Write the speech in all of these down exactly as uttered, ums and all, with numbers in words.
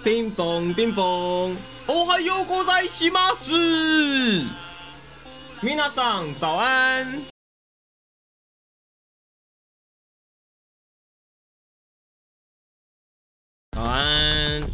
冰崩冰崩，おはようございます。皆さん早安。早安，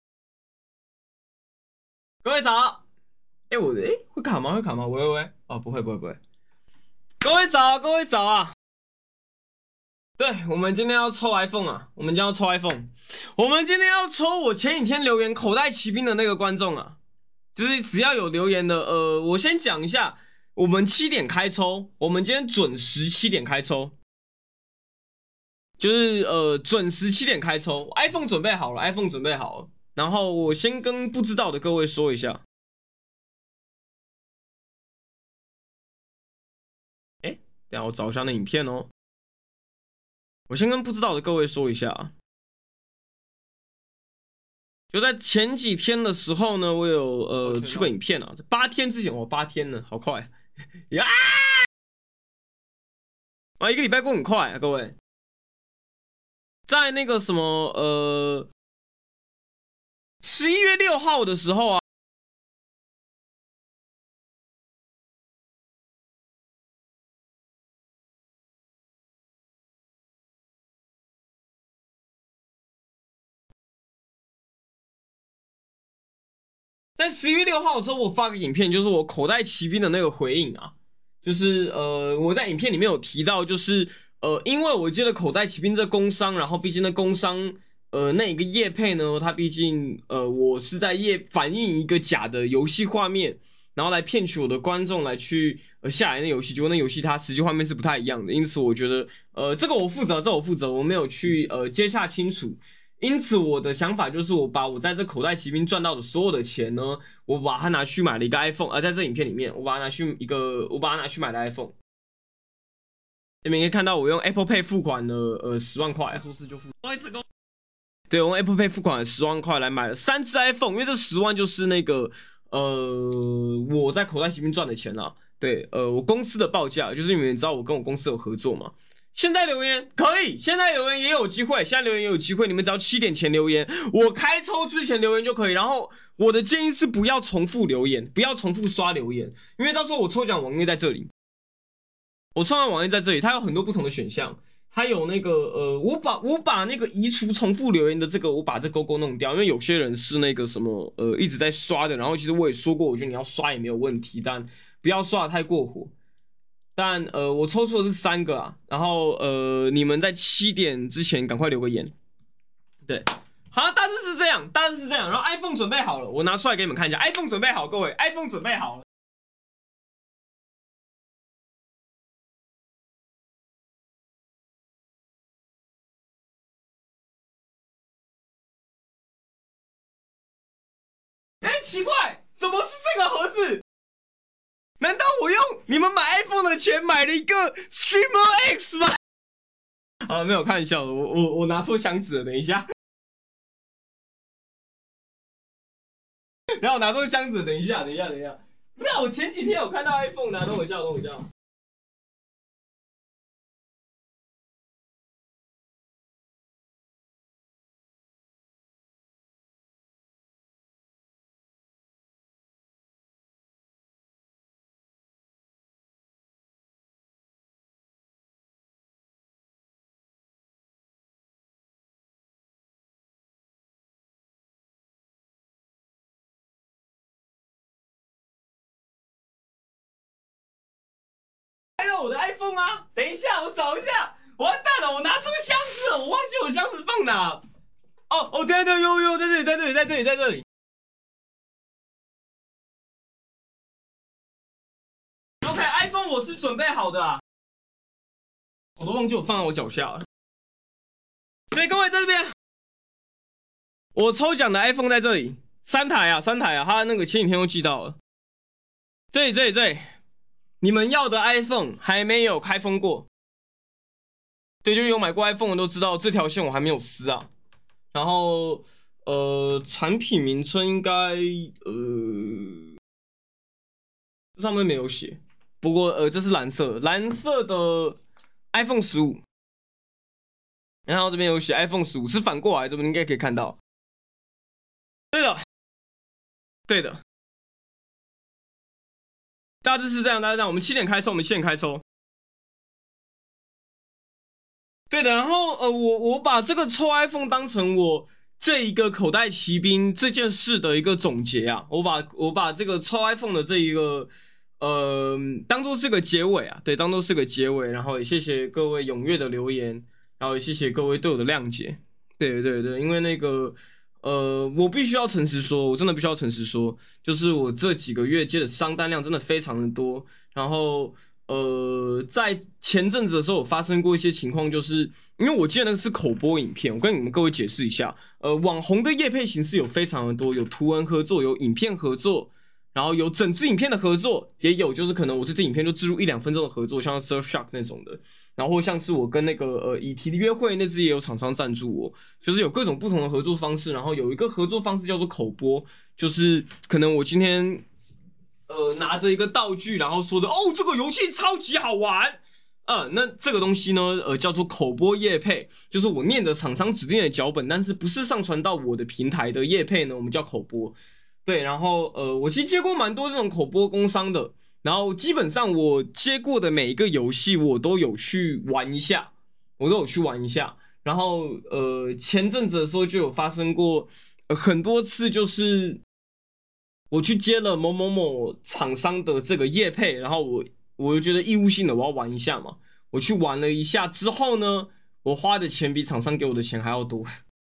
各位早。哎、欸，我哎、欸、会卡吗？会卡吗？喂喂喂，哦，不会不会不会。各位早，各位早啊！对，我们今天要抽 iPhone 啊，我们今天要抽 iPhone，我们今天要抽我前几天留言口袋骑兵的那个观众啊。就是只要有留言的，呃，我先讲一下，我们七点开抽，我们今天准时七点开抽，就是呃准时七点开抽 ，iPhone 准备好了 ，iPhone 准备好了，然后我先跟不知道的各位说一下，哎，等下我找一下那影片哦，我先跟不知道的各位说一下，就在前几天的时候呢，我有呃出个影片啊，八天之前，哦，八天呢，好快呀！啊，一个礼拜过很快啊，各位。在那个什么呃十一月六号的时候啊，在十一月六号的时候，我发个影片，就是我口袋骑兵的那个回应啊，就是呃我在影片里面有提到，就是呃因为我接了口袋骑兵这工商，然后毕竟那工商呃那一个业配呢，它毕竟呃我是在业反映一个假的游戏画面。然后来骗取我的观众来去呃下载那游戏，结果那游戏它实际画面是不太一样的，因此我觉得呃这个我负责，这我负责，我没有去呃接洽清楚，因此我的想法就是我把我在这口袋骑兵赚到的所有的钱呢，我把它拿去买了一个 iPhone，而、呃、在这影片里面我把它拿去一个我把它拿去买了 iPhone， 这边可以看到我用 Apple Pay 付款了呃十万块，说是就付，对，我用 Apple Pay 付款了十万块来买了三只 iPhone， 因为这十万就是那个呃我在口袋骑兵赚的钱啊。对，呃，我公司的报价就是你们知道我跟我公司有合作嘛。现在留言可以，现在留言也有机会，现在留言也有机会，你们只要七点前留言，我开抽之前留言就可以。然后我的建议是不要重复留言，不要重复刷留言，因为到时候我抽奖网页在这里，我抽奖网页在这里，它有很多不同的选项。它有那个呃，我把我把那个移除重复留言的这个，我把这勾勾弄掉，因为有些人是那个什么呃一直在刷的，然后其实我也说过，我觉得你要刷也没有问题，但不要刷的太过火。但呃，我抽出的是三个啊，然后呃，你们在七点之前赶快留个言。对，好，大致是这样，大致是这样。然后 iPhone 准备好了，我拿出来给你们看一下。iPhone 准备好，各位 ，iPhone 准备好了。哎，奇怪，怎么是这个盒子？难道我用你们买 iPhone 的钱买了一个 Streamer X 吗？好了，没有开玩笑的，我我我拿错箱子了，等一下。然后我拿错箱子，等一下，等一下，等一下。不是、啊，我前几天有看到 iPhone 的、啊，等我笑，等我笑。拍到我的 iPhone 啊！等一下，我找一下。完蛋了，我拿错箱子了，我忘记我箱子放哪。哦哦，对对，有有，在这里，在这里，在这里，在这里。OK，iPhone 我是准备好的啊，我都忘记我放在我脚下了。对，各位在这边，我抽奖的 iPhone 在这里，三台啊，三台啊，他那个前几天都寄到了。这里，这里，这里，你们要的 iPhone 还没有开封过。对，就是有买过 iPhone 的都知道这条线我还没有撕啊。然后呃，产品名称应该呃上面没有写，不过呃这是蓝色，蓝色的 iPhone 十五，然后这边有写 iPhone 十五是反过来，这边应该可以看到。 对的，对的，大致是这样，大致这样。我们七点开抽，我们七点开抽。对的，然后呃，我我把这个抽 iPhone 当成我这一个口袋骑兵这件事的一个总结啊，我把我把这个抽 iPhone 的这一个呃当做是个结尾啊，对，当做是个结尾，然后也谢谢各位踊跃的留言，然后也谢谢各位对我的谅解，对对对，因为那个呃，我必须要诚实说，我真的必须要诚实说，就是我这几个月接的商单量真的非常的多，然后。呃，在前阵子的时候有发生过一些情况，就是因为我记得那个是口播影片，我跟你们各位解释一下。呃，网红的业配形式有非常的多，有图文合作，有影片合作，然后有整支影片的合作，也有就是可能我这支影片就置入一两分钟的合作，像 Surfshark 那种的，然后或像是我跟那个呃以提的约会那支也有厂商赞助我，就是有各种不同的合作方式，然后有一个合作方式叫做口播，就是可能我今天。呃，拿着一个道具，然后说的哦，这个游戏超级好玩，呃，那这个东西呢，呃，叫做口播业配，就是我念的厂商指定的脚本，但是不是上传到我的平台的业配呢，我们叫口播。对，然后呃，我其实接过蛮多这种口播工商的，然后基本上我接过的每一个游戏，我都有去玩一下，我都有去玩一下。然后呃，前阵子的时候就有发生过、呃、很多次，就是我去接了某某某厂商的这个业配，然后我我就觉得义务性的我要玩一下嘛，我去玩了一下之后呢，我花的钱比厂商给我的钱还要多。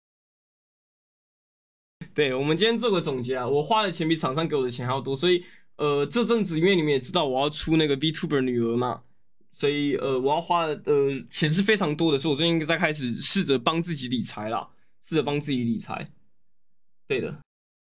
对，我们今天做个总结啊，我花的钱比厂商给我的钱还要多，所以呃这阵子因为你们也知道我要出那个 VTuber 女儿嘛，所以呃我要花的呃钱是非常多的，所以我最近在开始试着帮自己理财啦，试着帮自己理财。对的，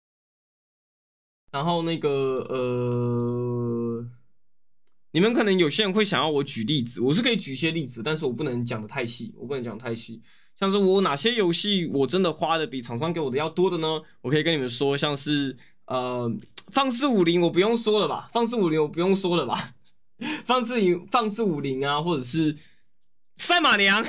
然后那个呃。你们可能有些人会想要我举例子，我是可以举一些例子，但是我不能讲的太细，我不能讲太细。像是我哪些游戏我真的花的比厂商给我的要多的呢？我可以跟你们说，像是呃放四五零我不用说了吧，放四五零我不用说了吧，放四零放四五零啊，或者是赛马娘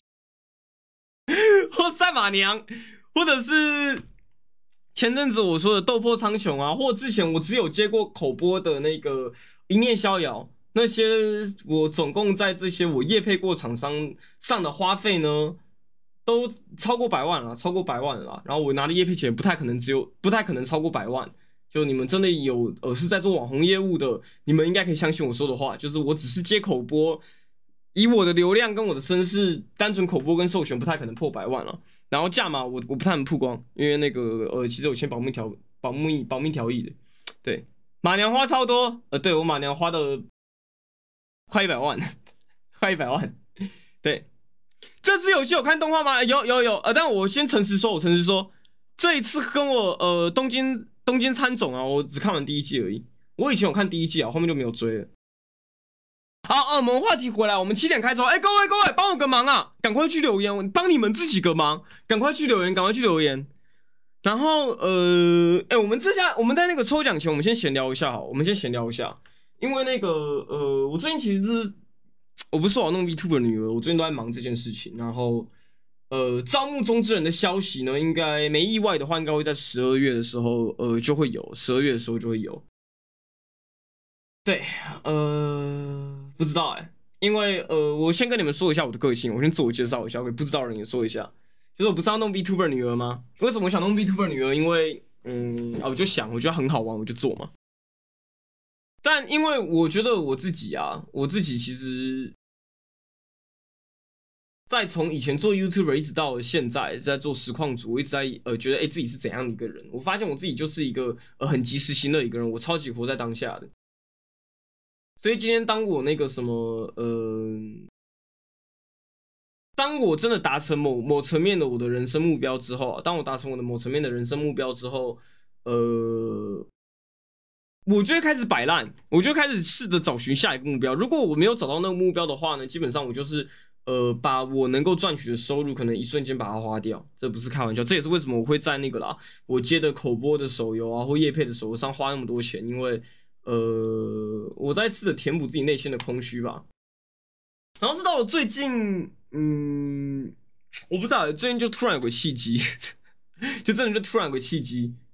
或赛马娘，或者是前阵子我说的斗破苍穹啊，或之前我只有接过口播的那个一念逍遥，那些我总共在这些我业配过厂商上的花费呢，都超过百万了，超过百万了。然后我拿的业配钱不太可能只有，不太可能超过百万。就你们真的有呃是在做网红业务的，你们应该可以相信我说的话，就是我只是接口播，以我的流量跟我的声势，单纯口播跟授权不太可能破百万了。然后价码我我不太能曝光，因为那个呃其实有签保密条保密保密条例的。对，马娘花超多，呃对我马娘花的快一百万，快一百万。对，这支游戏有看动画吗？有有有，呃，但我先诚实说，我诚实说，这一次跟我呃东京东京参总啊，我只看完第一季而已。我以前有看第一季啊，后面就没有追了。好，呃，我们话题回来，我们七点开抽。哎，各位各位，帮我个忙啊，赶快去留言，帮你们自己个忙，赶快去留言，赶快去留言。然后呃，哎，我们这下我们在那个抽奖前，我们先闲聊一下好，我们先闲聊一下，因为那个呃，我最近其实是我不是说我弄 VTuber 女儿，我最近都在忙这件事情。然后呃，招募中之人的消息呢，应该没意外的话，应该会在十二月的时候呃就会有，十二月的时候就会有。对，呃，不知道哎、欸因为呃，我先跟你们说一下我的个性，我先自我介绍一下，给不知道的人也说一下。就是我不是要弄 VTuber 女儿吗？为什么我想弄 VTuber 女儿？因为嗯啊，我就想，我觉得很好玩，我就做嘛。但因为我觉得我自己啊，我自己其实，在从以前做 YouTuber 一直到现在在做实况主，我一直在呃觉得哎、欸、自己是怎样的一个人。我发现我自己就是一个呃很及时行乐的一个人，我超级活在当下的。所以今天当我那个什么呃当我真的达成某某层面的我的人生目标之后啊，当我达成我的某层面的人生目标之后，呃，我就会开始摆烂，我就开始试着找寻下一个目标。如果我没有找到那个目标的话呢，基本上我就是呃，把我能够赚取的收入可能一瞬间把它花掉，这不是开玩笑。这也是为什么我会在那个啦，我接的口播的手游啊或业配的手游上花那么多钱，因为呃，我在试着填补自己内心的空虚吧。然后是到了最近，嗯，我不知道，最近就突然有个契机，就真的就突然有个契机，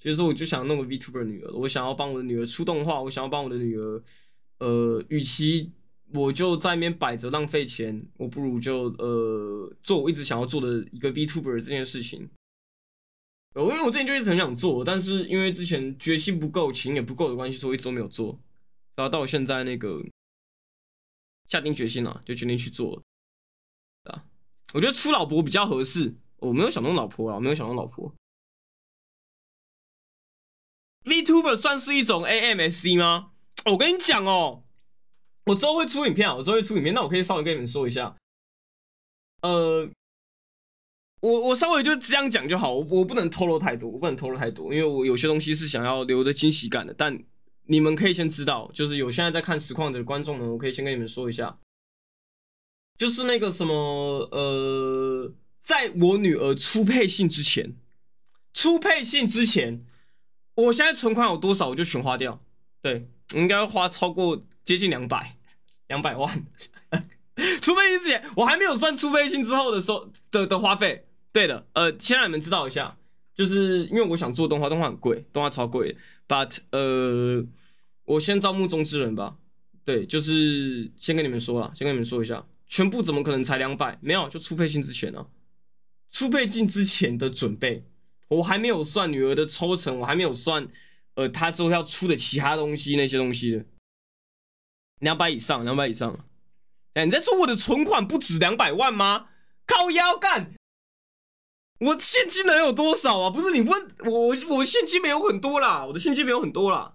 所以说我就想弄个 VTuber 女儿，我想要帮我的女儿出动画，我想要帮我的女儿，呃，与其我就在那边摆着浪费钱，我不如就呃做我一直想要做的一个 VTuber 这件事情。呃，因为我之前就一直很想做，但是因为之前决心不够，钱也不够的关系，所以我一直都没有做。然后到我现在那个下定决心了，就决定去做了。啊，我觉得出老婆比较合适。我没有想弄老婆啦，我没有想弄老婆。VTuber 算是一种 A M S C 吗？我跟你讲哦，我之后会出影片啊，我之后会出影片，那我可以稍微跟你们说一下。呃，我我稍微就这样讲就好，我我不能透露太多，我不能透露太多，因为我有些东西是想要留着惊喜感的。但你们可以先知道，就是有现在在看实况的观众们，我可以先跟你们说一下，就是那个什么呃，在我女儿出配信之前，出配信之前，我现在存款有多少，我就全花掉。对，应该花超过接近两百两百万。出配信之前，我还没有算出配信之后的收的的花费。对的，呃，先让你们知道一下，就是因为我想做动画，动画很贵，动画超贵的。But 呃，我先招募中之人吧。对，就是先跟你们说了，先跟你们说一下，全部怎么可能才两百？没有，就出配信之前啊，出配信之前的准备，我还没有算女儿的抽成，我还没有算呃她之后要出的其他东西那些东西的，两百以上，两百以上。哎，你在说我的存款不止两百万吗？靠腰干！我现金能有多少啊？不是你问我，我现金没有很多啦，我的现金没有很多啦，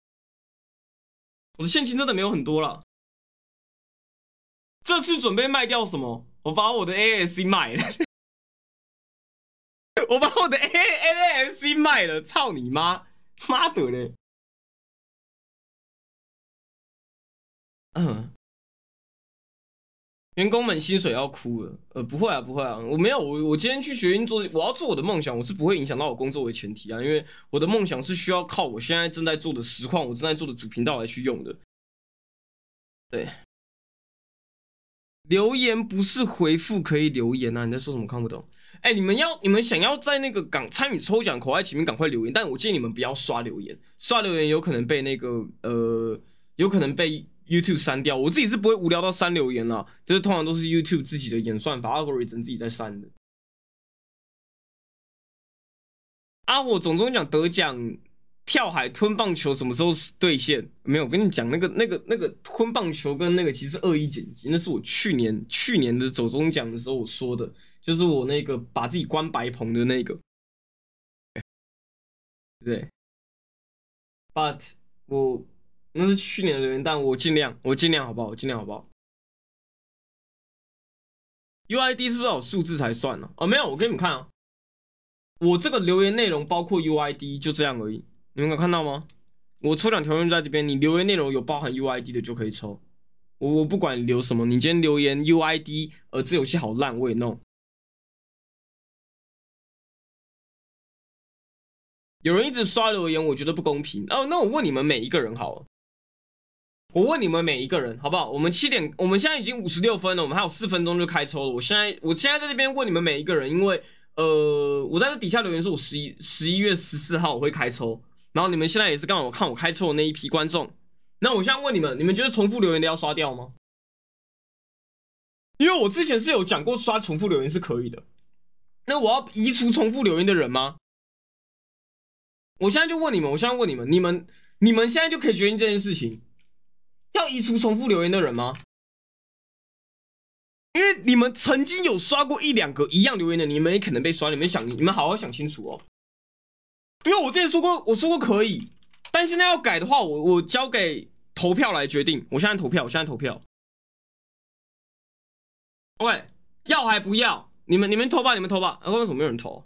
我的现金真的没有很多啦。这次准备卖掉什么？我把我的 A S C 卖了，我把我的 A A S C 卖了，操你妈，妈的嘞！嗯，员工们薪水要哭了。呃，不会啊，不会啊，我没有，我我今天去学院做，我要做我的梦想，我是不会影响到我工作为前提啊，因为我的梦想是需要靠我现在正在做的实况，我正在做的主频道来去用的。对，留言不是回复可以留言啊，你在说什么？看不懂。哎、欸，你们要你们想要在那个港参与抽奖口爱前面赶快留言，但我建议你们不要刷留言，刷留言有可能被那个呃，有可能被 YouTube 删掉。我自己是不会无聊到删留言啦，就是通常都是 YouTube 自己的演算法 algorithm 自己在删的。啊，我总中奖得奖跳海吞棒球什么时候兑现？没有，我跟你讲，那个、那个、那个吞棒球跟那个其实恶意剪辑，那是我去年去年的走中奖的时候我说的，就是我那个把自己关白棚的那个，对。But 我那是去年的留言，但我尽量，我尽量好不好？我尽量好不好？U I D 是不是要有数字才算呢、啊？哦，没有，我给你们看啊，我这个留言内容包括 U I D，就这样而已。你们有看到吗？我抽奖条件在这边，你留言内容有包含 U I D 的就可以抽。我我不管你留什么，你今天留言 U I D，呃，这游戏好烂，我也弄。有人一直刷留言，我觉得不公平。哦，那我问你们每一个人好了，我问你们每一个人好不好？我们七点，我们现在已经五十六分了，我们还有四分钟就开抽了。我现在，我现在在这边问你们每一个人，因为呃，我在这底下留言说，我十一十一月十四号我会开抽，然后你们现在也是刚好看我开抽的那一批观众。那我现在问你们，你们觉得重复留言的要刷掉吗？因为我之前是有讲过刷重复留言是可以的。那我要移除重复留言的人吗？我现在就问你们，我现在问你们，你们你们现在就可以决定这件事情，要移除重复留言的人吗？因为你们曾经有刷过一两个一样留言的，你们也可能被刷，你们想，你们好好想清楚哦。因为我之前说过，我说过可以，但现在要改的话，我我交给投票来决定。我现在投票，我现在投票。喂，要还不要？你们你们投吧，你们投吧。啊，为什么没有人投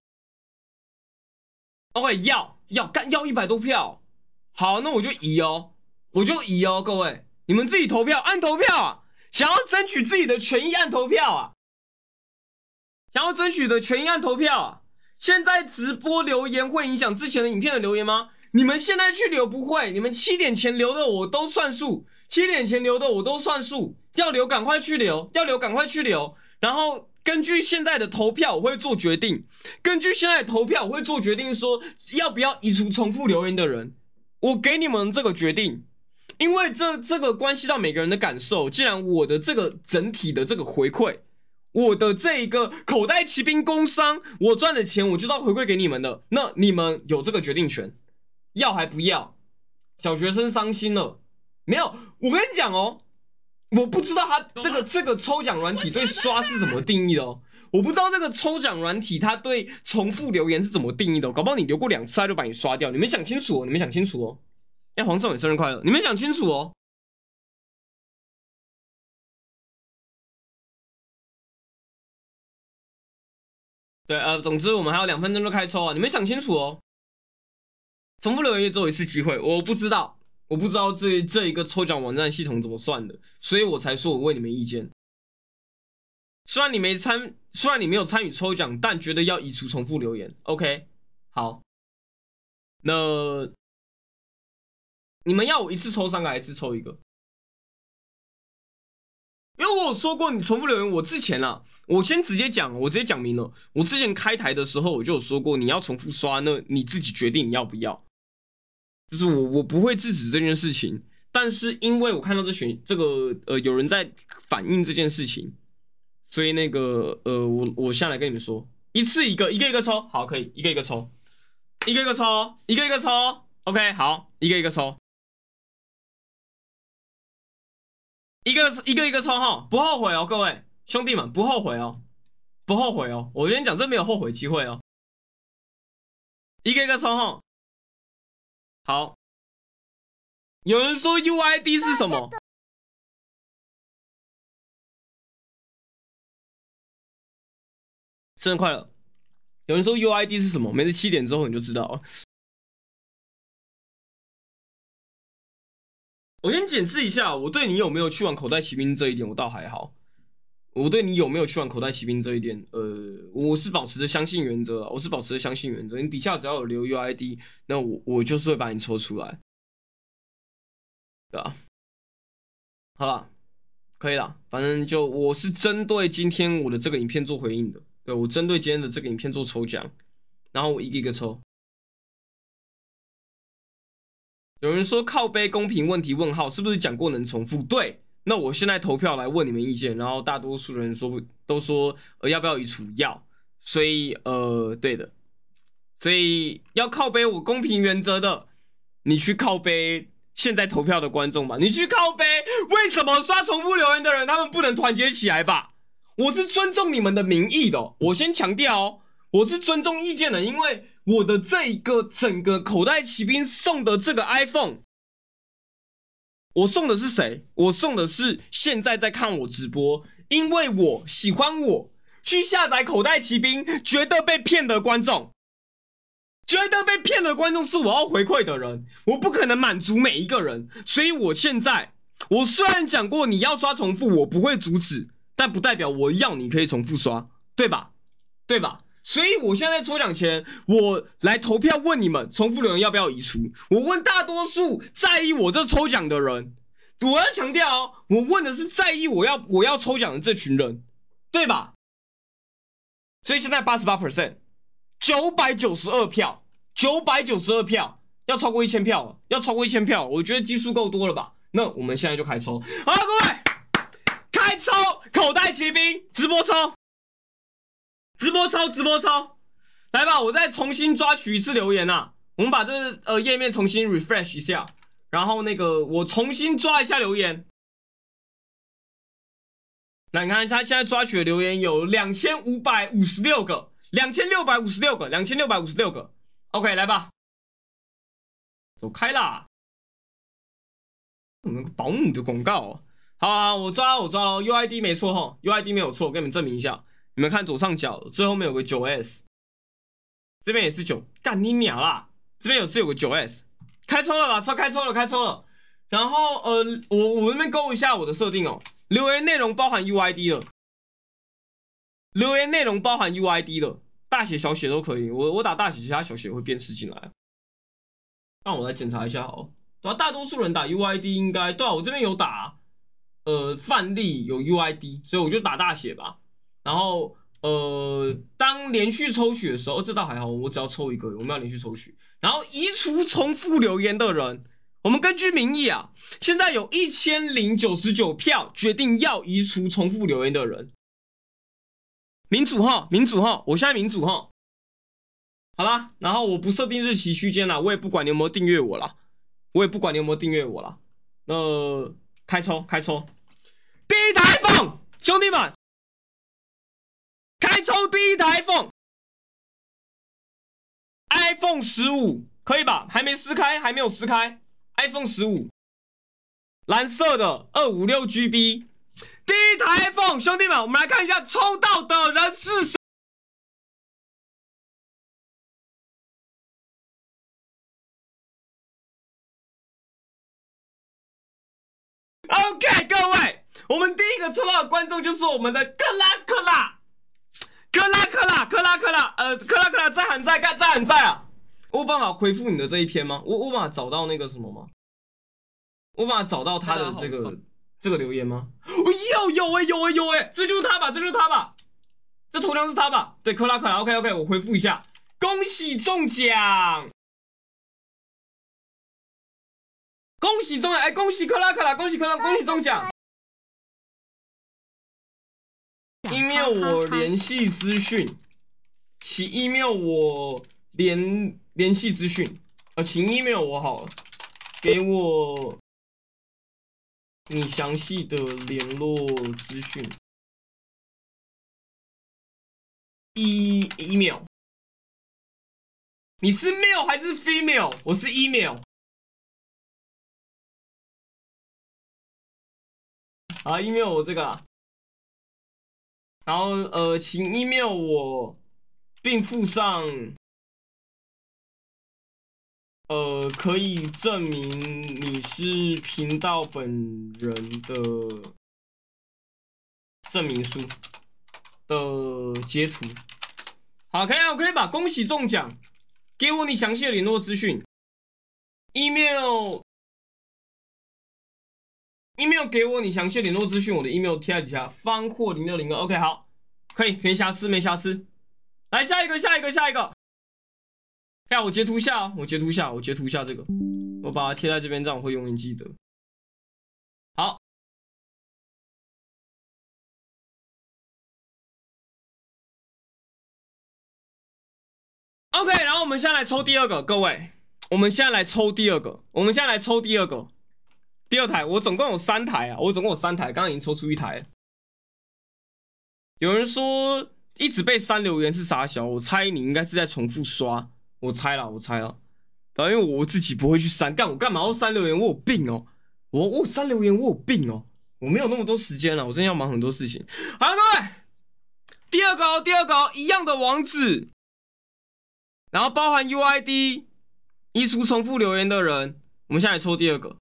？OK，要要干要一百多票。好，那我就移哦，我就移哦，各位，你们自己投票，按投票啊！想要争取自己的权益，按投票啊！想要争取的权益，按投票啊！现在直播留言会影响之前的影片的留言吗？你们现在去留不会，你们七点前留的我都算数，七点前留的我都算数，要留赶快去留，要留赶快去留。 然后根据现在的投票，我会做决定。根据现在的投票，我会做决定，说要不要移除重复留言的人。我给你们这个决定，因为这这个关系到每个人的感受。既然我的这个整体的这个回馈，我的这一个口袋骑兵工商，我赚的钱我就要回馈给你们的，那你们有这个决定权，要还不要？小学生伤心了，没有？我跟你讲哦。我不知道他这个这个抽奖软体对刷是怎么定义的哦，我不知道这个抽奖软体它对重复留言是怎么定义的、哦，搞不好你留过两次他就把你刷掉，你们想清楚哦，你们想清楚哦。哎，黄少你生日快乐，你们想清楚哦。对，呃，总之我们还有两分钟就开抽啊，你们想清楚哦。重复留言只有一次机会，我不知道，我不知道这这一个抽奖网站系统怎么算的，所以我才说我问你们意见。虽然你没参，虽然你没有参与抽奖，但觉得要移除重复留言。OK， 好，那你们要我一次抽三个，还是抽一个？因为我有说过，你重复留言，我之前啊，我先直接讲，我直接讲明了，我之前开台的时候我就有说过，你要重复刷，那你自己决定你要不要。就是我我不会制止这件事情，但是因为我看到这选这个呃有人在反映这件事情，所以那个呃我我现在来跟你们说，一次一个，一个一个抽，好，可以一个一个抽，一个一个抽，一个一个抽 ，OK， 好，一个一个抽，一个一个一个抽哈，不后悔哦，各位兄弟们，不后悔哦，不后悔哦，我跟你讲，这没有后悔机会哦，一个一个抽哈，好，有人说 U I D 是什么？生日快乐！有人说 U I D 是什么？每次七点之后你就知道了。我先检视一下，我对你有没有去玩口袋骑兵这一点，我倒还好。我对你有没有去玩口袋骑兵这一点，呃，我是保持着相信原则，我是保持着相信原则。你底下只要有留 U I D，那我我就是会把你抽出来，对吧？好了，可以了，反正就我是针对今天我的这个影片做回应的，对，我针对今天的这个影片做抽奖，然后我一个一个抽。有人说靠背公平问题问号是不是讲过能重复？对，那我现在投票来问你们意见，然后大多数人说不都说呃要不要移除要，所以呃对的，所以要靠背我公平原则的，你去靠背现在投票的观众吧，你去靠背为什么刷重复留言的人他们不能团结起来吧？我是尊重你们的民意的、哦，我先强调哦，我是尊重意见的，因为我的这一个整个口袋骑兵送的这个 iPhone。我送的是谁？我送的是现在在看我直播，因为我喜欢我去下载口袋骑兵，觉得被骗的观众，觉得被骗的观众是我要回馈的人，我不可能满足每一个人，所以我现在，我虽然讲过你要刷重复，我不会阻止，但不代表我要你可以重复刷，对吧？对吧？所以我现在抽奖前，我来投票问你们重复留言要不要移除。我问大多数在意我这抽奖的人，我要强调哦，我问的是在意我要我要抽奖的这群人，对吧？所以现在八十八 percent，九百九十二票，九百九十二票，要超过一千票了，要超过一千票，我觉得基数够多了吧？那我们现在就开抽，好，各位，开抽口袋骑兵直播抽。直播抽，直播抽，来吧！我再重新抓取一次留言啊！我们把这呃页面重新 refresh 一下，然后那个我重新抓一下留言。那你看，他现在抓取的留言有两千五百五十六个，两千六百五十六个，两千六百五十六个。OK， 来吧，走开啦！我们保姆的广告、哦，好好，我抓了，我抓了 ，U I D 没错哈 ，U I D 没有错，我跟你们证明一下。你们看左上角最后面有个九 S。这边也是九，干你鸟啦！这边有是有个九 S， 开抽了吧？超开抽了，开抽了。然后呃，我我那边勾一下我的设定哦，留言内容包含 U I D 了，留言内容包含 U I D 了，大写小写都可以。我我打大写，其他小写会辨识进来。让我来检查一下好了，对啊，大多数人打 U I D 应该对啊，我这边有打，呃，范例有 U I D，所以我就打大写吧。 然后呃，当连续抽取的时候，这倒还好，我只要抽一个，我们要连续抽取。然后移除重复留言的人，我们根据民意啊，现在有一千零九十九票决定要移除重复留言的人。民主哈，民主哈，我现在民主哈。好啦，然后我不设定日期区间啦，我也不管你有没有订阅我啦，我也不管你有没有订阅我啦。那开抽，开抽，第一台 iPhone， 兄弟们，开抽第一台 iPhone，iPhone 十五可以吧？还没撕开，还没有撕开 ，iPhone 十五，蓝色的二五六 G B， 第一台 iPhone， 兄弟们，我们来看一下抽到的人是谁。OK， 各位，我们第一个抽到的观众就是我们的克拉克拉，克拉克拉，克拉克拉，呃，克拉克拉在喊在，在喊在啊！我有办法回复你的这一篇吗？我我有办法找到那个什么吗？我有办法找到他的这个这个留言吗？有有哎、欸、有哎、欸、有哎、欸，这就是他吧？这就是他吧？这头像是他吧？对，克拉克拉 ，OK OK， 我回复一下，恭喜中奖！恭喜中奖！哎，恭喜克拉克拉，恭喜克拉，恭喜中奖！ email 我联系资讯，请 email 我联联系资讯，呃，请 email 我好了，给我你详细的联络资讯。e email， 你是 male 还是 female？ 我是 email。好 ，email 我这个啊，然后呃，请 email 我，并附上呃可以证明你是频道本人的证明书的截图。好，可以啊，可以吧？恭喜中奖，给我你详细的联络资讯。email email 给我你详细的联络资讯，我的 email 贴在底下，方阔零六零二。OK， 好，可以，没瑕疵，没瑕疵。来下一个，下一个，下一个。看我截图下、哦，我截图下，我截图下这个，我把它贴在这边，这样我会永远记得。好。OK， 然后我们现在来抽第二个，各位，我们现在来抽第二个，我们现在来抽第二个，第二台，我总共有三台啊，我总共有三台，刚刚已经抽出一台了。有人说一直被删留言是傻小，我猜你应该是在重复刷，我猜了，我猜了，因为我自己不会去删，干我干嘛要删留言？我有病哦，我我删留言我有病哦，我没有那么多时间了，我真的要忙很多事情。好，各位，第二个哦，第二个哦，一样的网址。然后包含 U I D， 移除重复留言的人，我们现在来抽第二个。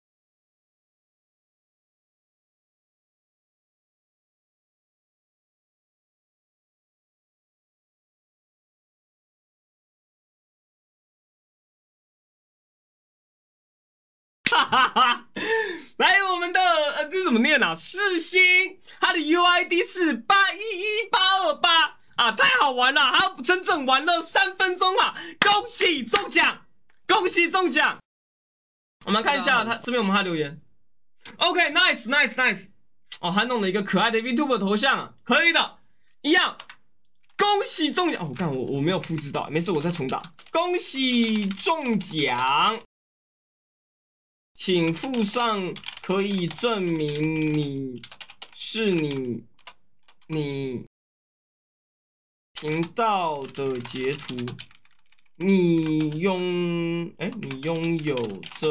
哈哈哈！来，我们的呃，这怎么念啊？世新，它的 U I D 是八一一八二八啊，太好玩了！还整整玩了三分钟啊！恭喜中奖，恭喜中奖！我们看一下他这边我们他留言。OK，nice，nice，nice、okay, nice。哦，还弄了一个可爱的 VTuber 头像啊，可以的，一样。恭喜中奖！哦，我看我我没有复制到，没事，我再重打。恭喜中奖！请附上可以证明你是你你频道的截图。你拥哎，你拥有这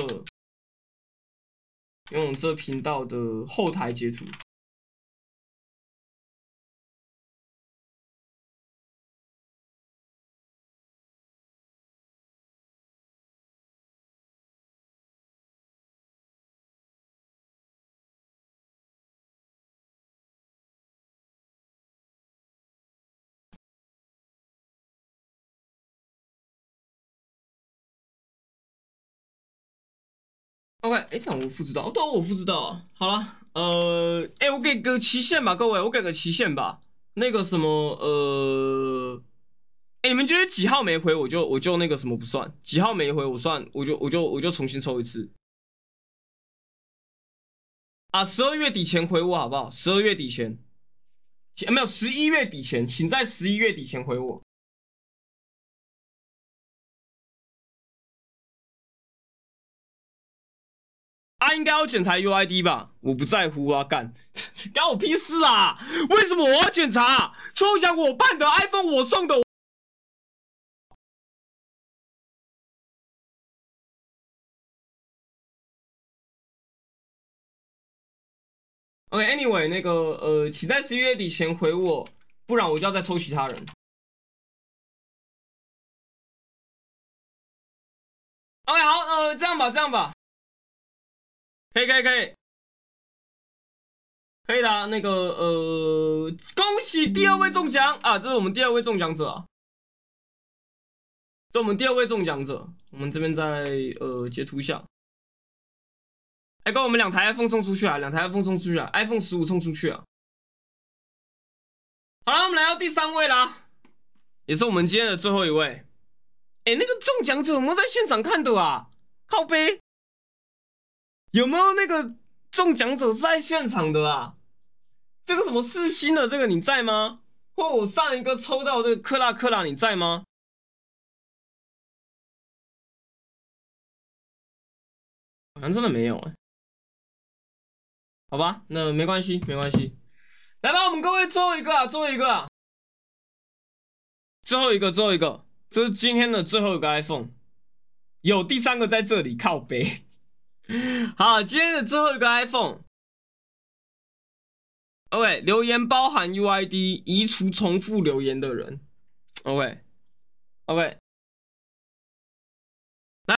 拥有这频道的后台截图。OK， 哎，这样我复制到，对，我复制到啊。好了，呃，哎，我给个期限吧，各位，我给个期限吧。 那个什么呃，哎、欸，你们觉得几号没回我就我就那个什么不算，几号没回我算，我就我就我就重新抽一次。啊，十二月底前回我好不好？十二月底前，没有十一月底前，请在十一月底前回我。啊，应该要检查 U I D 吧？我不在乎啊，干，干我屁事啊！为什么我要检查？抽奖我办的 ，iPhone 我送的。OK，Anyway，、okay, 那个呃，请在十一月底前回我，不然我就要再抽其他人。OK， 好，呃，这样吧，这样吧，可以，可以，可以，可以的、啊。那个呃，恭喜第二位中奖啊！这是我们第二位中奖者啊，这是我们第二位中奖者。我们这边再呃截图一下。哎，跟我们两台 iPhone 送出去啊，两台 iPhone 送出去啊 ，iPhone 十五送出去啊。好了，我们来到第三位啦，也是我们今天的最后一位。哎，那个中奖者有没有在现场看的啊？靠背，有没有那个中奖者是在现场的啊？这个什么四星的这个你在吗？或我上一个抽到这个克拉克拉你在吗？好像真的没有哎、欸，好吧，那没关系，没关系。来吧，我们各位最后一个啊，最后一个啊，最后一个，最后一个，这是今天的最后一个 iPhone， 有第三个在这里靠背。好，今天的最后一个 iPhone。OK， 留言包含 U I D， 移除重复留言的人。OK，OK，、OK, OK, 来，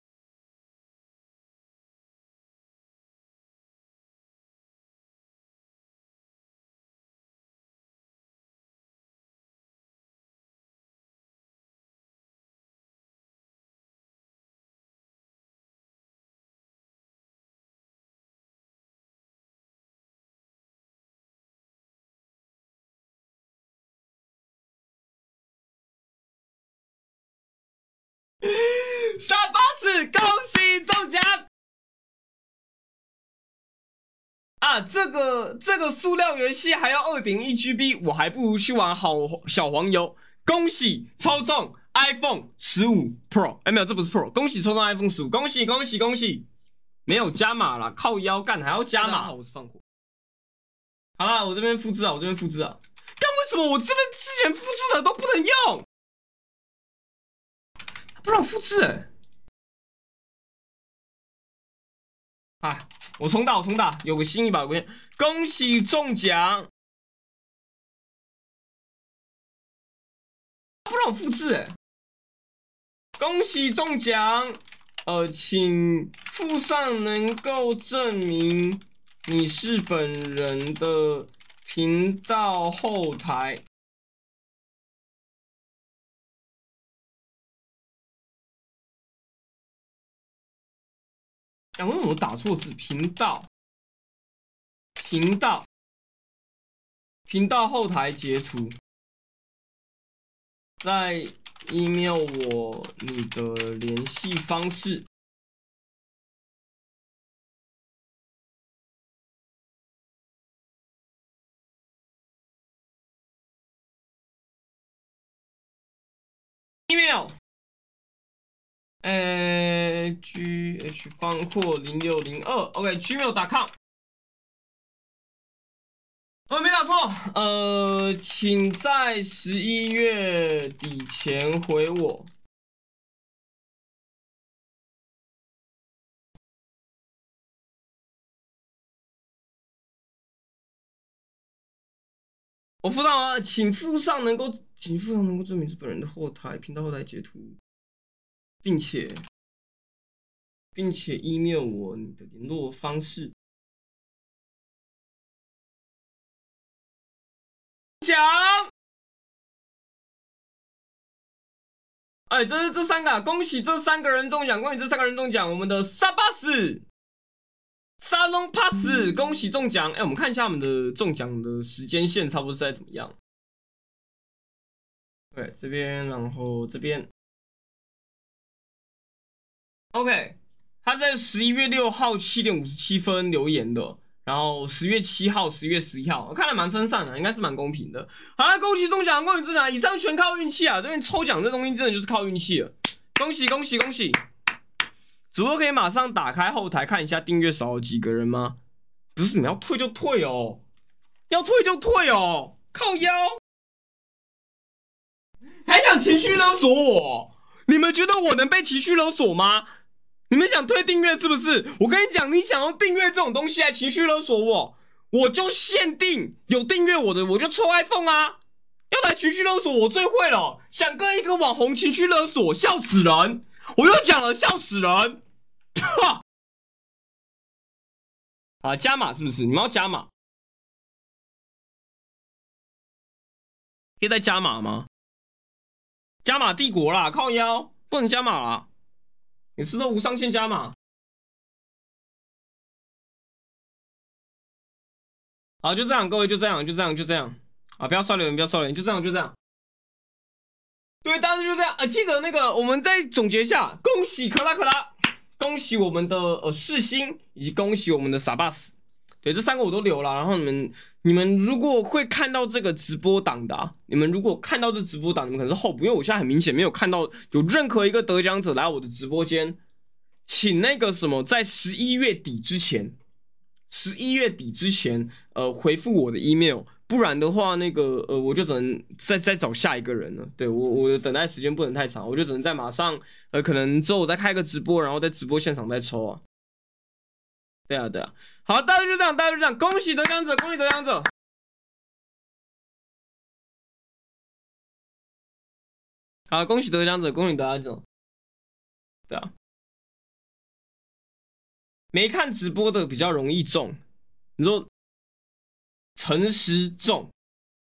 傻巴士，恭喜中奖！啊，这个这个塑料游戏还要 二点一 G B， 我还不如去玩好小黄油。恭喜抽中 iPhone 十五 Pro， 哎，没有，这不是 Pro， 恭喜抽中 iPhone 十五，恭喜恭喜恭喜！没有加码啦，靠腰干还要加码。好，我是放火。好啦，我这边复制啊，我这边复制啊。干为什么我这边之前复制的都不能用？不让我复制哎、欸！啊，我重打，我重打，有个新一把，我恭喜中奖！不让我复制哎、欸！恭喜中奖！呃，请附上能够证明你是本人的频道后台。哎、啊，为什么打错字？频道，频道，频道后台截图，再 email 我你的联系方式。email， 呃 ，gh 方括零六零二 ，OK，gmail 点 com。我没打错，呃，请在十一月底前回我。我附上了，请附上能够，请附上能够证明是本人的后台频道后台截图，并且并且 email 我你的联络方式。奖！哎，这是这三个、啊，恭喜这三个人中奖，恭喜这三个人中奖。我们的沙巴斯、沙龙 pass， 恭喜中奖！哎，我们看一下我们的中奖的时间线，差不多是在怎么样？ OK 这边，然后这边 OK， 他在十一月六号七点五十七分留言的，然后十月七号、十月十一号，我看了蛮分散的，应该是蛮公平的。好了，恭喜中奖，恭喜中奖，以上全靠运气啊！这边抽奖这东西真的就是靠运气了，恭喜恭喜恭喜！主播可以马上打开后台看一下订阅少了几个人吗？不是，你要退就退哦，要退就退哦，靠腰，还想情绪勒索我？你们觉得我能被情绪勒索吗？你们想退订阅是不是？我跟你讲，你想要订阅这种东西来情绪勒索我，我就限定有订阅我的，我就抽 iPhone 啊！要来情绪勒索我最会了，想跟一个网红情绪勒索，笑死人！我又讲了，笑死人！啊，加码是不是？你们要加码？可以再加码吗？加码帝国啦，靠腰，不能加码啦！每次都无上限加码。好，就这样，各位就这样，就这样，就这样啊！不要刷留言，不要刷留言，就这样，就这样。对，大致就这样。呃，记得那个，我们再总结一下，恭喜克拉克拉，恭喜我们的呃世新，以及恭喜我们的傻巴斯。对，这三个我都留了。然后你们，你们如果会看到这个直播档的、啊，你们如果看到这直播档，你们可能是候补，因为我现在很明显没有看到有任何一个得奖者来我的直播间，请那个什么，在十一月底之前。十一月底之前，呃，回复我的 email， 不然的话，那个呃，我就只能再再找下一个人了。对我，我的等待时间不能太长，我就只能在马上，呃，可能之后我再开个直播，然后在直播现场再抽啊。对啊，对啊，好，大家就这样，大家就这样，恭喜得奖者，恭喜得奖者。好，恭喜得奖者，恭喜得奖者。对啊，没看直播的比较容易中，你说诚实中。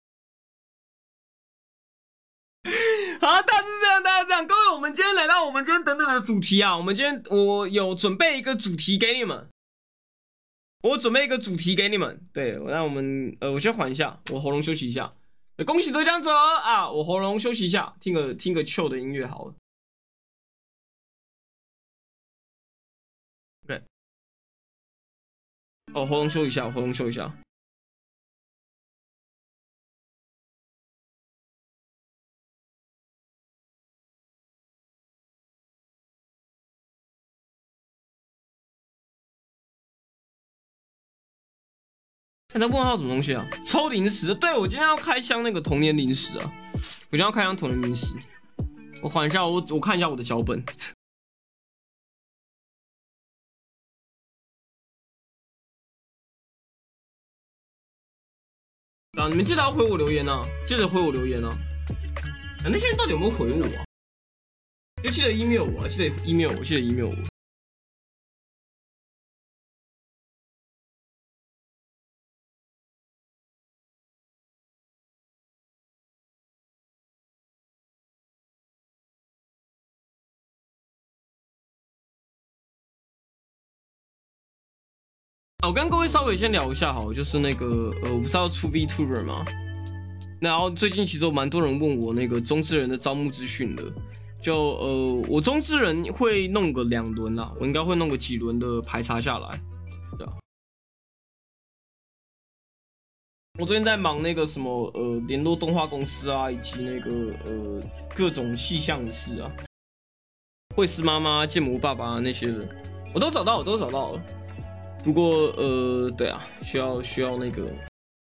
好，大致这样，大家这样。各位，我们今天来到我们今天等等的主题啊，我们今天我有准备一个主题给你们，我准备一个主题给你们。对，那我们呃，我先缓一下，我喉咙休息一下。恭喜得奖者啊！我喉咙休息一下，听个听个 chill 的音乐好了。OK，哦，喉咙休一下，喉咙休一下。看他问号什么东西啊？抽零食？对，我今天要开箱那个童年零食啊！我今天要开箱童年零食。我缓一下，我我看一下我的脚本。啊，你们记得要回我留言啊！记得回我留言啊！啊，那些人到底有没有回我啊？就记得 email 我、啊，记得 email 我，记得 email 我。啊，我跟各位稍微先聊一下好，就是那个呃，我不是要出 VTuber 吗？然后最近其实有蛮多人问我那个中之人的招募资讯的，就呃，我中之人会弄个两轮啦，我应该会弄个几轮的排查下来，对啊。我最近在忙那个什么呃，联络动画公司啊，以及那个呃各种细项的事啊，惠斯妈妈、剑魔爸爸那些的，我都找到，我都找到了。不过呃，对啊，需要需要那个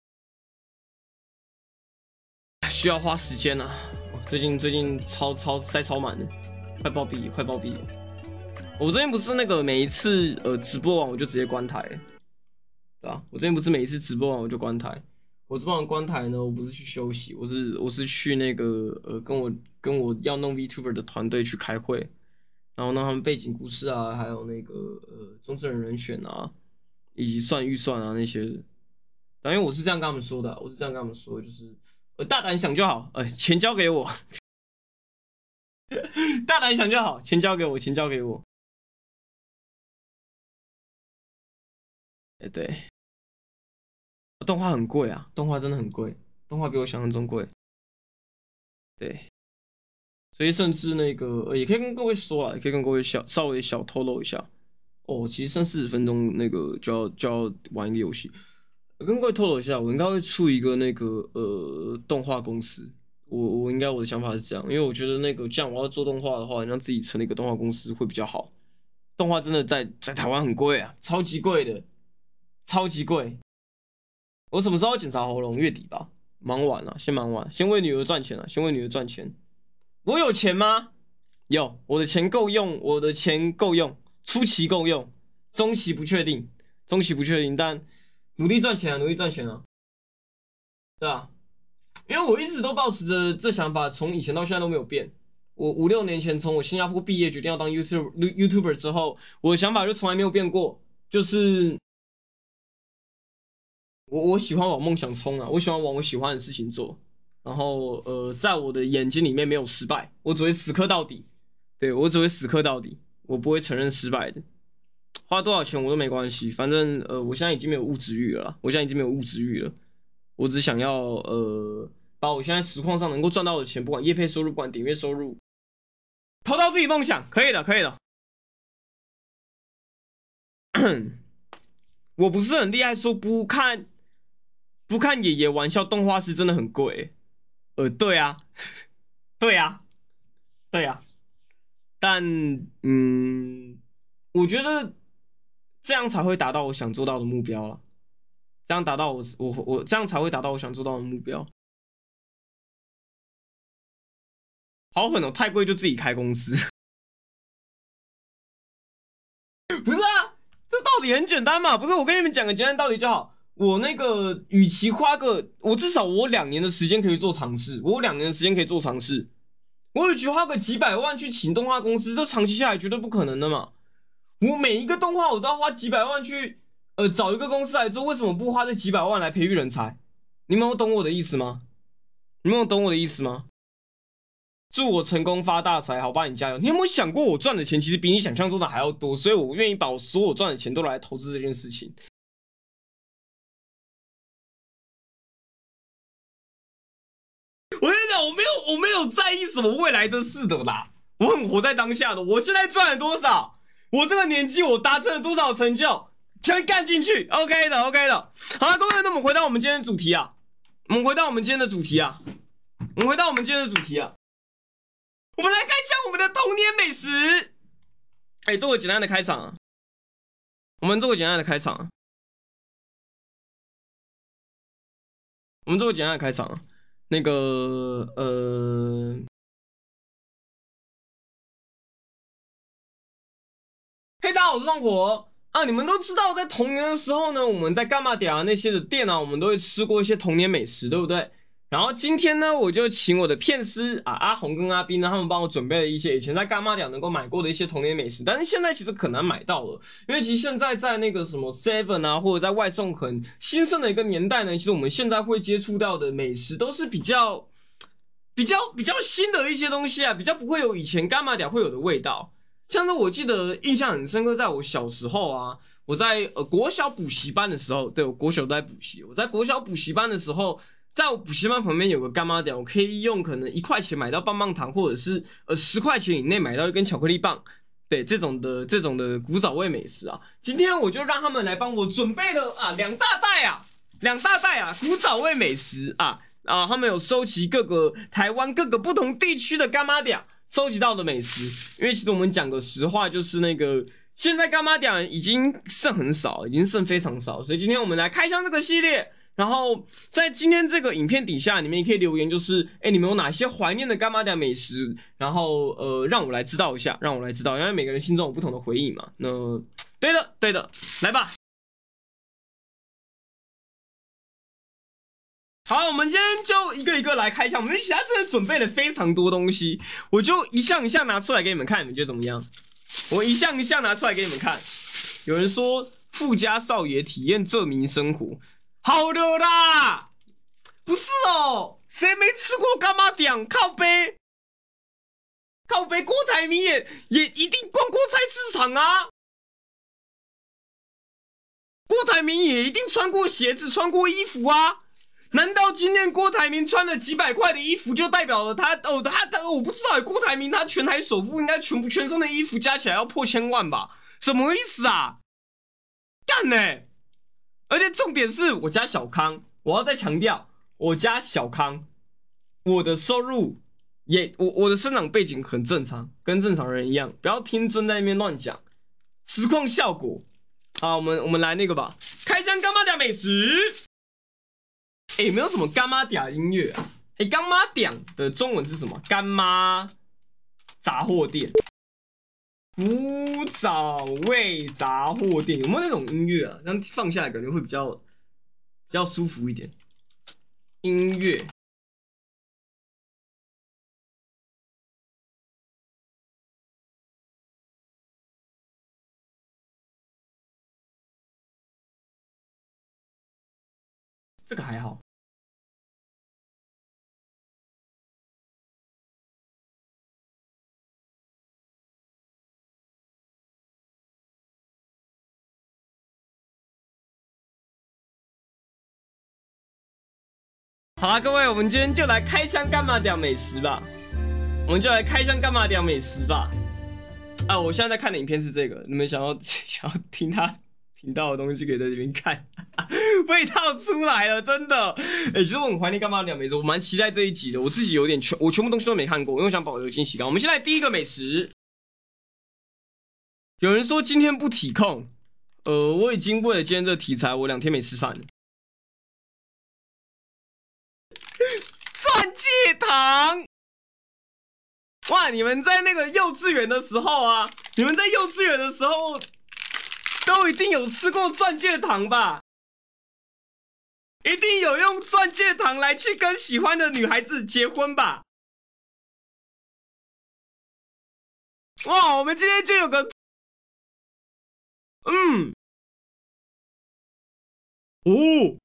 需要花时间啊。最近最近超超塞超满的，快暴毙，快暴毙！我最近不是那个每一次呃直播完我就直接关台，对吧？我最近不是每一次直播完我就关台。我直播完关台呢，我不是去休息，我是我是去那个呃跟我跟我要弄 VTuber 的团队去开会，然后让他们背景故事啊，还有那个呃中之人人选啊，以及算预算啊那些的。因为我是这样跟他们说的，我是这样跟他们说的，就是呃大胆想就好，呃钱交给我，大胆想就好，钱交给我，钱交给我。哎、对，动画很贵啊，动画真的很贵，动画比我想象中贵。对。 所以甚至那个、呃、也可以跟各位说了，也可以跟各位小稍微小透露一下。哦，其实剩四十分钟那个就要就要玩一个游戏，跟各位透露一下，我应该会出一个那个呃动画公司。我我应该我的想法是这样，因为我觉得那个这样我要做动画的话，让自己成立一个动画公司会比较好。动画真的在在台湾很贵啊，超级贵的，超级贵。我什么时候要检查喉咙？月底吧，忙完了，先忙完，先为女儿赚钱了，先为女儿赚钱。我有钱吗？有，我的钱够用，我的钱够用，初期够用，中期不确定，中期不确定，但努力赚钱啊，努力赚钱啊，对啊，因为我一直都保持着这想法，从以前到现在都没有变。我五六年前从我新加坡毕业，决定要当 YouTube YouTuber 之后，我的想法就从来没有变过，就是我我喜欢往梦想冲啊，我喜欢往我喜欢的事情做，然后呃，在我的眼睛里面没有失败，我只会死磕到底，对我只会死磕到底，我不会承认失败的。花多少钱我都没关系，反正呃，我现在已经没有物质欲了啦，我现在已经没有物质欲了，我只想要呃，把我现在实况上能够赚到的钱，不管业配收入，不管点阅收入，投到自己梦想，可以的，可以的。我不是很厉害，说不看不看爷爷玩笑，动画师真的很贵。呃，对啊，对啊，对啊，但嗯，我觉得这样才会达到我想做到的目标了。这样达到我我我这样才会达到我想做到的目标。好狠哦，太贵就自己开公司。不是啊，这道理很简单嘛。不是我跟你们讲个简单道理就好。我那个，与其花个，我至少我两年的时间可以做尝试，我有两年的时间可以做尝试。我与其花个几百万去请动画公司，这长期下来绝对不可能的嘛。我每一个动画我都要花几百万去，呃，找一个公司来做，为什么不花这几百万来培育人才？你们有懂我的意思吗？你们有懂我的意思吗？祝我成功发大财，好吧，你加油。你有没有想过，我赚的钱其实比你想象中的还要多，所以我愿意把我所有赚的钱都来投资这件事情。我跟你讲，我没有，我没有在意什么未来的事的啦，我很活在当下的。我现在赚了多少，我这个年纪我达成了多少成就，全干进去。OK 的 ，OK 的。好了，各位，那我们回到我们今天的主题啊，我们回到我们今天的主题啊，我们回到我们今天的主题啊，我们来开箱我们的童年美食。哎，做个简单的开场啊，我们做个简单的开场啊，我们做个简单的开场啊。那个呃，嘿，大家好，我是壮火啊！你们都知道，在童年的时候呢，我们在干嘛点啊那些的店啊，我们都会吃过一些童年美食，对不对？然后今天呢，我就请我的片师啊阿红跟阿斌呢，他们帮我准备了一些以前在干妈点能够买过的一些童年美食，但是现在其实很难买到了，因为其实现在在那个什么 Seven 啊，或者在外送很兴盛的一个年代呢，其实我们现在会接触到的美食都是比较比较比较新的一些东西啊，比较不会有以前干妈点会有的味道。像是我记得印象很深刻，在我小时候啊，我在呃国小补习班的时候，对我国小都在补习，我在国小补习班的时候，在我补习班旁边有个干妈店，我可以用可能一块钱买到棒棒糖，或者是呃十块钱以内买到一根巧克力棒，对这种的这种的古早味美食啊，今天我就让他们来帮我准备了啊两大袋啊两大袋啊古早味美食啊啊，他们有收集各个台湾各个不同地区的干妈店收集到的美食，因为其实我们讲个实话，就是那个现在干妈店已经剩很少，已经剩非常少，所以今天我们来开箱这个系列。然后在今天这个影片底下，你们也可以留言，就是哎，你们有哪些怀念的干妈店美食？然后呃，让我来知道一下，让我来知道，因为每个人心中有不同的回忆嘛。那对的，对的，来吧。好，我们今天就一个一个来开箱。我们其他真的准备了非常多东西，我就一项一项拿出来给你们看，你们觉得怎么样？我一项一项拿出来给你们看。有人说富家少爷体验这民生活，好的啦，不是哦，谁没吃过干妈点？靠背，靠背，郭台铭也也一定逛过菜市场啊，郭台铭也一定穿过鞋子，穿过衣服啊。 难道今天郭台铭穿了几百块的衣服就代表了他哦他他我不知道，郭台铭他全台首富应该全部全身的衣服加起来要破千万吧？什么意思啊？干呢、欸！而且重点是我家小康，我要再强调，我家小康，我的收入也我我的生长背景很正常，跟正常人一样，不要听尊在那边乱讲。实况效果，好，我们我们来那个吧，开箱干妈点美食。哎、欸，没有什么干妈点音乐啊？哎、欸，干妈点的中文是什么？干妈杂货店。古早味杂货店有没有那种音乐啊？这样放下来感觉会比较比较舒服一点。音乐，这个还好。好啦，各位，我们今天就来开箱干嘛点美食吧。我们就来开箱干嘛点美食吧。啊，我现在在看的影片是这个，你们想要想要听他频道的东西，可以在这边看。味道出来了，真的。哎、欸，其实我很怀念干嘛点美食，我蛮期待这一集的。我自己有点全，我全部东西都没看过，因为我想保留惊喜感。我们先来第一个美食。有人说今天不体控，呃，我已经为了今天这个题材，我两天没吃饭了。钻戒糖，哇！你们在那个幼稚园的时候啊，你们在幼稚园的时候都一定有吃过钻戒糖吧？一定有用钻戒糖来去跟喜欢的女孩子结婚吧？哇！我们今天就有个，嗯，哦，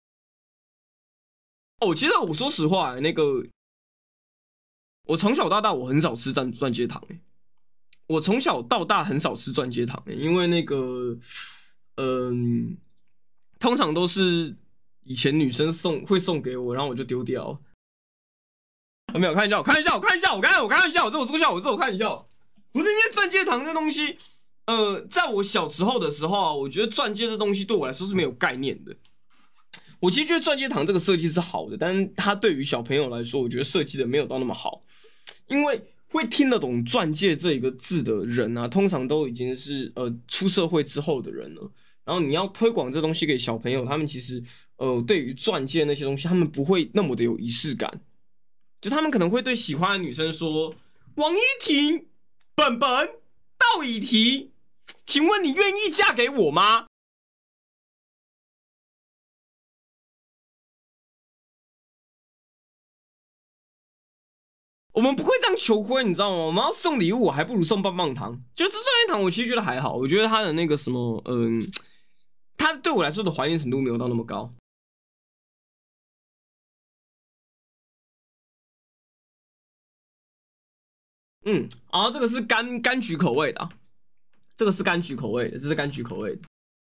哦，其实我说实话、欸，那个我从小到大我很少吃钻钻戒糖、欸，我从小到大很少吃钻戒糖、欸，因为那个，嗯、呃，通常都是以前女生送会送给我，然后我就丢掉。啊、没有，开玩笑，开玩笑，开玩笑，我刚才我开玩笑，我这我这个笑，我这我开玩笑，不是因为钻戒糖这东西，呃，在我小时候的时候啊，我觉得钻戒这东西对我来说是没有概念的。我其实觉得钻戒糖这个设计是好的，但是它对于小朋友来说，我觉得设计的没有到那么好，因为会听得懂钻戒这一个字的人啊，通常都已经是呃出社会之后的人了。然后你要推广这东西给小朋友，他们其实呃对于钻戒那些东西，他们不会那么的有仪式感。就他们可能会对喜欢的女生说：王依婷，本本，道以提，请问你愿意嫁给我吗？我们不会当求婚，你知道吗？我们要送礼物，还不如送棒棒糖。就这钻戒糖，我其实觉得还好。我觉得它的那个什么，嗯、呃，它对我来说的怀念程度没有到那么高。嗯，然后这个是柑柑橘口味的、啊，这个是柑橘口味的，这是柑橘口味的。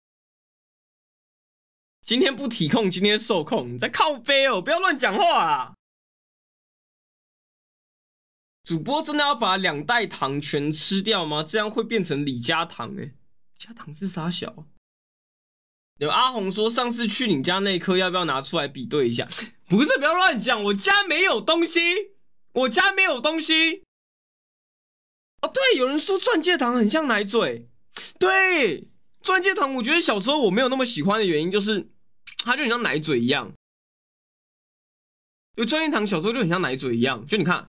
今天不体控，今天受控，你在靠背哦，不要乱讲话啊！主播真的要把两袋糖全吃掉吗？这样会变成李家糖哎、欸，李家糖是啥小？有阿红说上次去你家那颗要不要拿出来比对一下？不是，不要乱讲，我家没有东西，我家没有东西。哦，对，有人说钻戒糖很像奶嘴，对，钻戒糖，我觉得小时候我没有那么喜欢的原因就是它就很像奶嘴一样，因为钻戒糖小时候就很像奶嘴一样，就你看。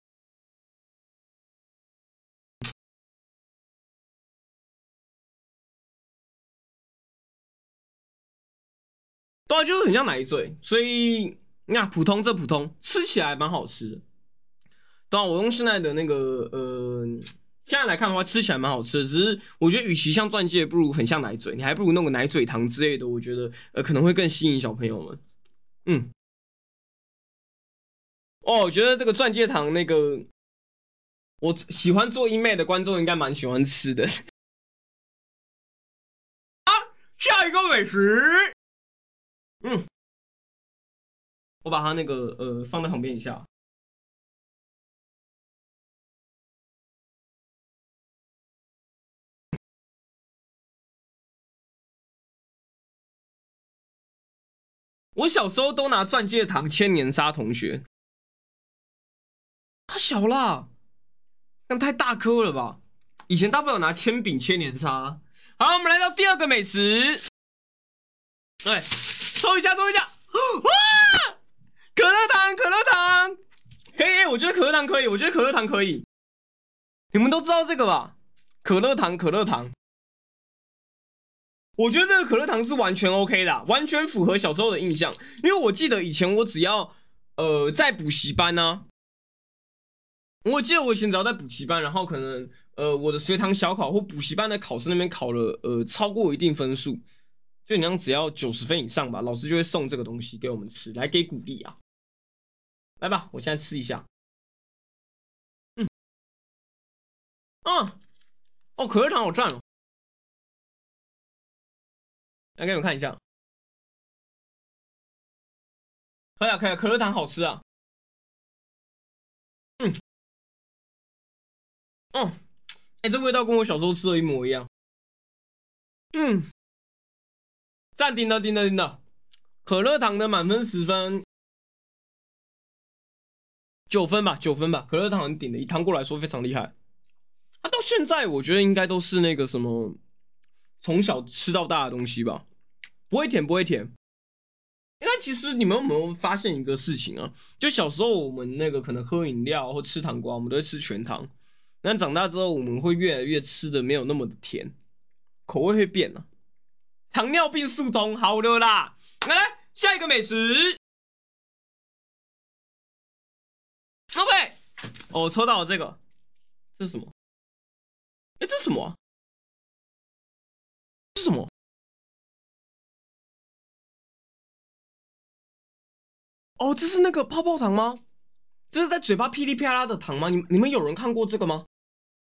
对啊，就是很像奶嘴，所以那普通这普通，吃起来蛮好吃的。对啊，我用现在的那个呃，现在来看的话，吃起来蛮好吃的。只是我觉得，与其像钻戒，不如很像奶嘴，你还不如弄个奶嘴糖之类的。我觉得呃，可能会更吸引小朋友们。嗯，哦，我觉得这个钻戒糖那个，我喜欢做医妹的观众应该蛮喜欢吃的。下一个美食，嗯。 我把它那个呃放在旁边一下。我小时候都拿钻戒糖千年杀同学，太小啦，那太大颗了吧？以前大不了拿铅笔千年杀。好，我们来到第二个美食，对，抽一下，抽一下，哇！可乐糖，可乐糖，可以，我觉得可乐糖可以，我觉得可乐糖可以。你们都知道这个吧？可乐糖，可乐糖，我觉得这个可乐糖是完全 OK 的、啊，完全符合小时候的印象。因为我记得以前我只要呃在补习班呢、啊，我记得我以前只要在补习班，然后可能呃我的随堂小考或补习班的考试那边考了呃超过一定分数，就你像只要九十分以上吧，老师就会送这个东西给我们吃，来给鼓励啊。来吧，我现在吃一下。嗯啊，哦，可乐糖好赞哦！来给你们看一下，可以啊，可以啊，可乐糖好吃啊。嗯哦，哎、欸，这味道跟我小时候吃的一模一样。嗯，暂停的，停的，停的。可乐糖的满分十分，九分吧，九分吧。可乐糖很顶的，以糖果来说非常厉害。它到现在我觉得应该都是那个什么从小吃到大的东西吧，不会甜，不会甜。因为其实你们有没有发现一个事情啊？就小时候我们那个可能喝饮料或吃糖瓜，我们都会吃全糖。但长大之后，我们会越来越吃的没有那么的甜，口味会变了、啊。糖尿病速通，好了啦。来来，下一个美食。OK， 哦，抽到了这个，这是什么？哎，这是什么、啊？这是什么？哦，这是那个泡泡糖吗？这是在嘴巴噼里啪啦的糖吗？你你们有人看过这个吗？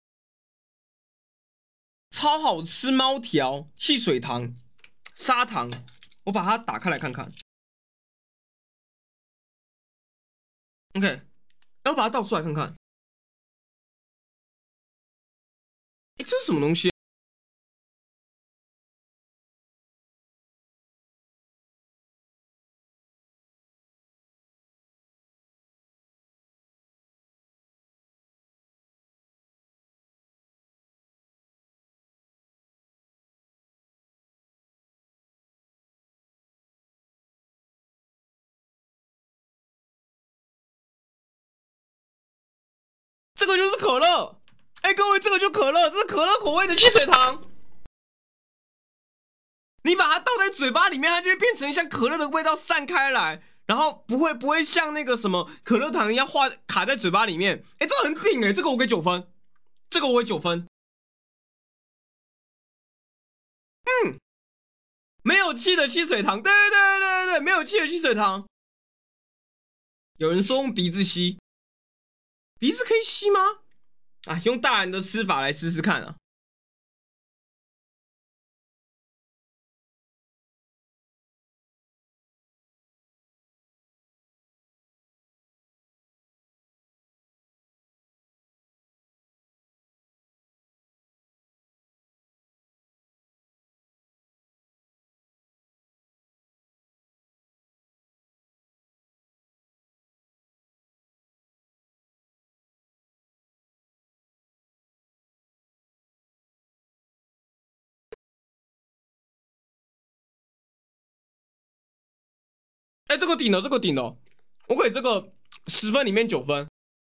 超好吃，猫条、汽水糖、砂糖，我把它打开来看看。OK，要把它倒出来看看。哎，这是什么东西？这个就是可乐。哎，各位，这个就可乐，这是可乐口味的汽水糖。你把它倒在嘴巴里面，它就会变成像可乐的味道散开来，然后不会不会像那个什么可乐糖一样化卡在嘴巴里面。哎，这个很顶哎，这个我给九分，这个我给九分。嗯，没有气的汽水糖，对对对对，没有气的汽水糖。有人说用鼻子吸，鼻子可以吸吗？啊，用大人的吃法来试试看啊。哎，这个顶了，这个顶了，我给这个十分里面九分。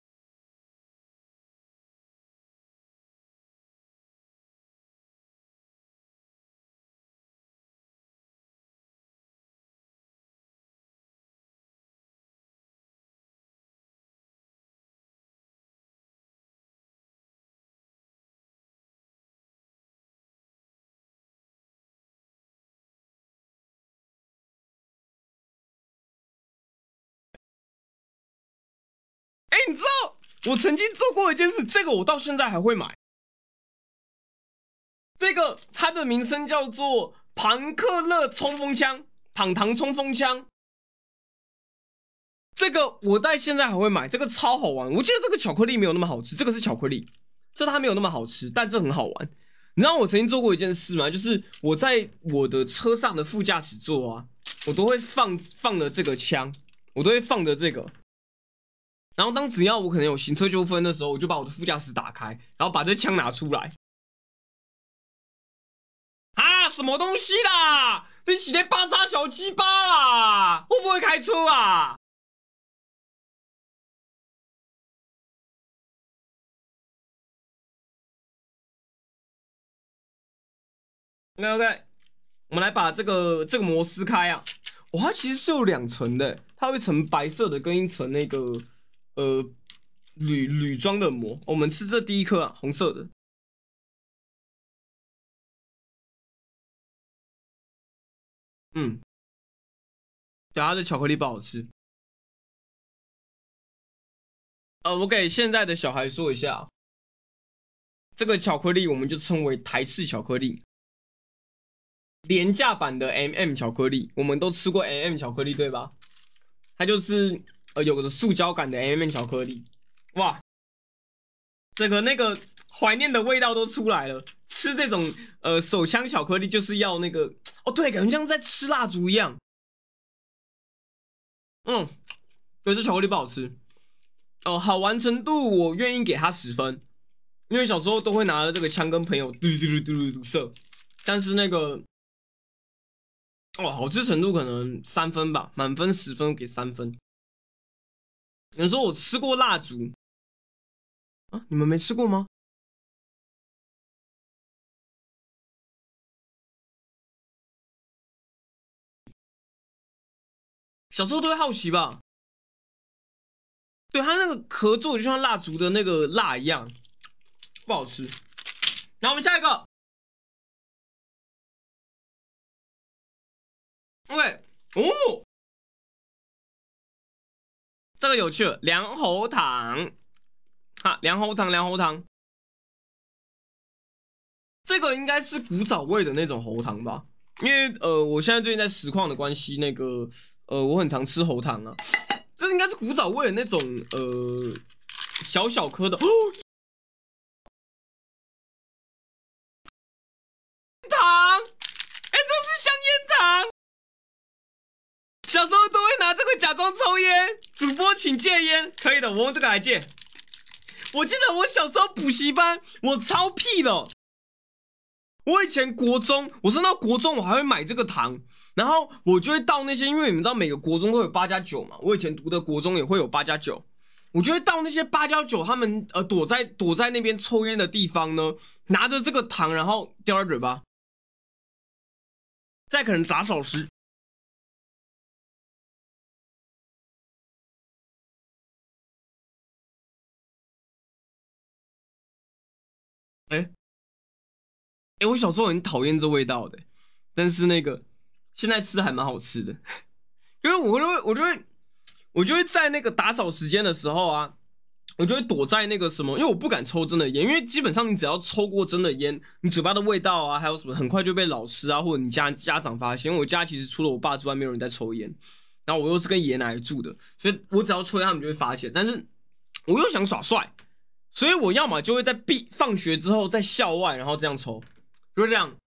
哎，你知道我曾经做过一件事，这个我到现在还会买。这个它的名称叫做庞克勒冲锋枪，糖糖冲锋枪。 这个我到现在还会买，这个超好玩。我记得这个巧克力没有那么好吃，这个是巧克力，这它没有那么好吃，但这很好玩。你知道我曾经做过一件事吗？就是我在我的车上的副驾驶座啊，我都会放放了这个枪，我都会放着这个。然后当只要我可能有行车纠纷的时候，我就把我的副驾驶打开，然后把这枪拿出来。啊，什么东西啦？你洗的巴沙小鸡巴啦？会不会开车啊？OK OK，我们来把这个这个膜撕开啊。哇，它其实是有两层的，它有一层白色的跟一层那个呃铝铝装的膜。我们吃这第一颗啊，红色的。嗯，对，它的巧克力不好吃。呃，我给现在的小孩说一下，这个巧克力我们就称为台式巧克力，廉价版的 M M 巧克力。我们都吃过 M M 巧克力对吧？它就是呃有个塑胶感的 M M 巧克力。哇，整个那个怀念的味道都出来了。吃这种呃手枪巧克力就是要那个哦，对，感觉像在吃蜡烛一样。嗯，对，这巧克力不好吃。哦、呃好玩程度我愿意给他十分，因为小时候都会拿着这个枪跟朋友嘟嘟嘟嘟嘟射。但是那个哦，好吃程度可能三分吧，满分十分给三分。有人说我吃过蜡烛啊，你们没吃过吗？小时候都会好奇吧？对，它那个壳做的就像蜡烛的那个蜡一样，不好吃。然后我们下一个，OK，哦，这个有趣了，凉喉糖，哈，凉喉糖，凉喉糖，这个应该是古早味的那种喉糖吧？因为呃，我现在最近在实况的关系，那个呃，我很常吃喉糖啊，这应该是古早味的那种呃小小颗的哦糖，哎，这是香烟糖。小时候都会拿这个假装抽烟，主播请戒烟，可以的，我用这个来戒。我记得我小时候补习班，我超屁的。我以前国中，我升到国中，我还会买这个糖，然后我就会到那些，因为你们知道每个国中都有八加九嘛，我以前读的国中也会有八加九，我就会到那些八加九他们呃躲在躲在那边抽烟的地方呢，拿着这个糖，然后叼在嘴巴，再可能打手势。哎、欸、哎、欸，我小时候很讨厌这味道的，但是那个现在吃的还蛮好吃的。因为我就会，我就会，我就会在那个打扫时间的时候啊，我就会躲在那个什么，因为我不敢抽真的烟，因为基本上你只要抽过真的烟，你嘴巴的味道啊，还有什么，很快就被老师啊或者你家家长发现。因为我家其实除了我爸之外，没有人在抽烟，然后我又是跟爷爷奶奶住的，所以我只要抽烟，他们就会发现。但是我又想耍帅，所以我要么就会在毕放学之后在校外，然后这样抽，就是这样。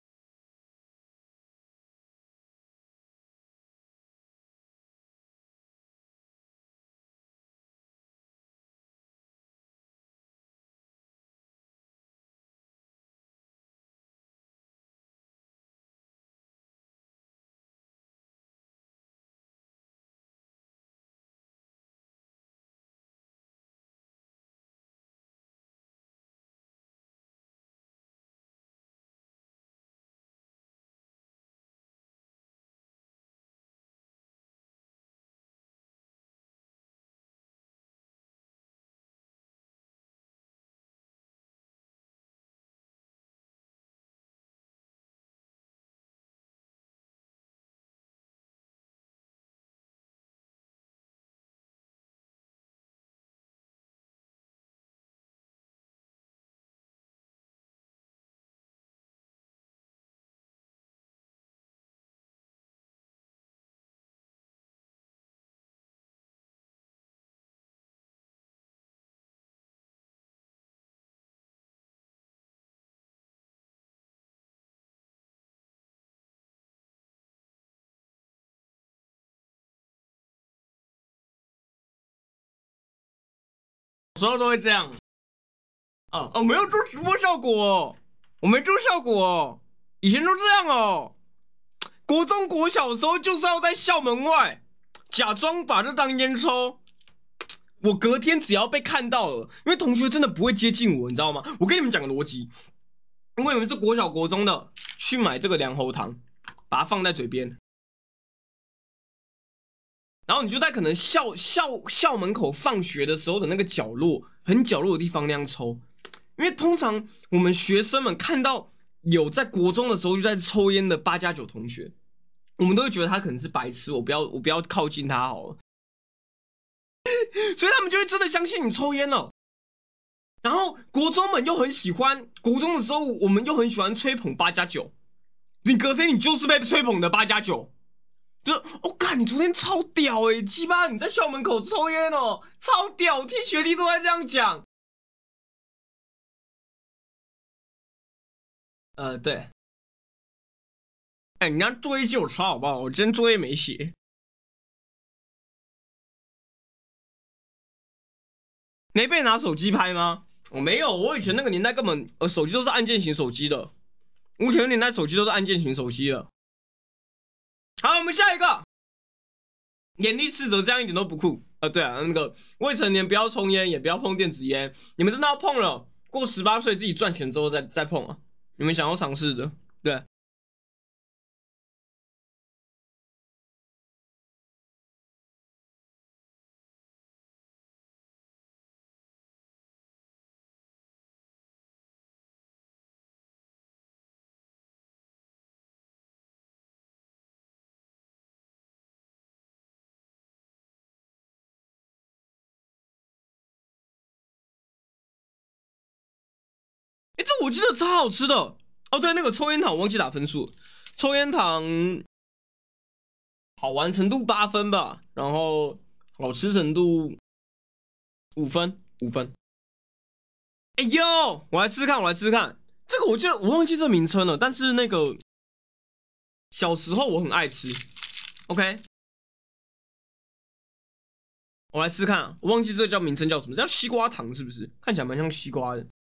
时候都会这样。哦哦，没有做直播效果哦，我没做效果哦，以前都这样哦。国中国小的时候就是要在校门外假装把这当烟抽，我隔天只要被看到了，因为同学真的不会接近我，你知道吗？我跟你们讲个逻辑，如果你们是国小国中的，去买这个凉喉糖，把它放在嘴边，然后你就在可能校校校门口放学的时候的那个角落，很角落的地方那样抽，因为通常我们学生们看到有在国中的时候就在抽烟的八加九同学，我们都会觉得他可能是白痴，我不要我不要靠近他好了，所以他们就会真的相信你抽烟了。然后国中们又很喜欢，国中的时候我们又很喜欢吹捧八加九，你隔天你就是被吹捧的八加九，就是我干、哦，你昨天超屌哎、欸，鸡巴你在校门口抽烟哦，超屌，我听学弟都在这样讲。呃，对，哎，你家作业借我抄好不好？我今天作业没写。没被拿手机拍吗？我没有，我以前那个年代根本呃手机都是按键型手机的，我以前的年代手机都是按键型手机的。好，我们下一个，眼力斥责这样一点都不酷。呃，对啊，那个未成年不要抽烟，也不要碰电子烟。你们真的要碰了，过十八岁自己赚钱之后再再碰啊。你们想要尝试的，对。哎，这我记得超好吃的哦。对，那个抽烟糖我忘记打分数，抽烟糖好玩程度八分吧，然后好吃程度五分，五分。哎呦，我来吃吃看，我来吃吃看。这个我记得我忘记这名称了，但是那个小时候我很爱吃。OK，我来吃吃看，我忘记这个叫名称叫什么，叫西瓜糖是不是？看起来蛮像西瓜的。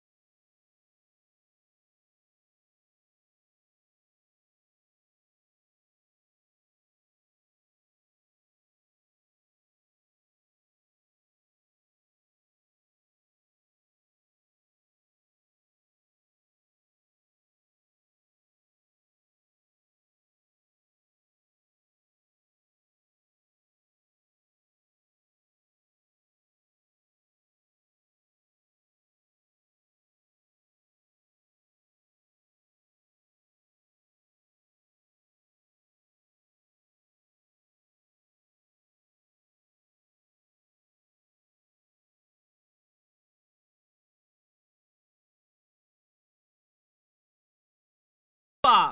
吧，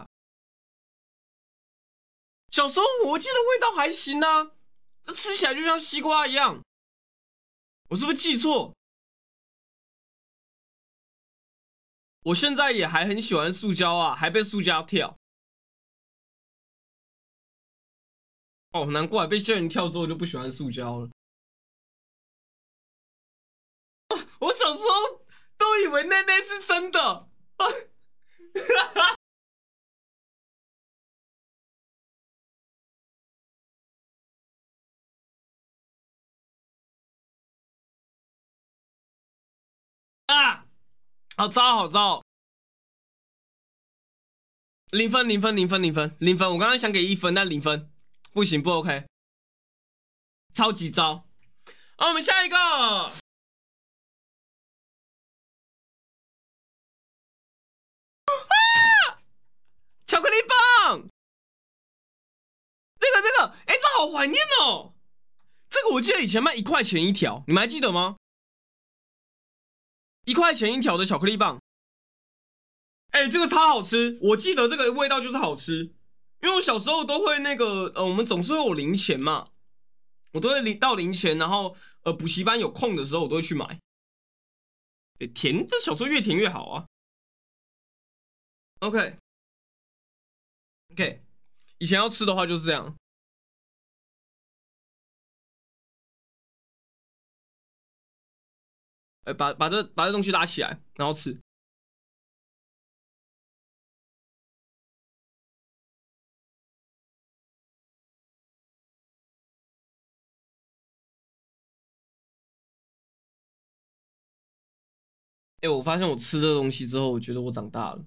小时候我记得味道还行啊，这吃起来就像西瓜一样。我是不是记错？我现在也还很喜欢塑胶啊，还被塑胶跳。哦，难怪被仙人跳之后就不喜欢塑胶了。我小时候都以为那那是真的。啊，好糟好糟，零分零分零分零分零分，我刚刚想给一分，但零分，不行不 OK，超级糟。好，我们下一个巧克力棒，这个这个，哎，这好怀念哦。这个我记得以前卖一块钱一条，你们还记得吗？一块钱一条的巧克力棒，哎，这个超好吃，我记得这个味道就是好吃，因为我小时候都会那个，呃，我们总是会有零钱嘛，我都会零到零钱，然后呃补习班有空的时候，我都会去买。对，甜，这小时候越甜越好啊。OK OK，以前要吃的话就是这样。 呃，把把这把这东西拉起来，然后吃。哎、欸，我发现我吃这东西之后，我觉得我长大了。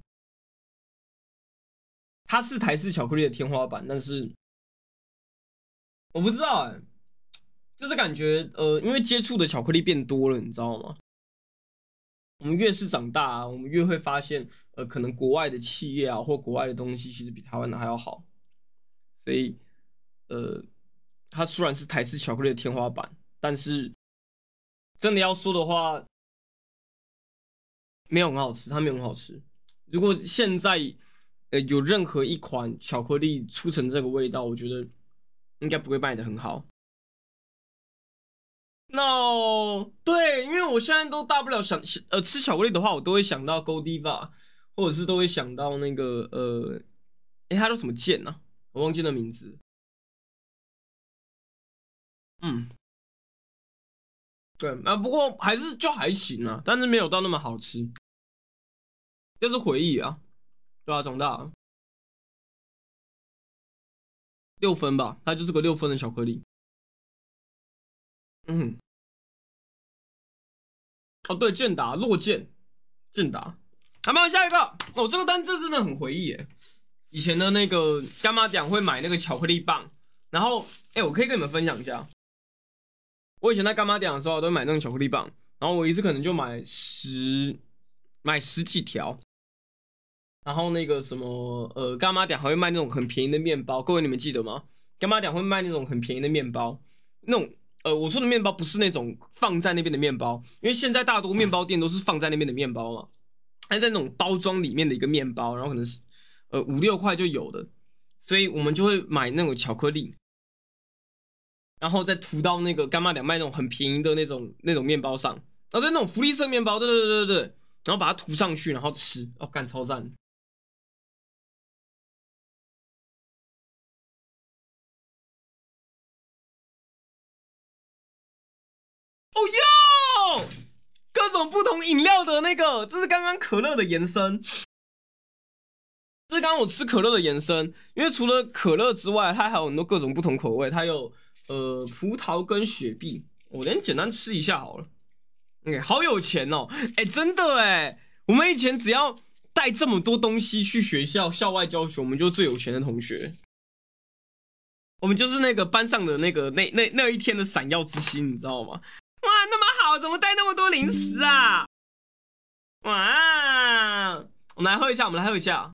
它是台式巧克力的天花板，但是我不知道哎、欸，就是感觉呃，因为接触的巧克力变多了，你知道吗？我们越是长大啊，我们越会发现，呃，可能国外的企业啊，或国外的东西，其实比台湾的还要好。所以，呃，它虽然是台式巧克力的天花板，但是真的要说的话，没有很好吃，它没有很好吃。如果现在呃有任何一款巧克力出成这个味道，我觉得应该不会卖的很好。No，对，因为我现在都大不了想呃吃巧克力的话，我都会想到 Godiva，或者是都会想到那个呃，诶，它叫什么剑呢、啊？我忘记了名字。嗯，对啊，不过还是就还行啊，但是没有到那么好吃，这是回忆啊，对啊，长大了六分吧，它就是个六分的巧克力。嗯，哦对，健达落剑，健达。好，慢慢下一个。哦，这个单这真的很回忆耶。以前的那个干妈店会买那个巧克力棒，然后哎、欸，我可以跟你们分享一下，我以前在干妈店的时候都会买那种巧克力棒，然后我一次可能就买十买十几条，然后那个什么呃干妈店还会卖那种很便宜的面包，各位你们记得吗？干妈店会卖那种很便宜的面包，那种呃我说的面包不是那种放在那边的面包，因为现在大多面包店都是放在那边的面包嘛，还在那种包装里面的一个面包，然后可能是呃五六块就有的，所以我们就会买那种巧克力，然后再涂到那个干妈店卖那种很便宜的那种那种面包上，然后在那种福利社面包，对对对对对，然后把它涂上去，然后吃，哦，干超赞！哦哟，各种不同饮料的那个，这是刚刚可乐的延伸，这是刚刚我吃可乐的延伸，因为除了可乐之外，它还有很多各种不同口味，它有呃葡萄跟雪碧，我连简单吃一下好了。哎、欸，好有钱哦！哎、欸，真的哎，我们以前只要带这么多东西去学校校外教学，我们就最有钱的同学。我们就是那个班上的那个那那那一天的闪耀之星，你知道吗？哇，那么好，怎么带那么多零食啊？哇，我们来喝一下，我们来喝一下。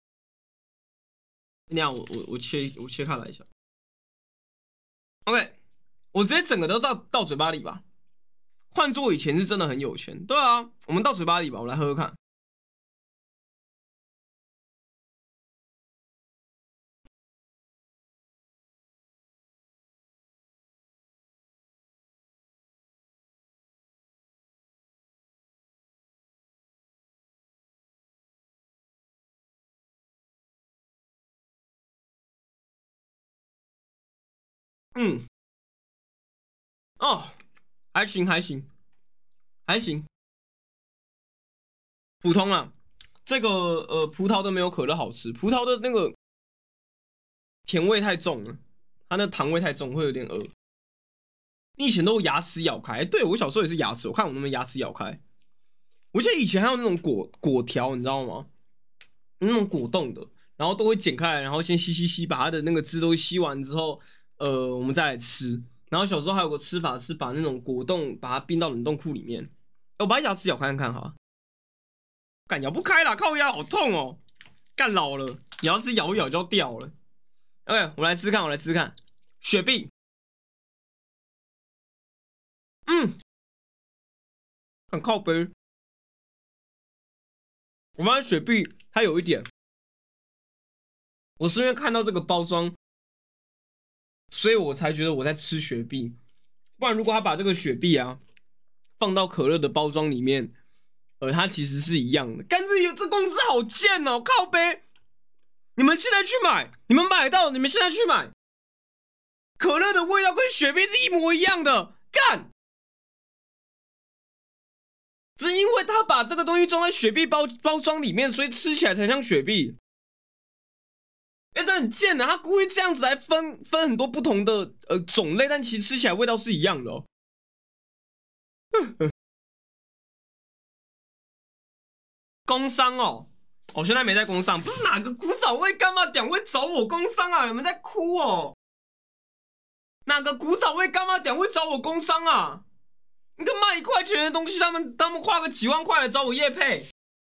那样，我我我切我切开来一下。OK，我直接整个都到到嘴巴里吧。换做以前是真的很有钱，对啊，我们到嘴巴里吧，我来喝喝看。嗯，哦，还行还行还行，普通啊。这个呃，葡萄的没有可乐好吃，葡萄的那个甜味太重了，它那糖味太重，会有点恶。你以前都牙齿咬开，对我小时候也是牙齿，我看我那边牙齿咬开。我记得以前还有那种果果条，你知道吗？那种果冻的，然后都会剪开来，然后先吸吸吸，把它的那个汁都吸完之后，呃，我们再来吃。然后小时候还有个吃法是把那种果冻把它冰到冷冻库里面。我把牙齿咬开看看哈，干咬不开了，靠牙好痛哦，干老了，牙齿咬一咬就要掉了。OK，我来吃看，我来吃看，雪碧，嗯，很靠背。我发现雪碧它有一点，我是因为看到这个包装，所以我才觉得我在吃雪碧。不然如果他把这个雪碧啊放到可乐的包装里面，呃，它其实是一样的。但是有这公司好贱哦，靠背！你们现在去买，你们买到，你们现在去买，可乐的味道跟雪碧是一模一样的，干！ 只是因为他把这个东西装在雪碧包包装里面，所以吃起来才像雪碧。哎、欸，这很贱的，他故意这样子来分分很多不同的呃种类，但其实吃起来味道是一样的哦。工商哦，我、哦、现在没在工商，不是哪个古早味干妈点会找我工商啊？有没有在哭哦？哪个古早味干妈点会找我工商啊？你个卖一块钱的东西，他们他们花个几万块来找我业配。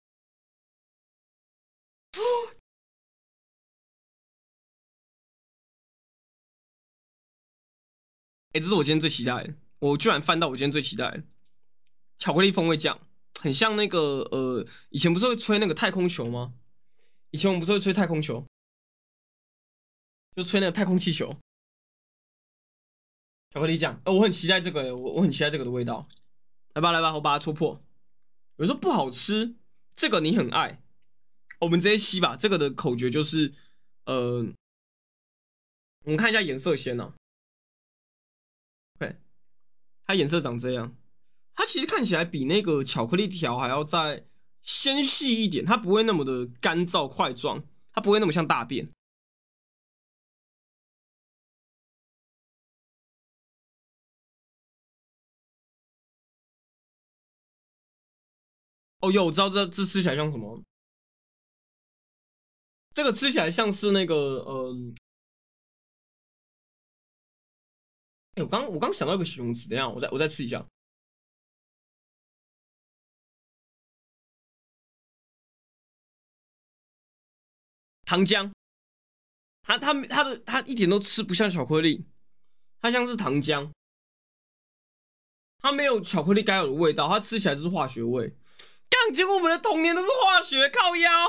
哎、欸，这是我今天最期待的，我居然翻到我今天最期待的巧克力风味酱，很像那个呃，以前不是会吹那个太空球吗？以前我们不是会吹太空球，就吹那个太空气球，巧克力酱。呃，我很期待这个，我我很期待这个的味道。来吧来吧，我把它戳破。有人说不好吃，这个你很爱，我们直接吸吧。这个的口诀就是，呃，我们看一下颜色先呢、啊。OK，它颜色长这样。它其实看起来比那个巧克力条还要再纤细一点，它不会那么的干燥块状，它不会那么像大便。哦，有，我知道这这吃起来像什么？这个吃起来像是那个，嗯、呃，哎，我刚我刚想到一个形容词，等一下我再我再吃一下。糖浆，它它它的它一点都吃不像巧克力，它像是糖浆，它没有巧克力该有的味道，它吃起来就是化学味。干，结果我们的童年都是化学，靠腰。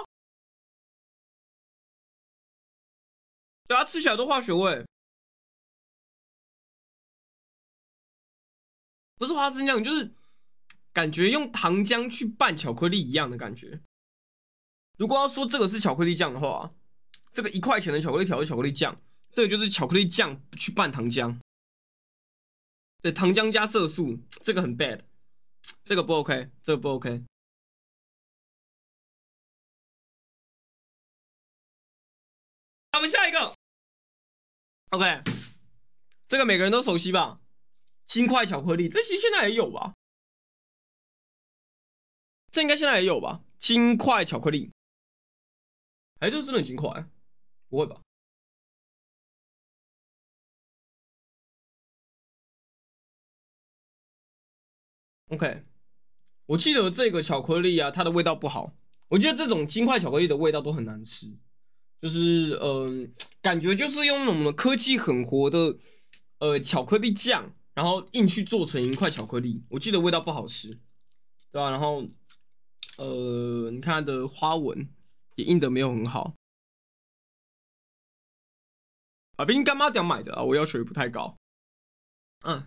对啊，吃起来都化学味，不是花生酱，就是感觉用糖浆去拌巧克力一样的感觉。如果要说这个是巧克力酱的话，这个一块钱的巧克力条是巧克力酱，这个就是巧克力酱去拌糖浆。对，糖浆加色素，这个很 bad， 这个不 OK， 这个不 OK。我们下一个 OK， 这个每个人都熟悉吧？金块巧克力，这其实现在也有吧？这应该现在也有吧？金块巧克力，哎，这是真的金块？不会吧？OK，我记得这个巧克力啊，它的味道不好。我觉得这种金块巧克力的味道都很难吃，就是嗯、呃，感觉就是用那种科技很活的呃巧克力酱，然后硬去做成一块巧克力。我记得味道不好吃，对吧、啊？然后呃，你看它的花纹也印的没有很好。啊，毕竟干妈店买的啊，我要求也不太高。嗯，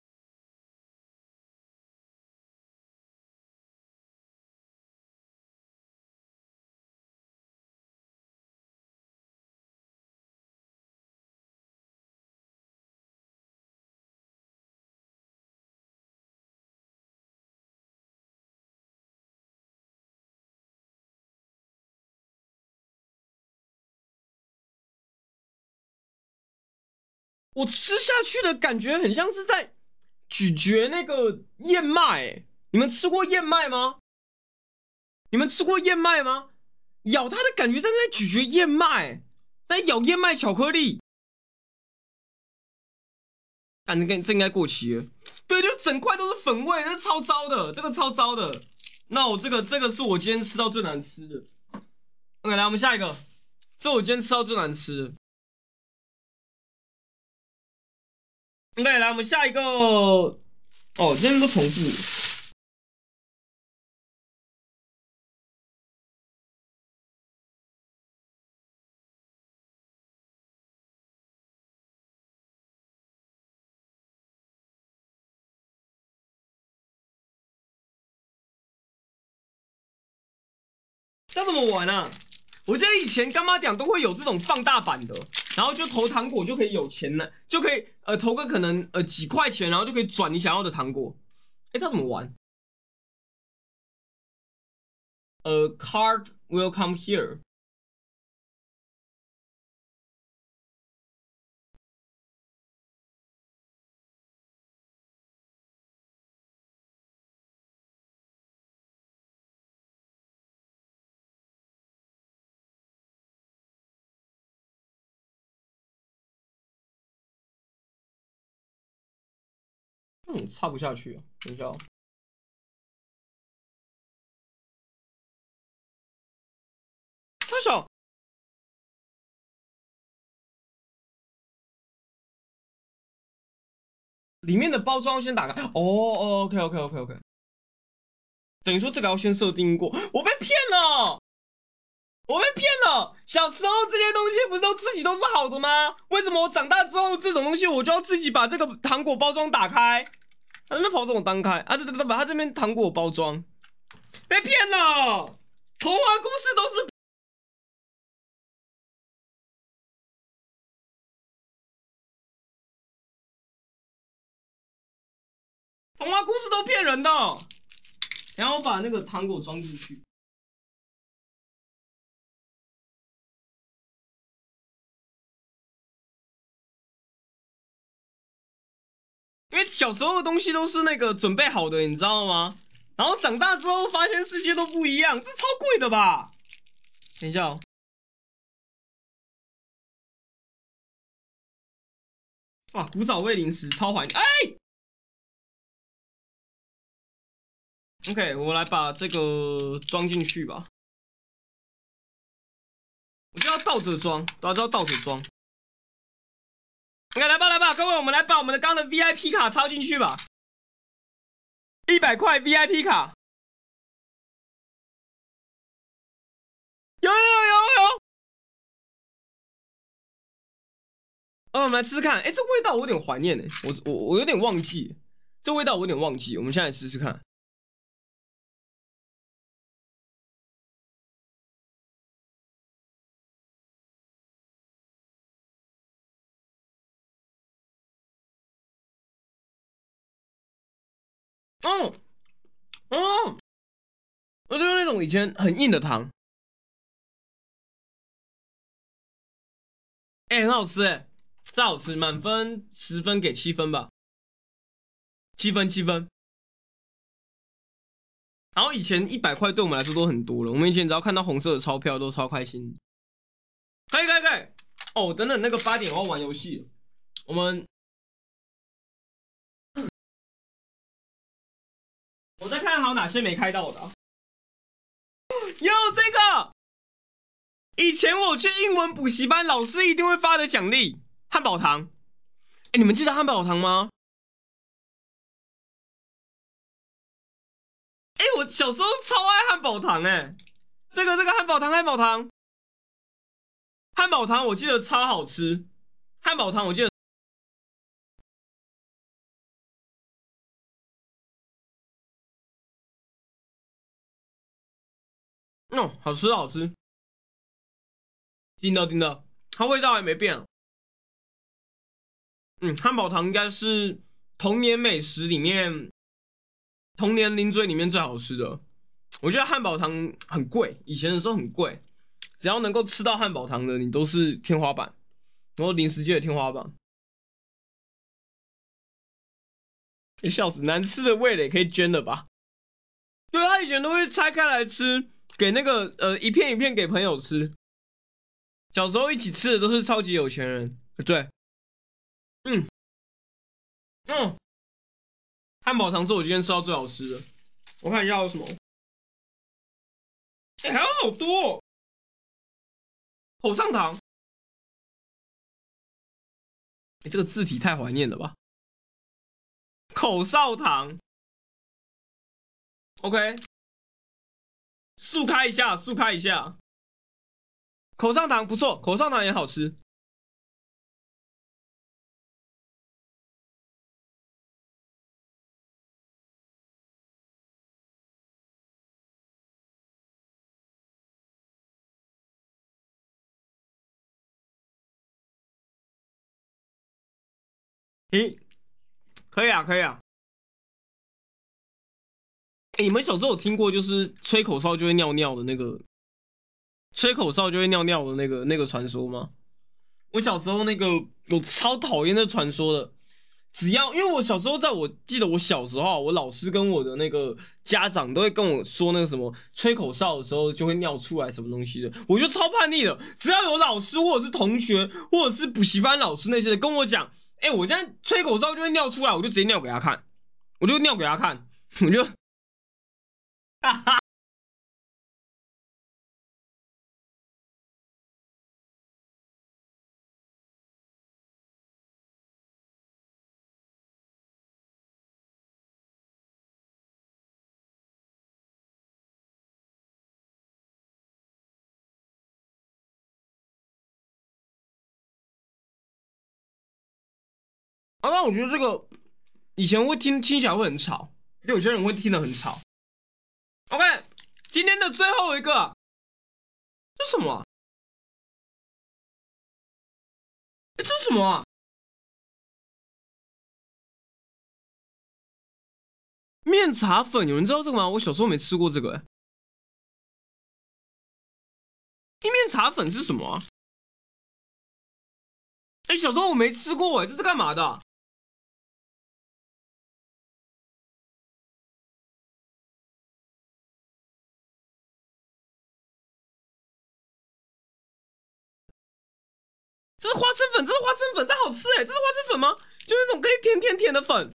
我吃下去的感觉很像是在咀嚼那个燕麦、欸。你们吃过燕麦吗？你们吃过燕麦吗？咬它的感觉像在咀嚼燕麦，在咬燕麦巧克力。感觉这应该过期了。对，就整块都是粉味，这超糟的，这个超糟的。那我这个这个是我今天吃到最难吃的。OK，来我们下一个，这我今天吃到最难吃的。OK，来我们下一个。哦，今天都重复。这怎么玩啊？我记得以前干妈店都会有这种放大版的，然后就投糖果就可以有钱了，就可以呃投个可能呃几块钱，然后就可以转你想要的糖果。哎，这怎么玩？ A card will come here。嗯，插不下去啊，等一下哦。插小。里面的包装先打开。哦哦，OK OK OK OK。等于说这个要先设定过，我被骗了，我被骗了。小时候这些东西不是都自己都是好的吗？为什么我长大之后这种东西我就要自己把这个糖果包装打开？他这边跑这种单开啊，这这这把他这边糖果包装被骗了。童话故事都是童话故事都骗人的。然后我把那个糖果装进去。因为小时候的东西都是那个准备好的，你知道吗？然后长大之后发现世界都不一样，这超贵的吧？等一下哦。哇，古早味零食超怀念。哎，OK，我来把这个装进去吧。我就要倒着装，大家知道倒着装。OK，来吧来吧，各位，我们来把我们的刚刚的 V I P 卡插进去吧。一百块 V I P 卡，有有有有有。哦，我们来吃吃看。哎，这味道我有点怀念呢，我我我有点忘记，这味道我有点忘记。我们现在来试试看。哦哦，我就是那种以前很硬的糖。哎，很好吃哎，真好吃，满分十分给七分吧，七分七分。然后以前一百块对我们来说都很多了，我们以前只要看到红色的钞票都超开心。可以可以可以。哦，等等，那个八点我要玩游戏，我们我再看还有哪些没开到的、啊。有这个，以前我去英文补习班，老师一定会发的奖励——汉堡糖。哎，你们记得汉堡糖吗？哎，我小时候超爱汉堡糖哎，这个这个汉堡糖汉堡糖汉堡糖，我记得超好吃。汉堡糖我记得。嗯，好吃好吃，听到听到，它味道还没变。嗯，汉堡糖应该是童年美食里面，童年零嘴里面最好吃的。我觉得汉堡糖很贵，以前的时候很贵，只要能够吃到汉堡糖的，你都是天花板，然后零食界的天花板。欸、笑死，难吃的味蕾可以捐了吧？对，他以前都会拆开来吃，给那个呃一片一片给朋友吃。小时候一起吃的都是超级有钱人。对，嗯嗯，汉堡糖是我今天吃到最好吃的。我看一下有什么。哎、欸，还有好多、哦。口上糖。哎、欸，这个字体太怀念了吧？口哨糖，OK，速开一下，速开一下。口上糖不错，口上糖也好吃。咦，可以啊，可以啊。 欸，你们小时候有听过就是吹口哨就会尿尿的那个，吹口哨就会尿尿的那个那个传说吗？我小时候那个我超讨厌那传说的，只要因为我小时候在我记得我小时候，我老师跟我的那个家长都会跟我说那个什么吹口哨的时候就会尿出来什么东西的，我就超叛逆的。只要有老师或者是同学或者是补习班老师那些的跟我讲，哎、欸，我现在吹口哨就会尿出来，我就直接尿给他看，我就尿给他看，我就哈哈。啊，那我觉得这个以前会听听起来会很吵，有些人会听得很吵。OK， 今天的最后一个，这是什么啊？欸，这是什么啊？面茶粉，有人知道这个吗？我小时候没吃过这个、欸。意面茶粉是什么啊？哎、欸，小时候我没吃过、欸，哎，这是干嘛的啊？这是花生粉，这是花生粉，这好吃哎、欸！这是花生粉吗？就是那种可以甜甜甜的粉。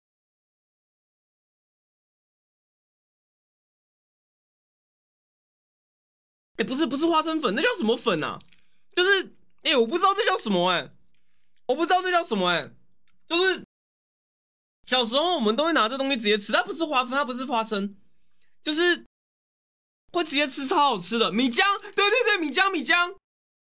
哎、欸，不是不是花生粉，那叫什么粉啊？就是哎、欸，我不知道这叫什么哎、欸，我不知道这叫什么哎、欸，就是小时候我们都会拿这东西直接吃，它不是花粉，它不是花生，就是会直接吃，超好吃的米浆。对对对，米浆米浆。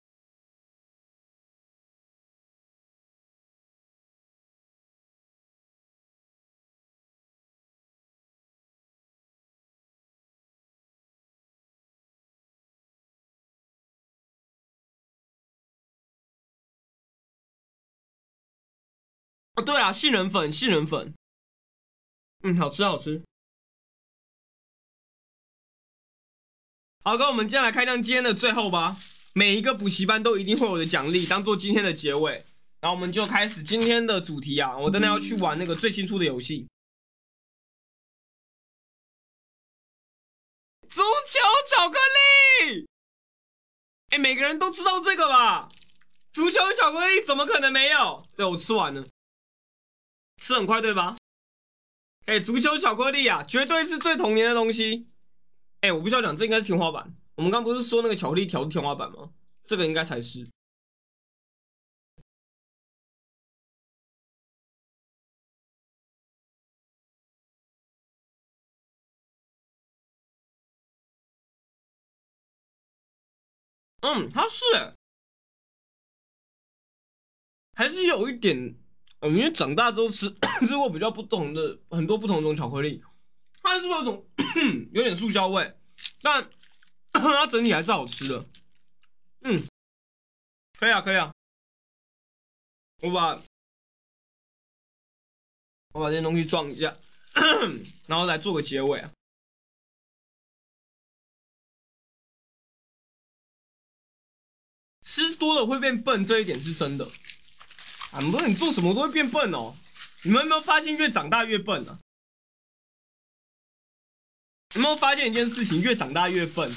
哦，对啊，杏仁粉，杏仁粉，嗯，好吃好吃。好哥，我们接下来开箱今天的最后吧。每一个补习班都一定会有的奖励，当做今天的结尾。然后我们就开始今天的主题啊！我真的要去玩那个最新出的游戏——足球巧克力。哎，每个人都知道这个吧？足球巧克力怎么可能没有？对，我吃完了，吃很快对吧？哎，足球巧克力啊，绝对是最童年的东西。哎，我不需要讲，这应该是天花板。我们刚不是说那个巧克力条是天花板吗？这个应该才是。嗯，它是、欸，还是有一点，嗯，因为长大之后吃吃过比较不同的很多不同种巧克力，它还是有一种有点塑胶味，但它整体还是好吃的。嗯，可以啊，可以啊。我把我把这些东西装一下，然后来做个结尾啊。吃多了会变笨，这一点是真的。啊，不是你做什么都会变笨哦。你们有没有发现，越长大越笨啊？有没有发现一件事情，越长大越笨？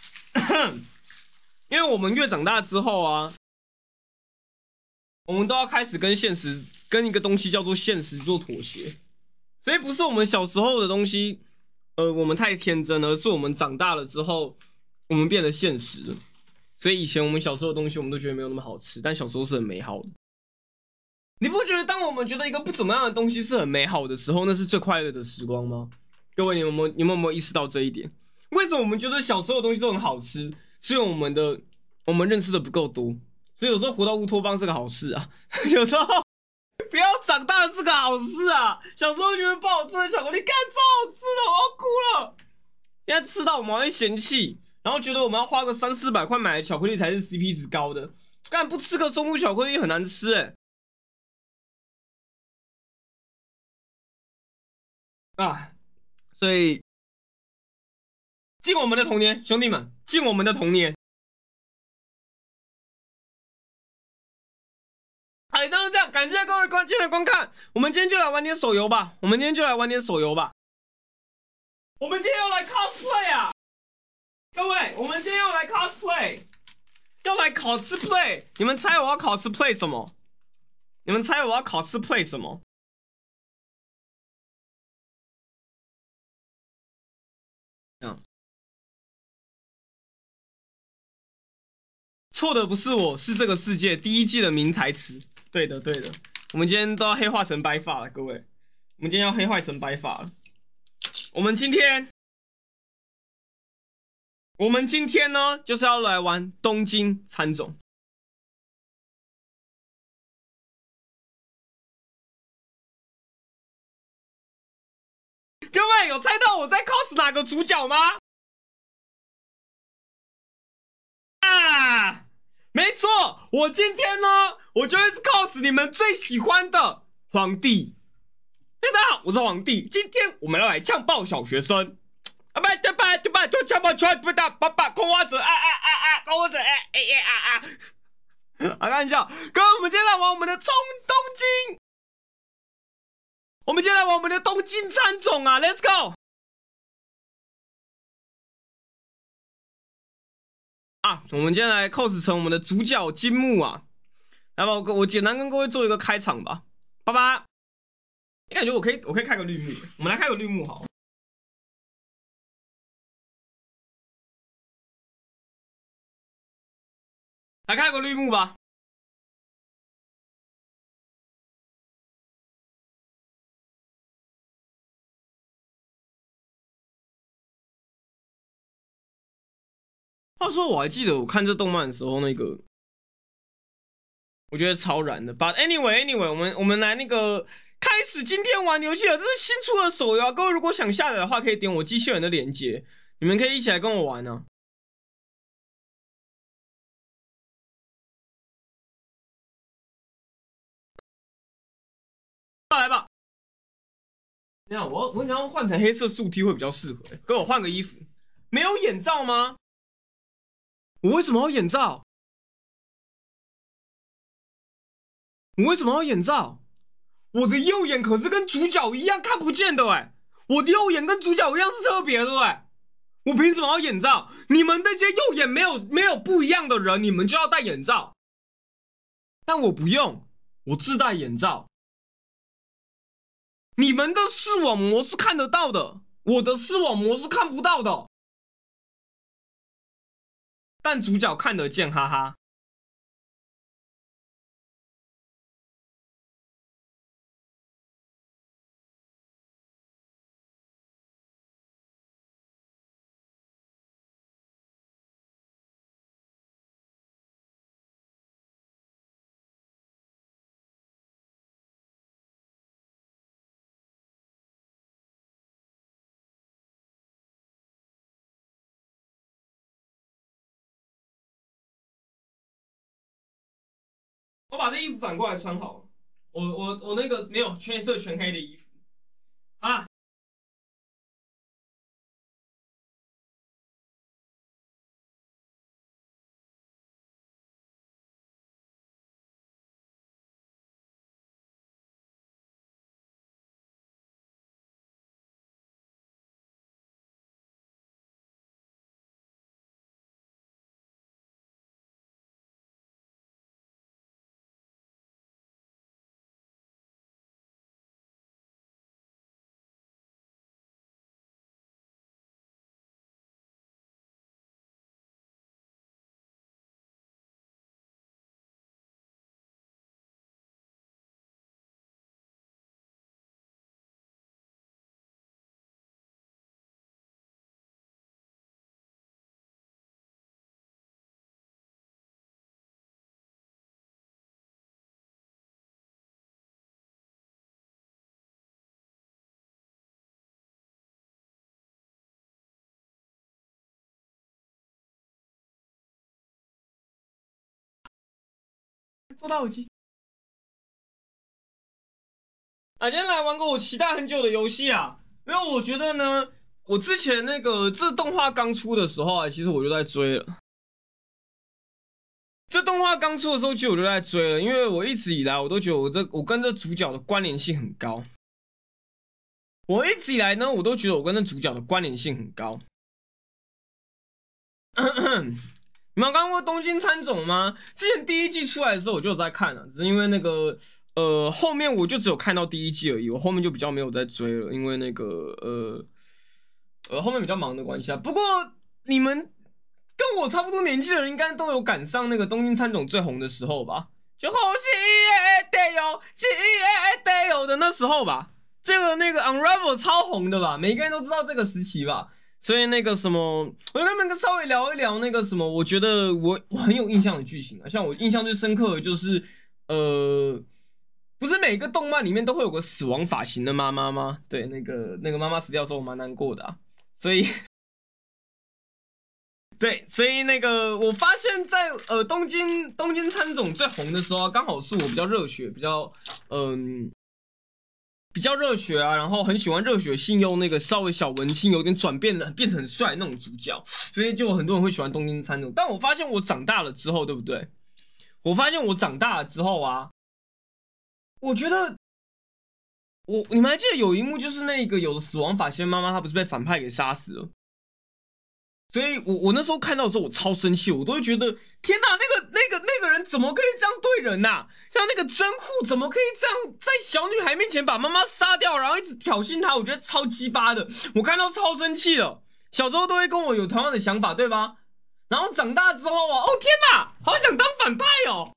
因为我们越长大之后啊，我们都要开始跟现实、跟一个东西叫做现实做妥协。所以不是我们小时候的东西，呃，我们太天真了，而是我们长大了之后，我们变得现实了。所以以前我们小时候的东西，我们都觉得没有那么好吃，但小时候是很美好的。你不觉得当我们觉得一个不怎么样的东西是很美好的时候，那是最快乐的时光吗？各位，你们有没有你们有没有意识到这一点？为什么我们觉得小时候的东西都很好吃？是因为我们的我们认识的不够多，所以有时候活到乌托邦是个好事啊。有时候不要长大是个好事啊。小时候觉得不好吃的巧克力，干超好吃的，我要哭了。现在吃到我们还会嫌弃，然后觉得我们要花个三四百块买的巧克力才是 C P 值高的。干不吃个松露巧克力很难吃哎、欸、啊！所以敬我们的童年，兄弟们，敬我们的童年。哎，都是这样，感谢各位观众的观看。我们今天就来玩点手游吧。我们今天就来玩点手游吧。我们今天要来 cosplay 啊！各位，我们今天要来 cosplay， 要来 cosplay。你们猜我要 cosplay 什么？你们猜我要 cosplay 什么？嗯，错的不是我，是这个世界第一季的名台词。对的，对的。我们今天都要黑化成白发了，各位。我们今天要黑化成白发了。我们今天，我们今天呢，就是要来玩东京喰种。各位有猜到我在 cos 哪个主角吗？啊，没错，我今天呢，我就会 cos 你们最喜欢的皇帝。大家好，我是皇帝，今天我们要来呛爆小学生。啊不对吧对吧，就呛爆全部的爸爸空花者啊啊啊啊，空花者哎哎哎啊啊！啊，看一下，哥，我们接下来玩我们的冲东京，我们接下来玩我们的东京喰种啊 ，Let's go！啊，我们今天来 cos 成我们的主角金木啊，来吧，我我简单跟各位做一个开场吧，爸爸，你感觉我可以我可以开个绿幕，我们来开个绿幕好，来开个绿幕吧。话说我还记得我看这动漫的时候，那个我觉得超燃的。But anyway anyway，我们我们来那个开始今天玩游戏了，这是新出的手游啊，各位如果想下载的话，可以点我机器人的链接，你们可以一起来跟我玩啊。上来吧。你看，我我想要换成黑色素 T 会比较适合、欸，给我换个衣服。没有眼罩吗？我为什么要眼罩？我为什么要眼罩？我的右眼可是跟主角一样看不见的哎、欸，我的右眼跟主角一样是特别的哎、欸，我凭什么要眼罩？你们那些右眼没有没有不一样的人，你们就要戴眼罩，但我不用，我自带眼罩。你们的视网膜是看得到的，我的视网膜是看不到的，但主角看得见，哈哈。我把这衣服反过来穿好了，我我我那个没有全色全黑的衣服啊。做到耳机。啊，今天来玩个我期待很久的游戏啊，因为我觉得呢， 我之前那个这动画刚出的时候啊，其实我就在追了。这动画刚出的时候，其实我就在追了，因为我一直以来我都觉得我这我跟这主角的关联性很高。我一直以来呢，我都觉得我跟这主角的关联性很高。你们有看过《东京喰种》吗？之前第一季出来的时候，我就有在看了，只是因为那个呃后面我就只有看到第一季而已，我后面就比较没有在追了，因为那个呃呃后面比较忙的关系啊。不过你们跟我差不多年纪的人，应该都有赶上那个东京喰种最红的时候吧？就好戏也得有，戏也得有的那时候吧。这个那个 Unravel 超红的吧，每个人都知道这个时期吧。所以那个什么，我就跟他们稍微聊一聊那个什么，我觉得我我很有印象的剧情啊，像我印象最深刻的就是，呃，不是每个动漫里面都会有个死亡发型的妈妈吗？对，那个那个妈妈死掉的时候，我蛮难过的啊。所以，对，所以那个我发现在，呃东京东京喰种最红的时候啊，刚好是我比较热血，比较嗯。比较热血啊，然后很喜欢热血性又那个稍微小文青，有点转变了，变成很帅那种主角，所以就有很多人会喜欢东京喰种。但我发现我长大了之后，对不对？我发现我长大了之后啊，我觉得我你们还记得有一幕，就是那个有的死亡法仙妈妈，她不是被反派给杀死了？所以我我那时候看到的时候，我超生气，我都会觉得天哪，那个那个那个人怎么可以这样对人呐、啊？像那个真户怎么可以这样在小女孩面前把妈妈杀掉，然后一直挑衅她？我觉得超鸡巴的，我看到超生气的。小时候都会跟我有同样的想法，对吧？然后长大之后啊，哦天哪，好想当反派哦，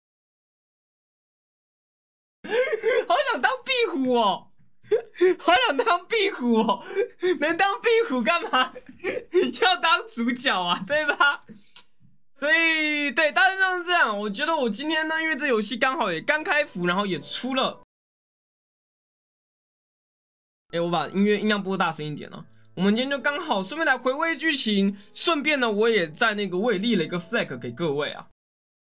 好想当壁虎哦，好想当壁虎哦，能当壁虎干嘛？要当主角啊，对吧？所以，对，大致上是这样。我觉得我今天呢，因为这游戏刚好也刚开服，然后也出了。哎，我把音乐音量播大声一点啊。我们今天就刚好顺便来回味剧情，顺便呢，我也在那个我也立了一个 flag 给各位啊。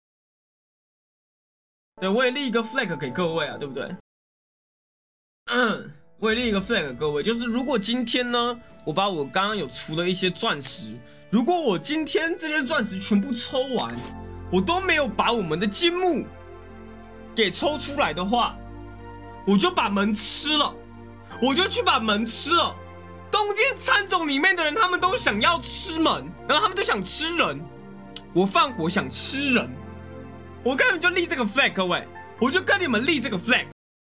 对，我也立一个 flag 给各位啊，对不对？嗯，我也立一个 flag 给各位，就是如果今天呢，我把我刚刚有出的一些钻石，如果我今天这些钻石全部抽完，我都没有把我们的金木给抽出来的话，我就把门吃了，我就去把门吃了。东京喰种里面的人，他们都想要吃门，然后他们都想吃人。我放火想吃人，我根本就立这个 flag， 各位，我就跟你们立这个 flag。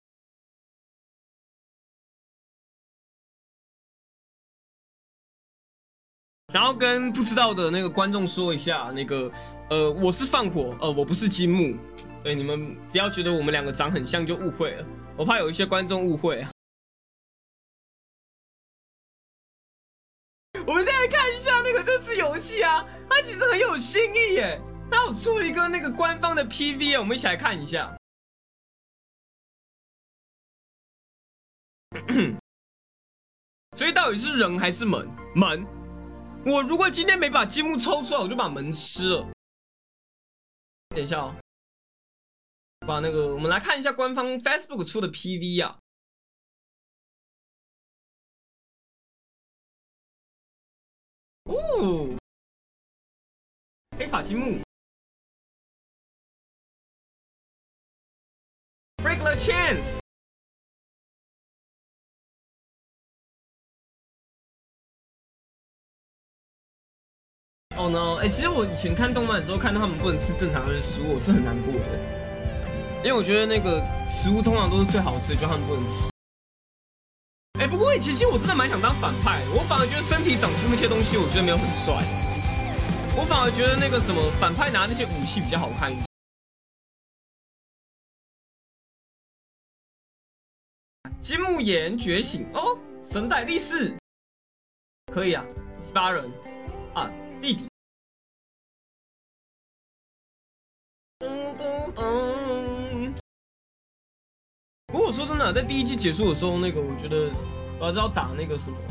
然后跟不知道的那个观众说一下，那个呃，我是放火，呃，我不是金木。对，你们不要觉得我们两个长很像就误会了，我怕有一些观众误会啊。我们现在看一下那个这次游戏啊，它其实很有新意耶，它有出一个那个官方的 P V， 我们一起来看一下。所以到底是人还是门？门。我如果今天没把积木抽出来，我就把门吃了。等一下哦，把那个我们来看一下官方 Facebook 出的 P V 啊。哦，黑卡积木 ，Regular Chance。哦 no，哎、欸，其实我以前看动漫的时候，看到他们不能吃正常的食物，我是很难过的，因为我觉得那个食物通常都是最好吃的，就他们不能吃。哎、欸，不过以前其实我真的蛮想当反派的，我反而觉得身体长出那些东西，我觉得没有很帅，我反而觉得那个什么反派拿那些武器比较好看一点。金木研觉醒哦，神代力士可以啊，七八人啊，弟弟。咚咚咚。不过我说真的，在第一季结束的时候，那个我觉得我还是要打那个什么，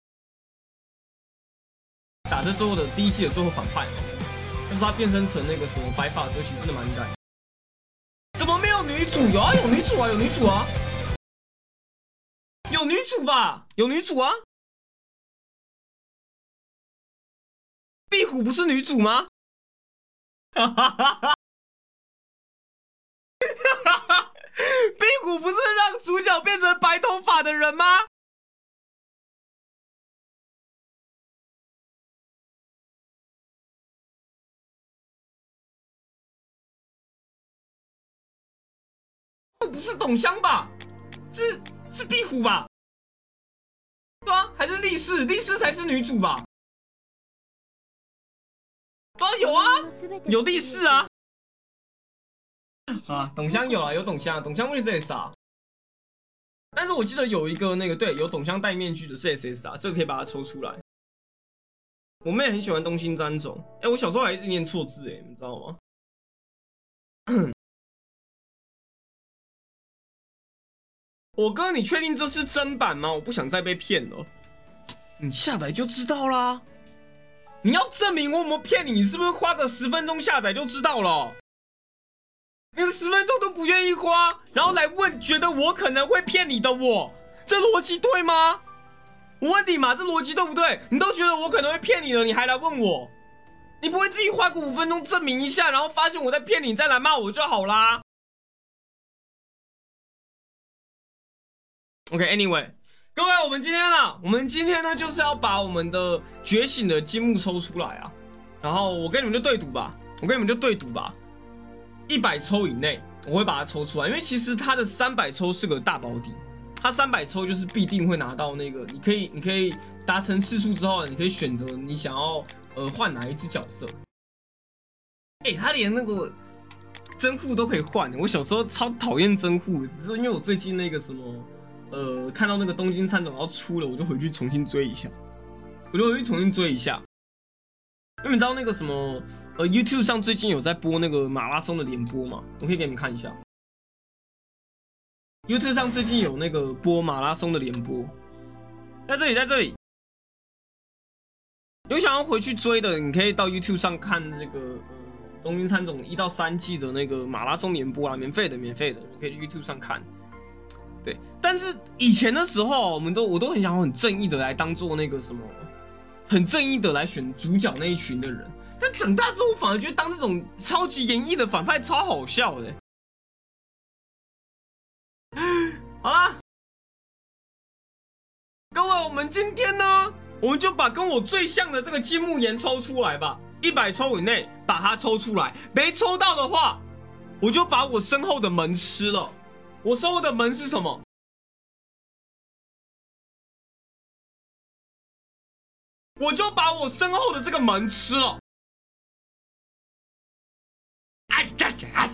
打这最后的第一季的最后反派，就是他变身成那个什么白发的时候，其实真的蛮感。怎么没有女主？有啊，有女主啊，有女主啊，有女主吧？有女主啊。 壁虎不是女主吗？哈哈哈哈壁虎不是让主角变成白头发的人吗？不是董香吧？是是壁虎吧？对啊，还是力士？力士才是女主吧？对啊，有啊，有力士啊。啊，董香有啊，有董香，董香位置也傻。但是我记得有一个那个对，有董香戴面具的是 S S R， 这个可以把它抽出来。我妹很喜欢东兴沾种，哎、欸，我小时候还一直念错字，哎，你知道吗？我哥，你确定这是真版吗？我不想再被骗了。你下载就知道啦。你要证明我有没有骗你，你是不是花个十分钟下载就知道了？连十分钟都不愿意花，然后来问觉得我可能会骗你的我，这逻辑对吗？我问你嘛，这逻辑对不对？你都觉得我可能会骗你了，你还来问我？你不会自己花个五分钟证明一下，然后发现我在骗你，再来骂我就好啦。OK，Anyway，、okay, 各位，我们今天啊，我们今天呢就是要把我们的觉醒的积木抽出来啊，然后我跟你们就对赌吧，我跟你们就对赌吧，一百抽以内我会把它抽出来，因为其实它的三百抽是个大保底，它三百抽就是必定会拿到那个，你可以你可以达成次数之后，你可以选择你想要呃换哪一只角色。哎、欸，他连那个真户都可以换，我小时候超讨厌真户，只是因为我最近那个什么。呃，看到那个东京参总要出了，我就回去重新追一下，我就回去重新追一下。因为你知道那个什么，呃 ，YouTube 上最近有在播那个马拉松的联播嘛，我可以给你们看一下。YouTube 上最近有那个播马拉松的联播，在这里，在这里。有想要回去追的，你可以到 YouTube 上看这个呃东京参总一到三季的那个马拉松联播啊，免费的，免费的，你可以去 YouTube 上看。对，但是以前的时候，我们都我都很想很正义的来当做那个什么，很正义的来选主角那一群的人。但长大之后，反而觉得当这种超级演绎的反派超好笑的。好啦，各位，我们今天呢，我们就把跟我最像的这个金木研抽出来吧，一百抽以内把它抽出来，没抽到的话，我就把我身后的门吃了。我身后的门是什么？我就把我身后的这个门吃了。哎呀呀！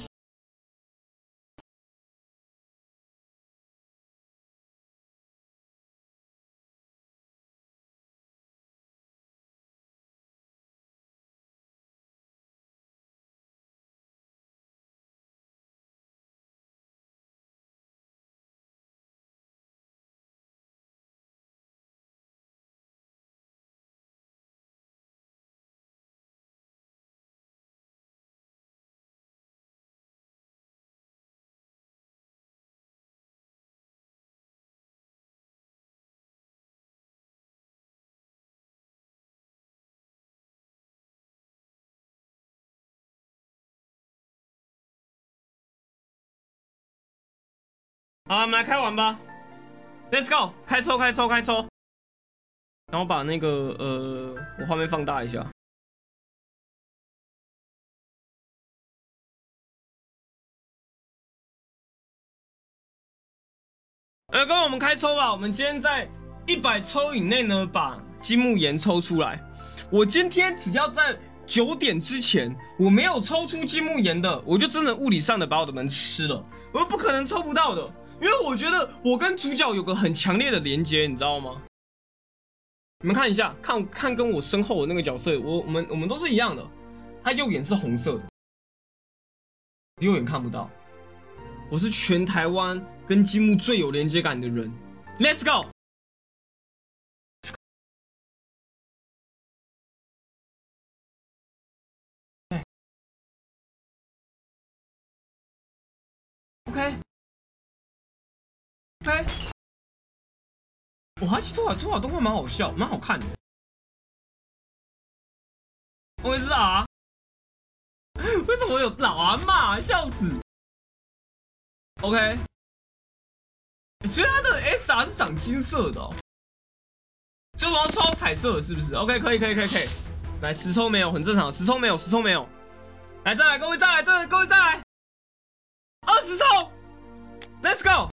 好，我们来开玩吧 ，Let's go， 开抽开抽开抽，然后把那个呃，我画面放大一下。呃，各位，我们开抽吧。我们今天在一百抽以内呢，把金木研抽出来。我今天只要在九点之前，我没有抽出金木研的，我就真的物理上的把我的门吃了。我不可能抽不到的，因为我觉得我跟主角有个很强烈的连接，你知道吗？你们看一下，看看跟我身后的那个角色，我我们我们都是一样的。他右眼是红色的，右眼看不到。我是全台湾跟积木最有连接感的人。Let's go。OK OK。我还其实托尔托尔动画蛮好笑，蛮好看的。 我也是 R。为什么有老阿嬷？笑死。OK， 所以它的 S R 是长金色的哦。就我要抽到彩色的，是不是 ？OK， 可以，可以，可以，可以。来，十抽没有，很正常。十抽没有，十抽没有。来，再来，各位再来，再来，各位再来。二十抽 ，Let's go！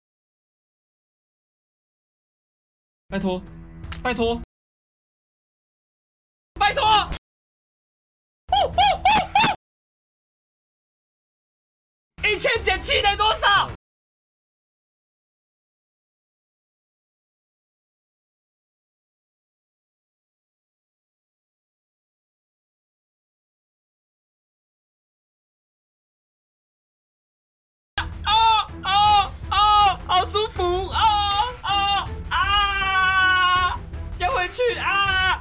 拜托，拜托，拜托！呼呼呼呼！一千减七等于多少？啊啊啊！好舒服啊啊啊！要回去啊！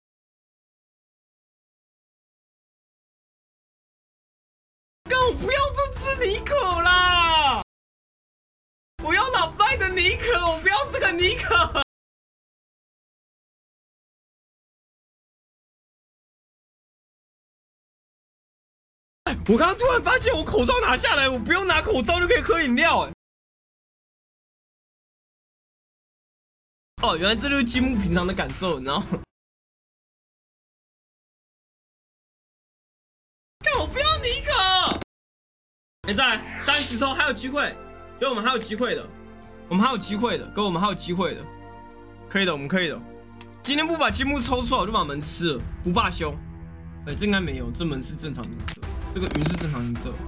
干，我不要这只尼可啦！我要老赖的尼可，我不要这个尼可。我刚刚突然发现，我口罩拿下来，我不用拿口罩就可以喝饮料，哎。哦，原来这就是积木平常的感受，你知道吗？看，我不要尼可。哎，再来三十抽，还有机会，所以我们还有机会的，我们还有机会的，哥，我们还有机会的，可以的，我们可以的。今天不把积木抽出来，我就把门吃了，不罢休。哎，这应该没有，这门是正常颜色，这个云是正常颜色。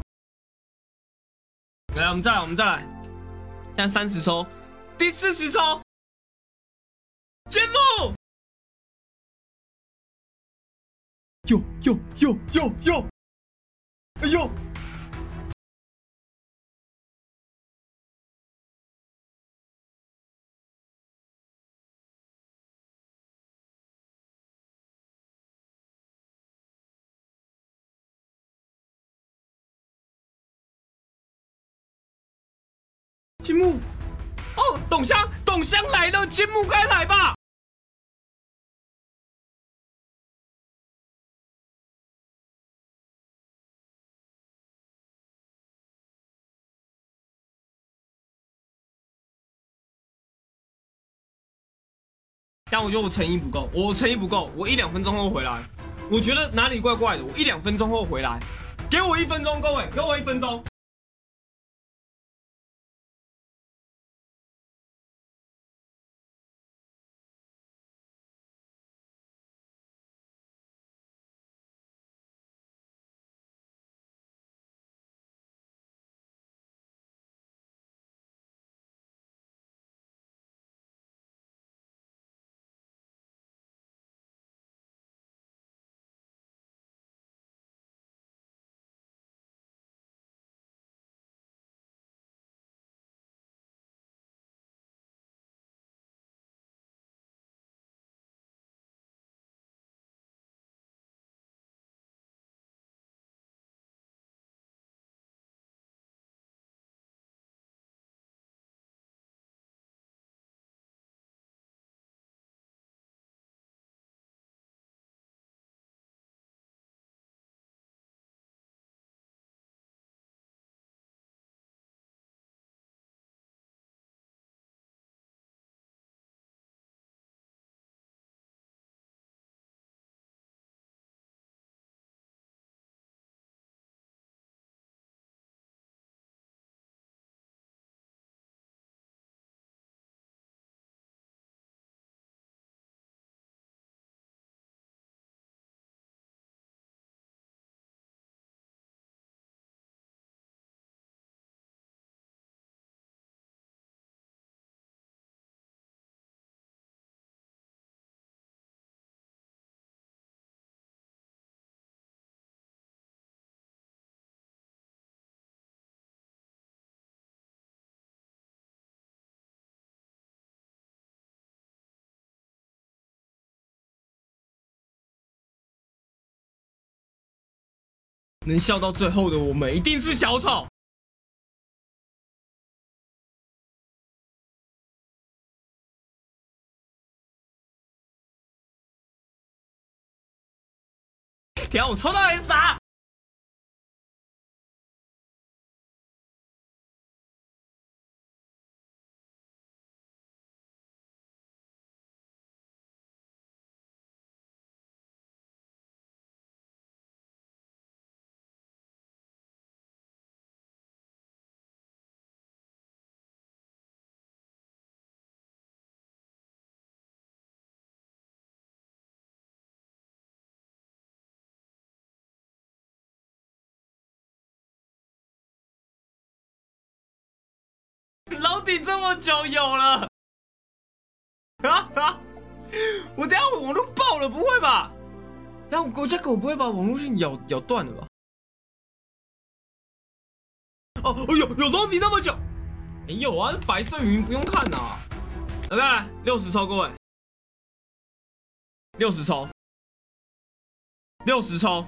来，我们再来，我们再来。现在三十抽，第四十抽，节目。哟哟哟哟哟！哎呦！金木，哦，董香，董香来了，金木该来吧？但我觉得我诚意不够，我诚意不够，我一两分钟后回来。我觉得哪里怪怪的，我一两分钟后回来。给我一分钟，各位，给我一分钟。能笑到最后的我们，一定是小丑。 等下我抽到 S R。老底这么久有了，哈哈！我等下网络爆了，不会吧？但我国家狗不会把网络线咬咬断了吧？哦，有有老底那么久？没有啊，白色云不用看啊。来来来，六十抽，各位，六十抽，六十抽，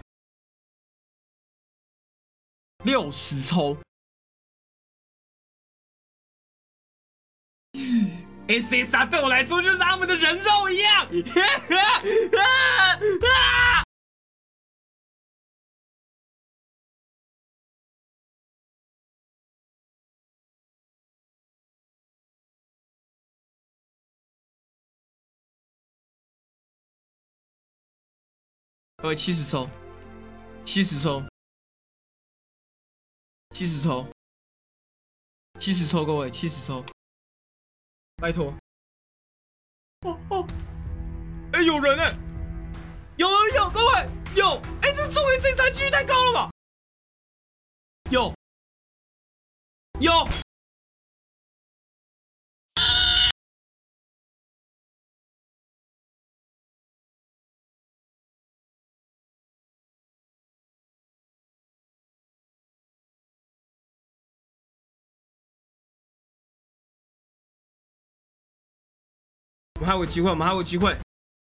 六十抽。S S R 对我来说就是他们的人肉一样。各位七十抽，七十抽，七十抽，七十抽，各位七十抽，拜托。哦哦，哎、欸，有人哎、欸，有有有，各位有，哎、欸，这中 S S R 几率太高了吧？有有。我们还有机会，我们还有机会。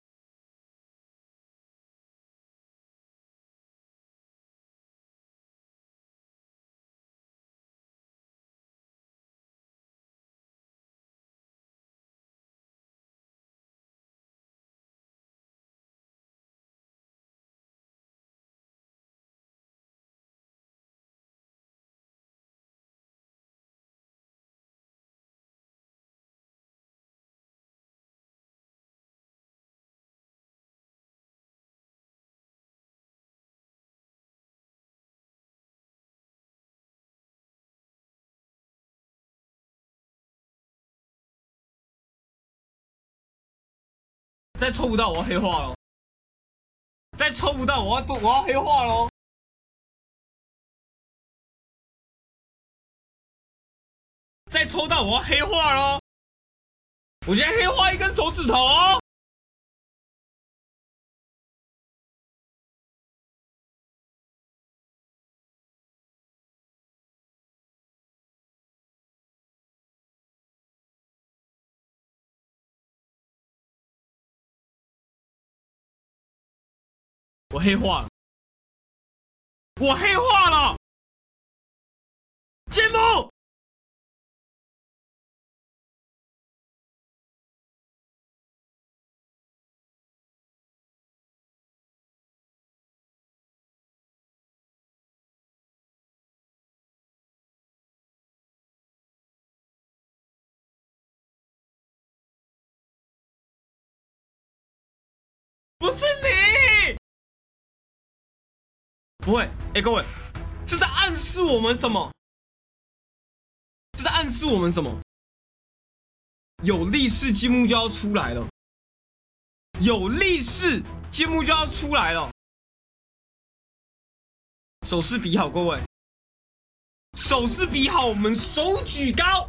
再抽不到，我要黑化了。再抽不到，我要我要黑化喽。再抽到，我要黑化喽。我现在黑化一根手指头哦。我黑化了，我黑化了，节目。不是你，不会。哎、欸，各位，这在暗示我们什么？这在暗示我们什么？有力士积木就要出来了，有力士积木就要出来了。手势比好，各位，手势比好，我们手举高。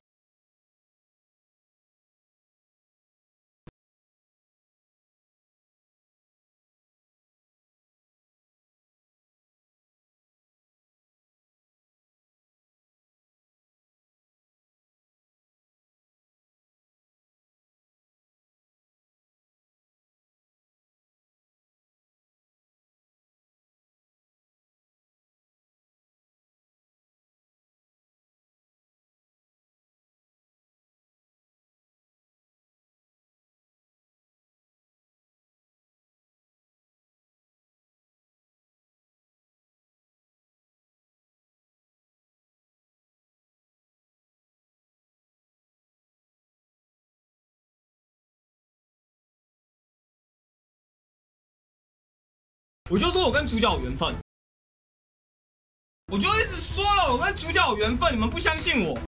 我就说我跟主角有缘分，我就一直说了我跟主角有缘分，你们不相信我。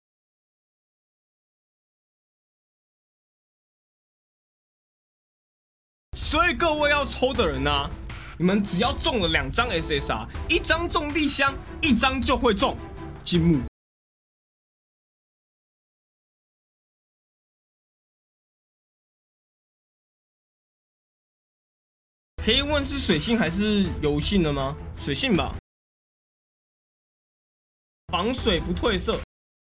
所以各位要抽的人呢、啊，你们只要中了两张 S S R， 一张中地箱，一张就会中金木。可以问是水性还是油性的吗？水性吧，防水不褪色。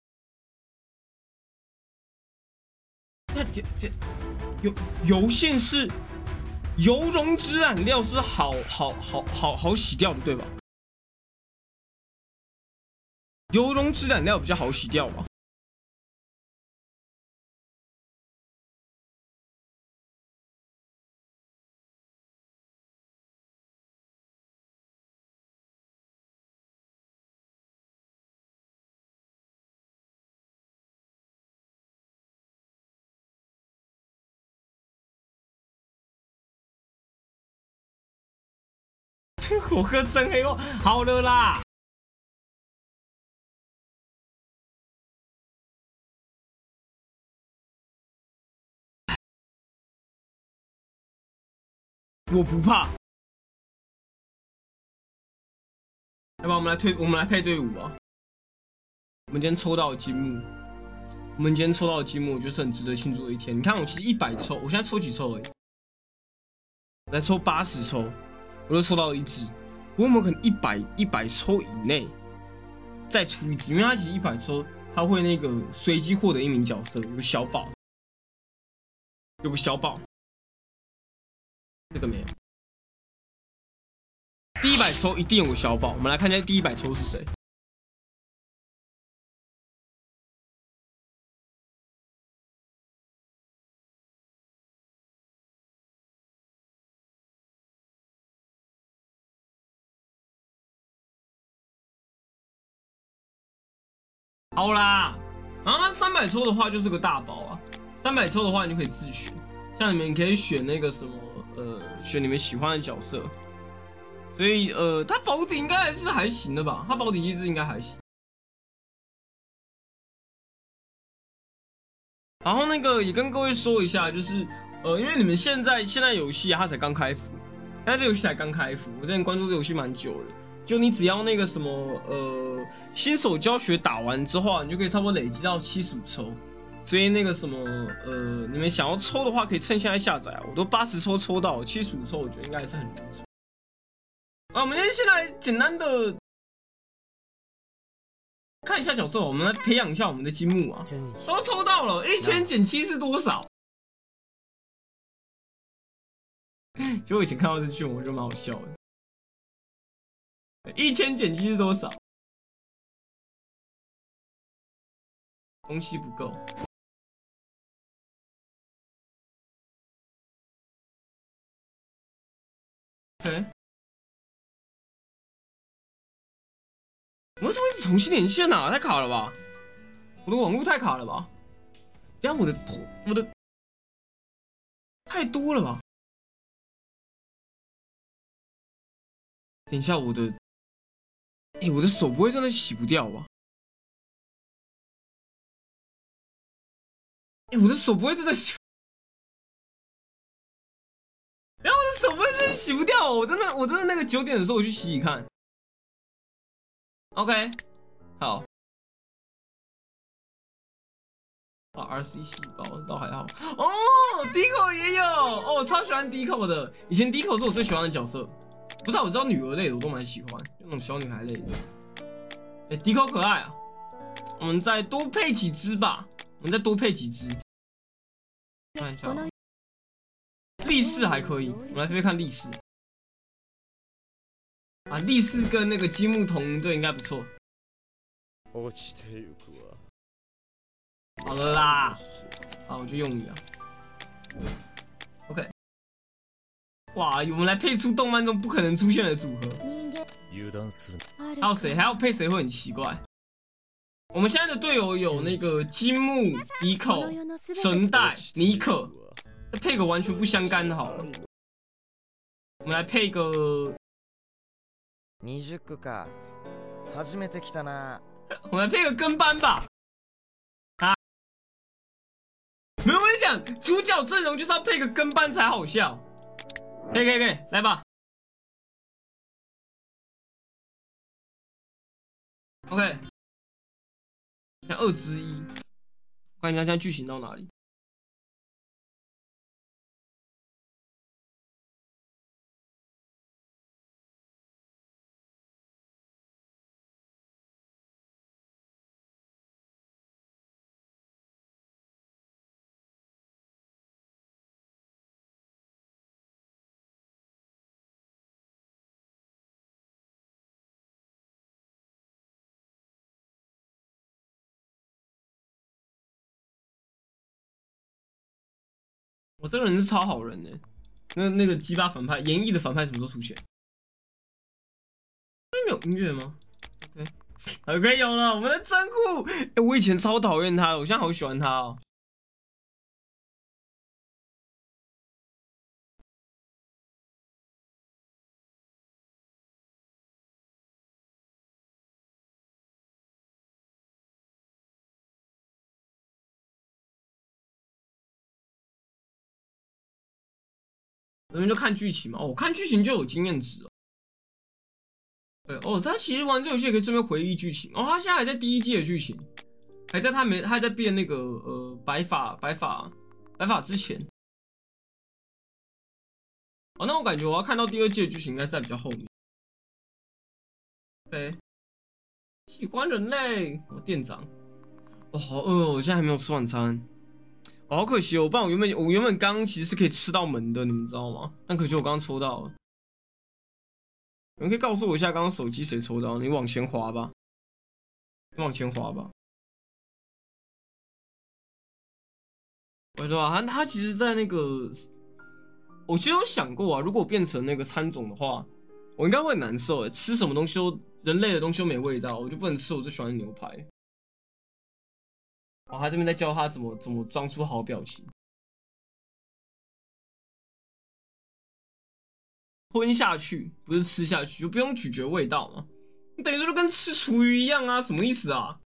那这这油油性是油溶质染料是好好好好好洗掉的，对吧？油溶质染料比较好洗掉吧？我喝真黑话，好了啦。我不怕。要不然我们来推，我们来配队伍啊。我们今天抽到金木，我们今天抽到的金木，我觉得是很值得庆祝的一天。你看，我其实一百抽，我现在抽几抽而已？来抽八十抽，我就抽到了一只。我有没有可能一百一百抽以内再出一只？因为它其实一百抽，它会那个随机获得一名角色，有个小宝，有个小宝，这个没有。第一百抽一定有个小宝，我们来看一下第一百抽是谁。好啦，然后那三百抽的话就是个大宝啊。三百抽的话，你就可以自选，像你们可以选那个什么，呃，选你们喜欢的角色。所以，呃，它保底应该还是还行的吧？它保底机制应该还行。然后那个也跟各位说一下，就是，呃，因为你们现在现在游戏它才刚开服，现在这游戏才刚开服，我之前关注这游戏蛮久的。就你只要那个什么，呃，新手教学打完之后，你就可以差不多累积到七十五抽。所以那个什么，呃，你们想要抽的话，可以趁现在下载啊。我都八十抽抽到，七十五抽，我觉得应该是很不错。啊，我们先来简单的看一下角色，我们来培养一下我们的金木啊。都抽到了，一千减七是多少？其实我以前看到这句，我觉得蛮好笑的。一千减七是多少？东西不够。OK， 我为什么一直重新连线啊？太卡了吧！我的网络太卡了吧！等下我的头，我的太多了吧？等一下我的，哎、欸，我的手不会真的洗不掉吧？哎、欸，我的手不会真的洗，然后我的手不会真的洗不掉、哦，我真的，我真的那个九点的时候我去洗洗看。OK， 好。啊 ，R C 细胞倒还好哦 ，Dico 也有哦，我超喜欢 Dico 的。以前 Dico 是我最喜欢的角色，不知道我知道女儿类的我都蛮喜欢，那种小女孩类的。哎 ，Dico 可爱啊，我们再多配几只吧，我们再多配几只。看一下、啊，力士还可以，我们来这边看力士。啊，力士跟那个积木同队应该不错。好了啦，好，我就用你啊。OK， 哇，我们来配出动漫中不可能出现的组合。还有谁？还要配谁会很奇怪？我们现在的队友有那个金木、迪口、神代、尼可，再配个完全不相干的好了。 我们来配个にじゅっくか。初めて来たな。 我们来配个跟班吧。啊，没有，我跟你讲，主角阵容就是要配个跟班才好笑。可以可以可以，来吧。OK， 看二之一，看一下现在剧情到哪里。我这个人是超好人的，那那个鸡巴反派，演绎的反派什么时候出现？没有音乐吗 ？OK， OK 有了，我们的真库。哎、欸，我以前超讨厌他的，我现在好喜欢他哦。我们就看剧情嘛，哦，看剧情就有经验值哦。对哦，他其实玩这游戏也可以顺便回忆剧情哦。他现在还在第一季的剧情，还在他没他还在变那个呃白发白发白发之前。哦，那我感觉我要看到第二季的剧情应该是在比较后面。对，喜欢人类，我、哦、店长，哦好饿哦，我现在还没有吃晚餐，哦、好可惜哦，不然我原本我原本刚刚其实是可以吃到门的，你们知道吗？但可惜我刚刚抽到了。你们可以告诉我一下刚刚手机谁抽到？你往前滑吧，你往前滑吧。我说啊，他他其实，在那个，我其实有想过啊，如果我变成那个参总的话，我应该会很难受诶，吃什么东西都人类的东西都没味道，我就不能吃我最喜欢的牛排。哦，他这边在教他怎么怎么装出好表情，吞下去不是吃下去，就不用咀嚼味道嘛。你等于说就跟吃厨余一样啊，什么意思啊？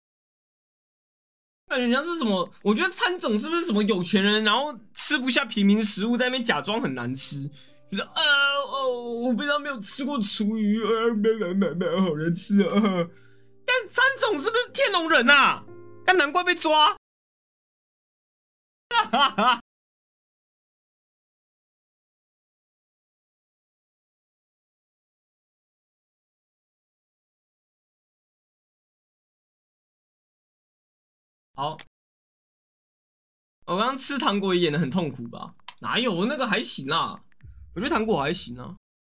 感觉像是什么？我觉得参总是不是什么有钱人，然后吃不下平民食物，在那边假装很难吃，就是呃哦，我平常没有吃过厨余，呃，没没没没好难吃啊。但参总是不是天龙人啊？但难怪被抓。哈哈哈。好，我刚刚吃糖果也演的很痛苦吧？哪有那个还行啊？我觉得糖果还行啊。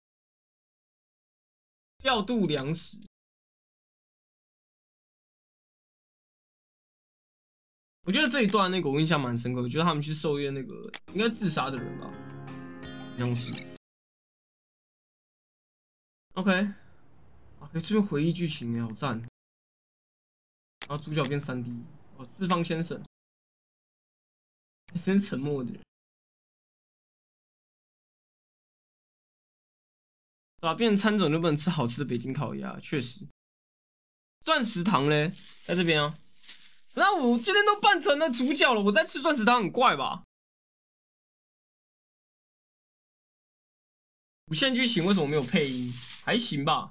调度粮食，我觉得这一段那个我印象蛮深刻，我觉得他们去狩猎那个应该自杀的人吧，好像是。OK， 啊，可以顺便回忆剧情哎，好赞。然后主角变 三 D， 哦，四方先生，真是沉默的人，对吧？变成参总就不能吃好吃的北京烤鸭，确实。钻石糖嘞，在这边啊。那我今天都扮成了主角了，我在吃钻石糖很怪吧？主线剧情为什么没有配音？还行吧。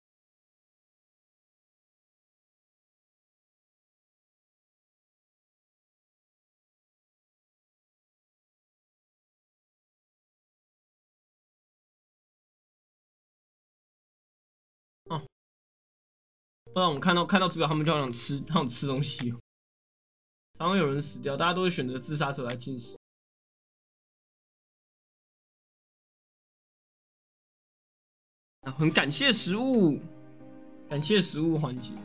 哦，不然我看到看到主角他们就好想吃，好想吃东西哦。常常有人死掉，大家都会选择自杀者来进食。啊，很感谢食物，感谢食物环节。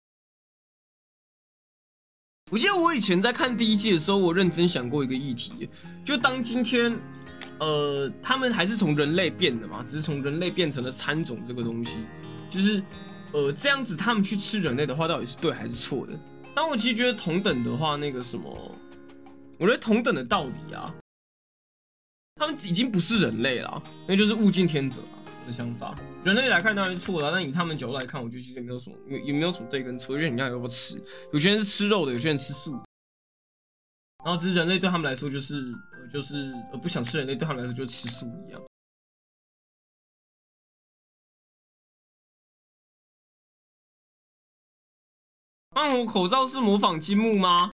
我记得我以前在看第一季的时候，我认真想过一个议题，就当今天，呃，他们还是从人类变的嘛，只是从人类变成了参种这个东西，就是，呃，这样子他们去吃人类的话，到底是对还是错的？但我其实觉得同等的话，那个什么，我觉得同等的道理啊， 他们已经不是人类了，那就是物竞天择啊，我的想法。人类来看当然是错的，但以他们角度来看，我觉得其实也没有什么，也没有什么对跟错，就是你要有不吃，有些人是吃肉的，有些人吃素，然后只是人类对他们来说就是呃就是呃不想吃人类，对他们来说就是吃素一样。那我口罩是模仿金木吗？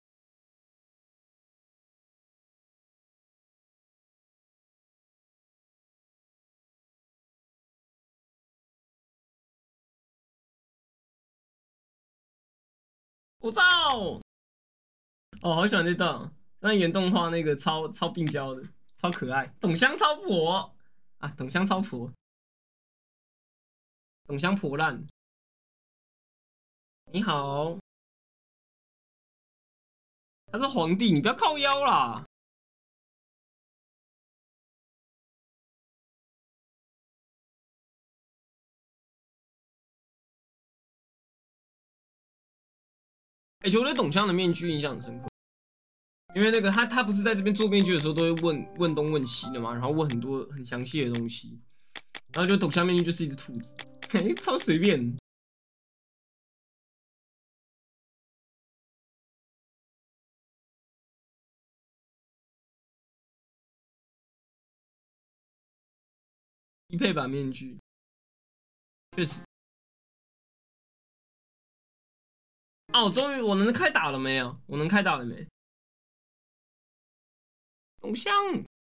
口罩哦，好喜欢这段，那原动画那个超超病娇的，超可爱，董香超婆啊，董香超婆，董香婆烂，你好，他是皇帝，你不要靠腰啦。哎、欸，我对董香的面具印象很深刻，因为那个他他不是在这边做面具的时候都会问问东问西的嘛，然后问很多很详细的东西，然后就董香面具就是一只兔子，嘿，超随便。低配版面具，确实。啊，我终于我能开打了没啊？我能开打了没？董香，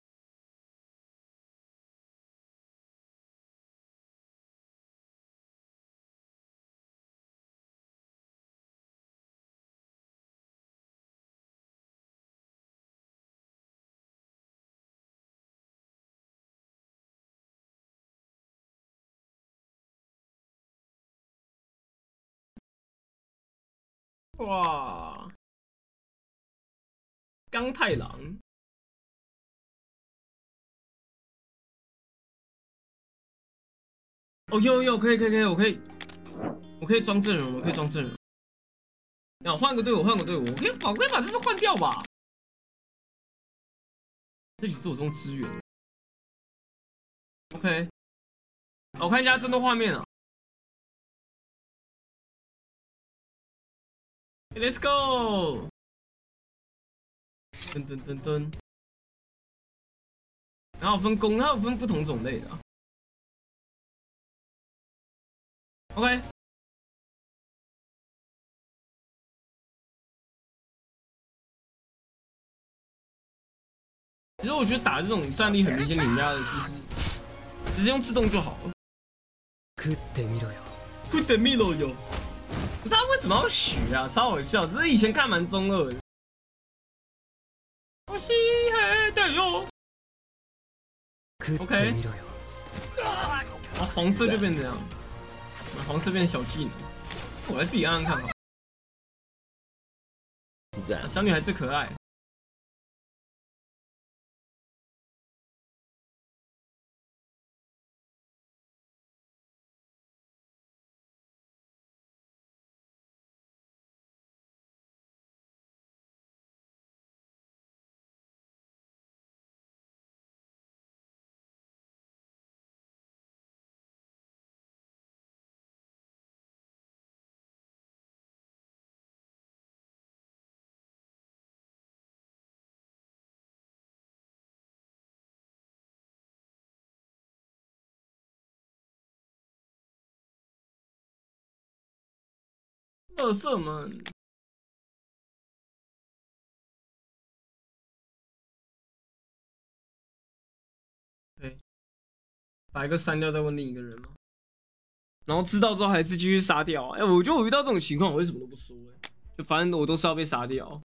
哇，钢太郎，哦，有有可以可以可以，我可以我可以装阵容，我可以装阵容。那换个队伍，换个队伍，我可以把我可以把这次换掉吧？这里是我这种支援。OK， 我看一下战斗画面啊。Let's go！ 噔噔噔噔，然后分工，它有分不同种类的、啊。OK， 其实我觉得打这种战力很明显碾压的，其实直接用自动就好了。 食ってみろよ。 食ってみろよ。不是他为什么要学啊？超好笑，只是以前看蛮中二的。我西黑的哟。OK， 啊，黄色就变这样，啊，黄色变小技能，我来自己按按看好。啊，小女孩最可爱。乐色们，对，把一个删掉，再问另一个人嘛。然后知道之后还是继续杀掉。哎、欸，我觉得我遇到这种情况，我会什么都不说、欸，就反正我都是要被杀掉。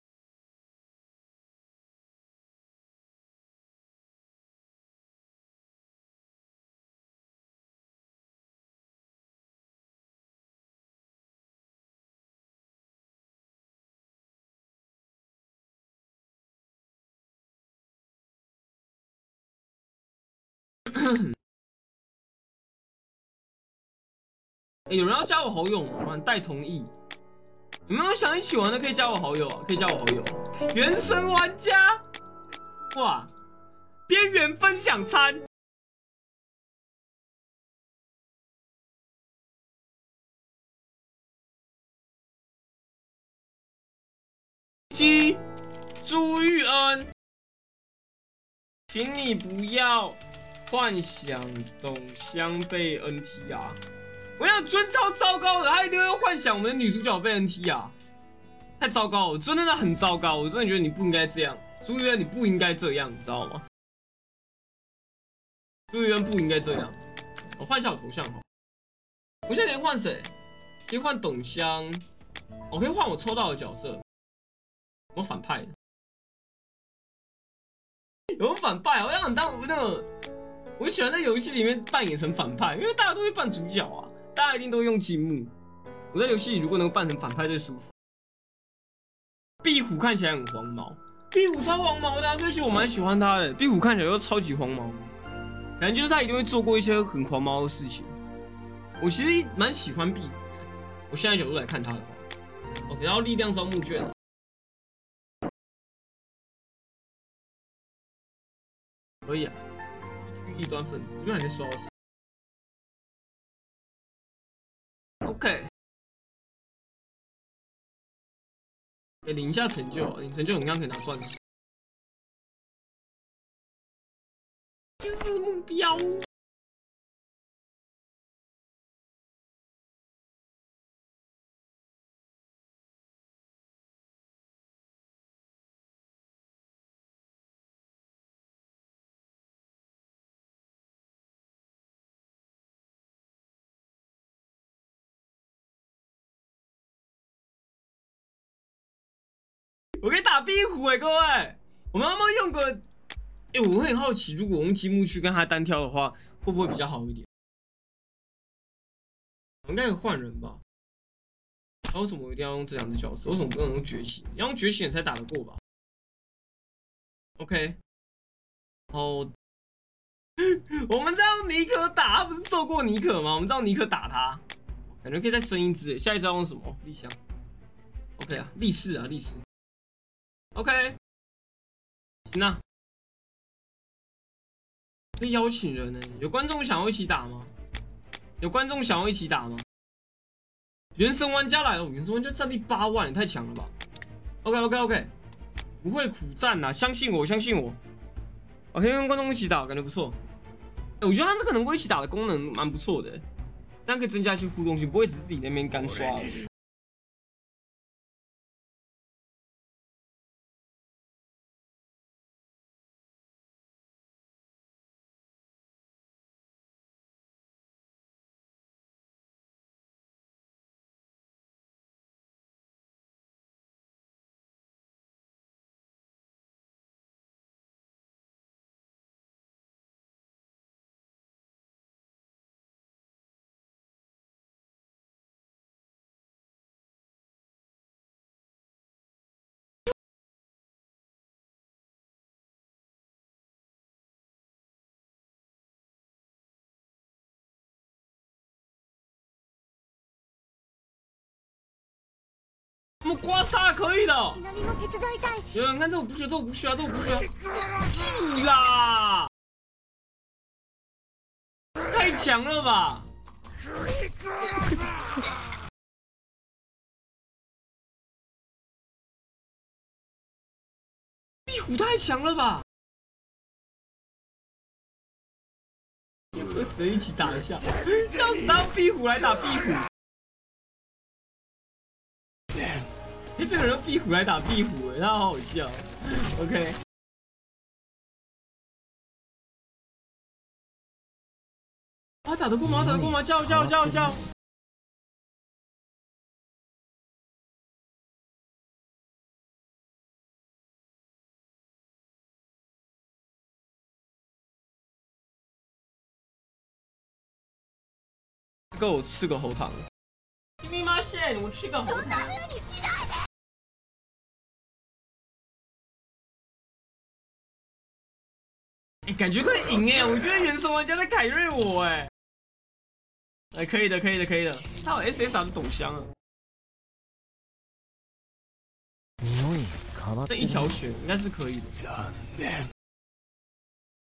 欸、有人要加我好友吗？待同意。有没有想一起玩的可以加我好友啊？可以加我好友。原神玩家，哇， 边缘分享餐。七，朱玉恩，请你不要幻想董香被 N T 啊！我想尊超糟糕的，他一定会幻想我们的女主角被 N T 啊！太糟糕了，真的很糟糕，我真的觉得你不应该这样，朱玉恩，你不应该这样，你知道吗？朱玉恩不应该这样。我换一下我头像好，我现在可以换谁？可以换董香，我可以换我抽到的角色。我反派的，有反派，我想当那个，我喜欢在游戏里面扮演成反派，因为大家都会扮主角啊，大家一定都用积木。我在游戏里如果能扮成反派最舒服。壁虎看起来很黄毛，壁虎超黄毛的、啊，所以其实我蛮喜欢他的。壁虎看起来又超级黄毛，感觉就是他一定会做过一些很黄毛的事情。我其实蛮喜欢壁虎的，我现在角度来看他的话 ，OK， 然后力量招募券。可以啊，异端分子这边还可以收到谁 ？OK， 哎、欸，领一下成就，领成就你看可以拿钻石。这是目标。我可以打壁虎哎、欸，各位，我们要不要用个？哎、欸，我很好奇，如果我用积木去跟他单挑的话，会不会比较好一点？我应该可以换人吧？那为什么我一定要用这两只角色？为什么不能用觉醒？要用觉醒才打得过吧 ？OK， 哦，我们在用尼可打，他不是揍过尼可吗？我们在用尼可打他，感觉可以再升一只哎。下一招用什么？立香。OK 啊，力士啊，力士。OK， 行啊。可以邀请人呢、欸，有观众想要一起打吗？有观众想要一起打吗？原神玩家来了，原神玩家战力八万，也太强了吧 ！OK OK OK， 不会苦战呐，相信我，相信我。我可以跟观众一起打，感觉不错。欸、我觉得它这个能够一起打的功能蛮不错的、欸，这样可以增加一些互动性，不会只是自己那边干刷而已。我们刮痧可以的。有人看这我不需要，这我不需要，这我不需要。屁啦！太强了吧！壁虎太强了吧！和谁一起打一下？笑死他！用壁虎来打壁虎。哎、欸，这个人用壁虎来打壁虎，哎，他好好笑。OK。他打得过吗？打得过吗？叫叫叫叫！给我吃个喉糖。你妈线，我吃个喉糖。哎、欸，感觉可以赢哎！我觉得原神玩家在凯瑞我哎。哎、欸，可以的，可以的，可以的。他有 S S R 的董香啊。这一条血应该是可以的。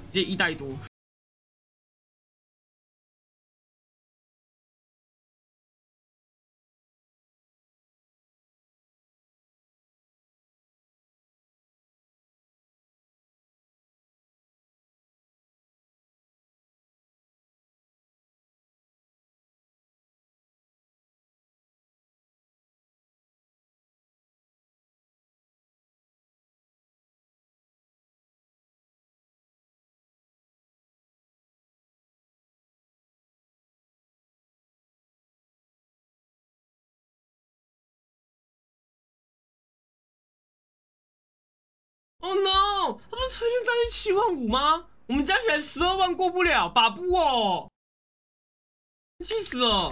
直接一代多。Oh no！ 他不是推荐战绩七万五吗？我们加起来十二万过不了，把不哦，气死了！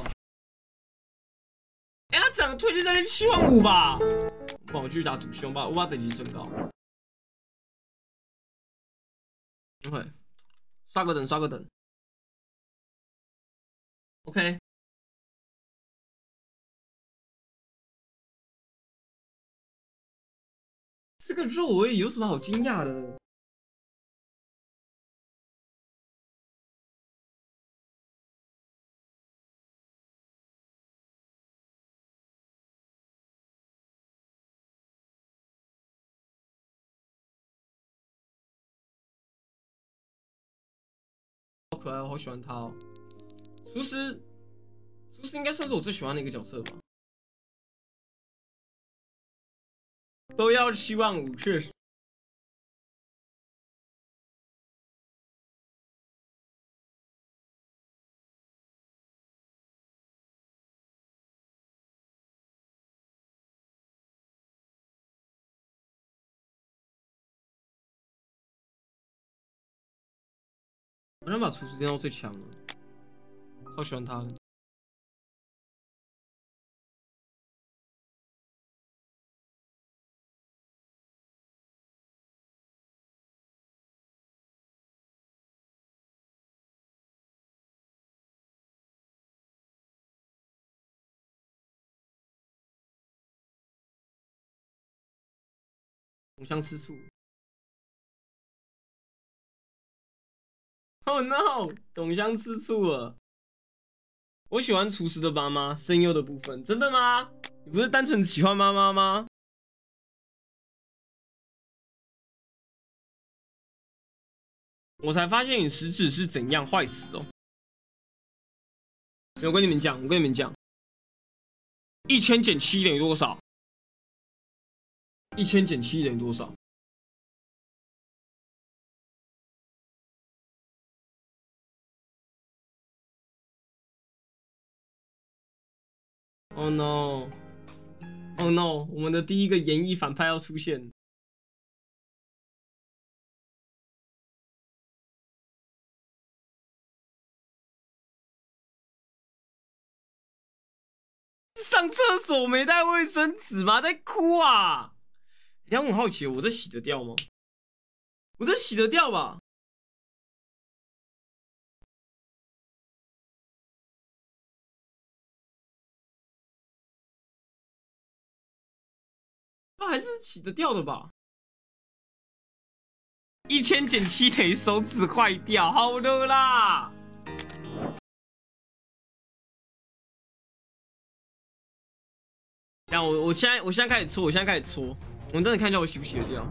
哎、欸，他涨推荐战绩七万五吧？帮我继续打主凶吧，我把等级升高。OK， 刷个等，刷个等。OK。这个肉我也有什么好惊讶的？好可爱，我好喜欢他哦。厨师，厨师应该算是我最喜欢的一个角色吧。都要七万五，确实。我想把厨师练到最强了，超喜欢他的。懂香吃醋。Oh no！ 懂香吃醋了。我喜欢厨师的妈妈声优的部分，真的吗？你不是单纯喜欢妈妈吗？我才发现你食指是怎样坏死哦。我跟你们讲，我跟你们讲，一千减七等于多少？一千减七等于多少？Oh no! Oh no! 我们的第一个演绎反派要出现。上厕所没带卫生纸吗？在哭啊！然后我很好奇，我这洗得掉吗？我这洗得掉吧？那还是洗得掉的吧？一千减七等于手指坏掉，好的啦。然后我我现在我现在开始搓，我现在开始搓，我真的看一下我洗不洗得掉。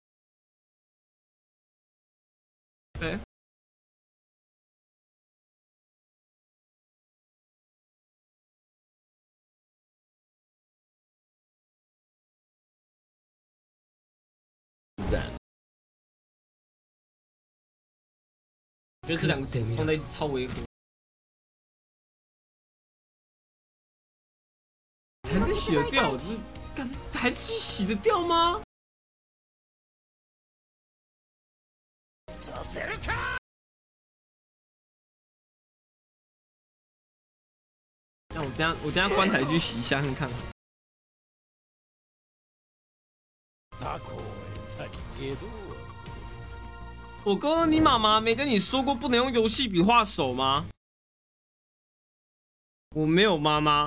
对。赞。我觉得这两个组放在一起超违和。还是洗得掉，就是干还是洗得掉吗？那我等下我等下关台去洗一下看看。我哥，你妈妈没跟你说过不能用游戏笔画手吗？我没有妈妈。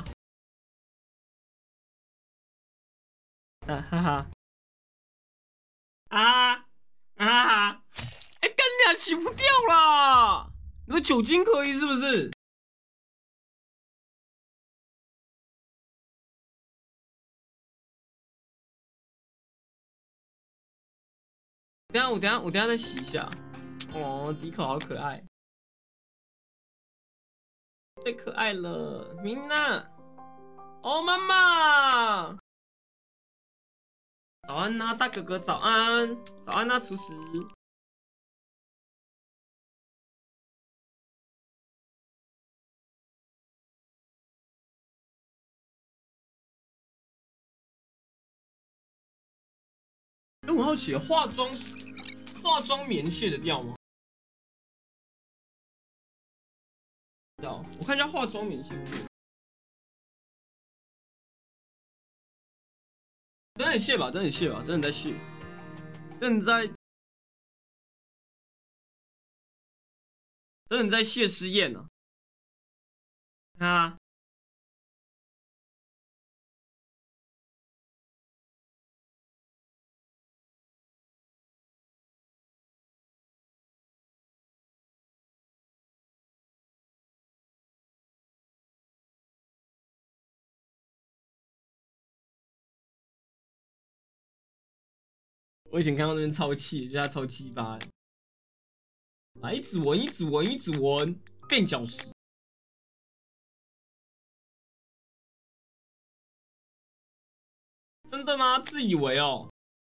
啊哈哈啊啊！哎，干你啊！ 洗不掉啦！你说酒精可以是不是？等下我等下我等下再洗一下。哦，迪口好可爱，最可爱了，明娜。哦，妈妈，早安呐、啊，大哥哥，早安，早安呐、啊，厨师。哎，我好奇，化妆化妆棉卸得掉吗？掉，我看一下化妆棉卸不卸。等你卸吧，等你卸吧，等你在卸，等你在等你在谢师宴呢。啊，我以前看到那边超气，觉得他超鸡巴。来，一直闻，一直闻，一直闻，垫脚石。真的吗？自以为哦。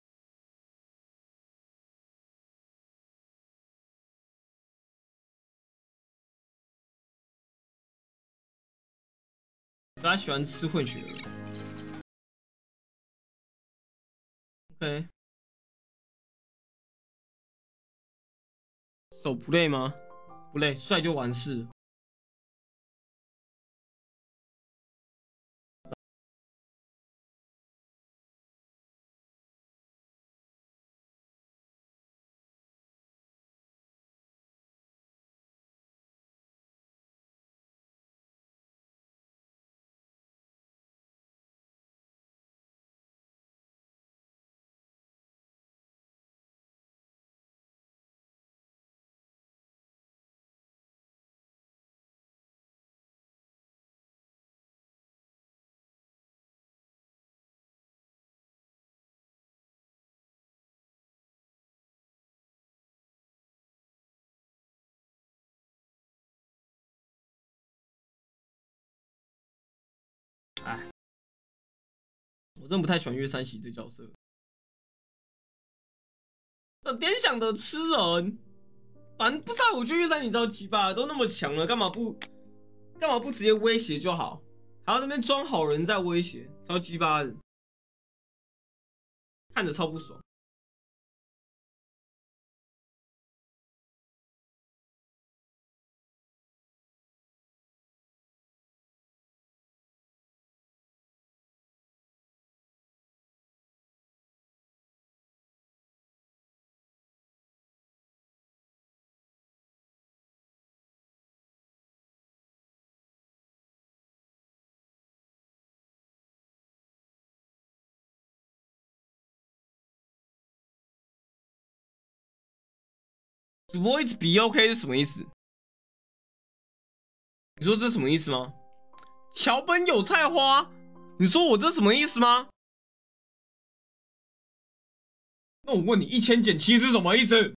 他喜欢吃混血儿。OK，手不累吗？不累，帅就完事。哎，我真的不太喜欢岳山喜这角色。这点想的吃人，反正不知道，我觉得岳山喜超鸡巴，都那么强了，干嘛不干嘛不直接威胁就好？还要那边装好人在威胁，超鸡巴的，看着超不爽。主播一直比 OK 是什么意思？你说这是什么意思吗？桥本有菜花，你说我这什么意思吗？那我问你，一千减七是什么意思？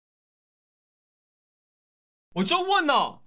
我就问了。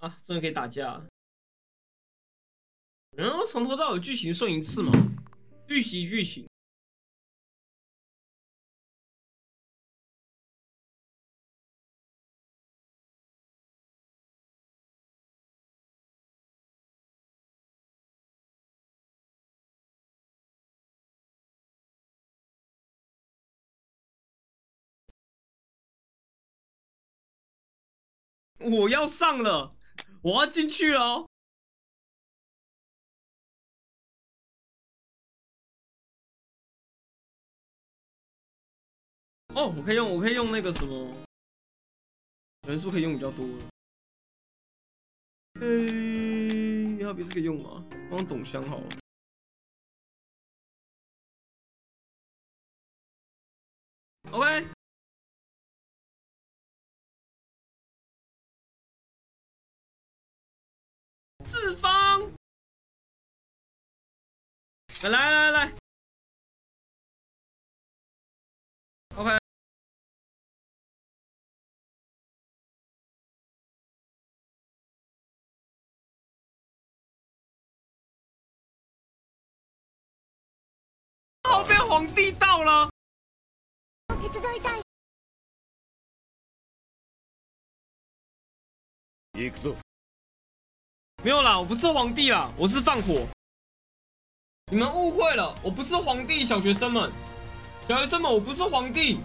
啊，终于可以打架了。然后从头到尾剧情顺一次嘛，预习剧情。我要上了，我要进去哦。哦，我可以用，我可以用那个什么人数可以用比较多了。嗯，要别这个用吗？我用董香好了。OK。四方。来来来来。OK。好，被皇帝到了。行くぞ。没有啦，我不是皇帝啦，我是放火。你们误会了，我不是皇帝，小学生们，小学生们，我不是皇帝。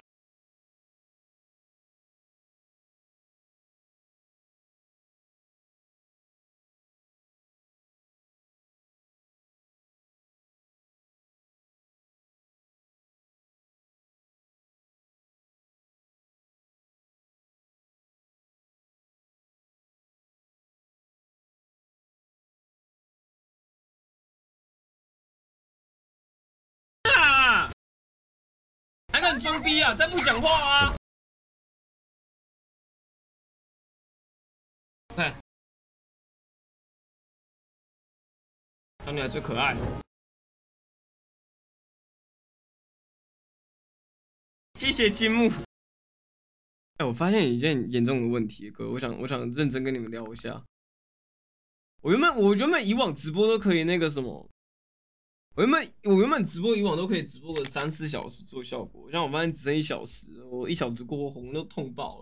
啊！还敢装逼啊！再不讲话啊！看，小女孩最可爱。谢谢金木。哎，我发现一件严重的问题，哥，我想我想认真跟你们聊一下。我原本我原本以往直播都可以那个什么，我原本我原本直播以往都可以直播个三四小时做效果，像我发现只剩一小时，我一小时过后红都痛爆了，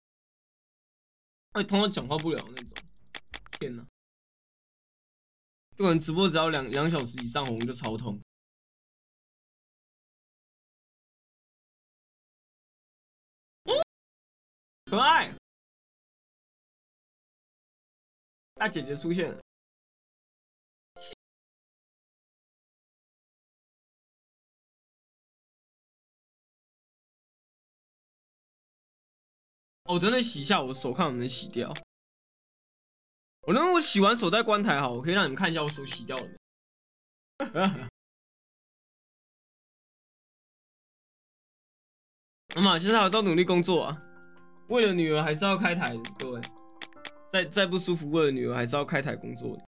会痛到讲话不了那种。天哪！对人直播只要两两小时以上红就超痛。哦，可爱。大姐姐出现了。哦，等等洗一下我的手，看能不能洗掉。我能我洗完手再关台好，我可以让你们看一下我手洗掉了没。妈妈，现在还在努力工作啊，为了女儿还是要开台的，各位，再再不舒服，为了女儿还是要开台工作的。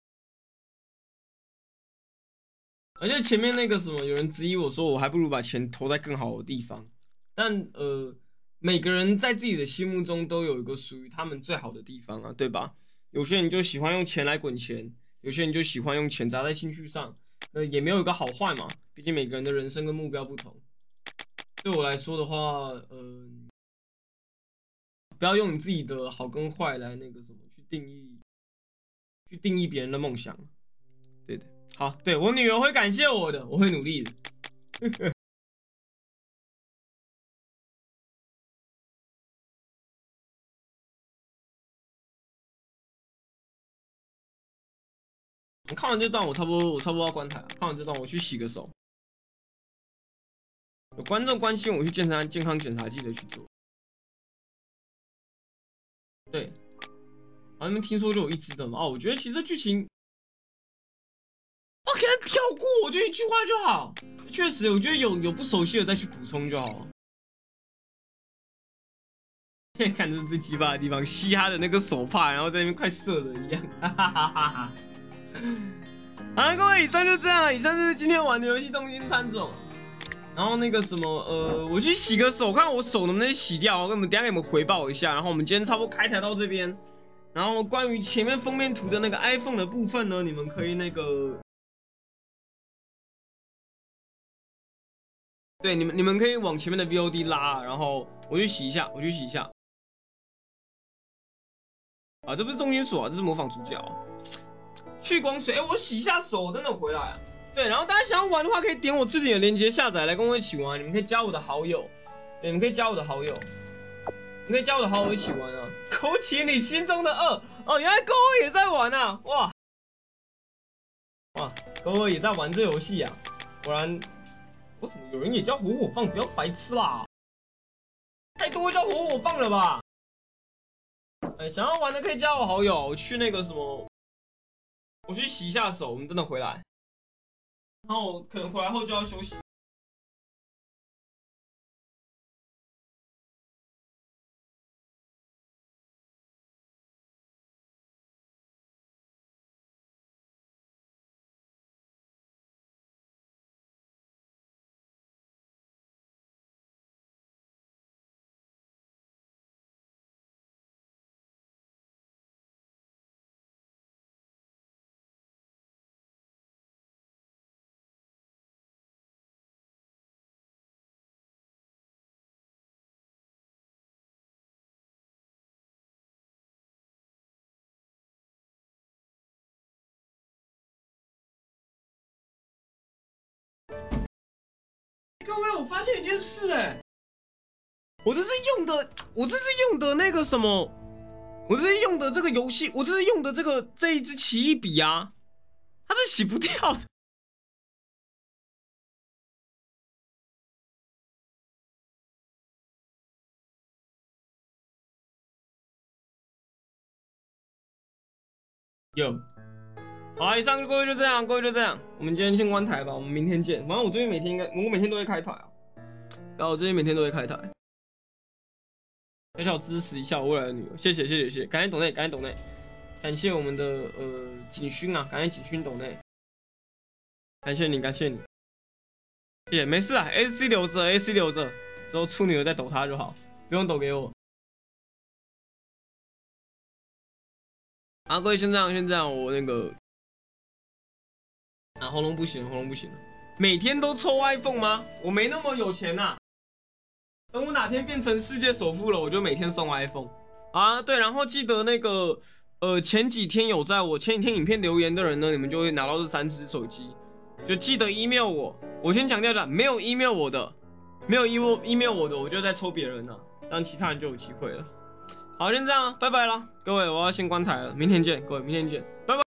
而且前面那个什么，有人质疑我说，我还不如把钱投在更好的地方。但呃，每个人在自己的心目中都有一个属于他们最好的地方啊，对吧？有些人就喜欢用钱来滚钱，有些人就喜欢用钱砸在兴趣上，那也没有一个好坏嘛，毕竟每个人的人生跟目标不同。对我来说的话，呃，不要用你自己的好跟坏来那个什么去定义，去定义别人的梦想。对的，好，对我女儿会感谢我的，我会努力的。看完这段，我差不多，我差不多要关台了。看完这段，我去洗个手。有观众关心我去健身健康检查，记得去做。对，啊，你们听说就有一只的吗？哦，我觉得其实剧情，我给他跳过，我就一句话就好。确实，我觉得有有不熟悉的再去补充就好。看着最鸡巴的地方，吸他的那个手帕，然后在那边快射了一样。哈哈哈哈哈。好了，各位，以上就这样，以上就是今天玩的游戏《东京喰种》。然后那个什么，呃，我去洗个手，看我手能不能洗掉。我跟你们等下给你们回报一下。然后我们今天差不多开台到这边。 然后关于前面封面图的那个 iPhone 的部分呢，你们可以那个，对，你们你们可以往前面的 V O D 拉，然后我去洗一下，我去洗一下。啊，这不是重金属啊，这是模仿主角、啊。去光水，哎、欸，我洗一下手，真的回来啊。对，然后大家想要玩的话，可以点我置顶的链接下载来跟我一起玩。你们可以加我的好友，对，你们可以加我的好友，你可以加我的好友一起玩啊。勾起你心中的恶哦，原来勾二也在玩啊！哇哇，勾二也在玩这游戏啊！果然，为什么有人也叫火火放？不要白痴啦！太多叫火火放了吧？哎，想要玩的可以加我好友，我去那个什么，我去洗一下手，我们真的回来。然后可能回来后就要休息。各位，我发现一件事、欸，哎，我这是用的，我这是用的那个什么，我这是用的这个游戏，我这是用的这个这一支奇异笔啊，它是洗不掉的。有，好，以上各位就这样，各位就这样，我们今天先关台吧，我们明天见。反正我最近每天应该，我每天都会开台啊，然后我最近每天都会开台。小小支持一下我未来的女友，谢谢谢谢谢谢，感谢董内，感谢董内，感谢我们的呃景勋啊，感谢景勋董内，感谢你感谢你，谢谢，没事啊 ，A C 留着 A C 留着，之后处女儿再抖他就好，不用抖给我。啊，各位先这样先这样，我那个啊喉咙不行喉咙不行了，每天都抽 iPhone 吗？我没那么有钱呐、啊。等我哪天变成世界首富了，我就每天送 iPhone 啊！对，然后记得那个，呃，前几天有在我前几天影片留言的人呢，你们就会拿到这三只手机，就记得 email 我。我先强调一下，没有 email 我的，没有 email email 我的，我就在抽别人了，这样其他人就有机会了。好，先这样，拜拜了，各位，我要先关台了，明天见，各位，明天见，拜拜。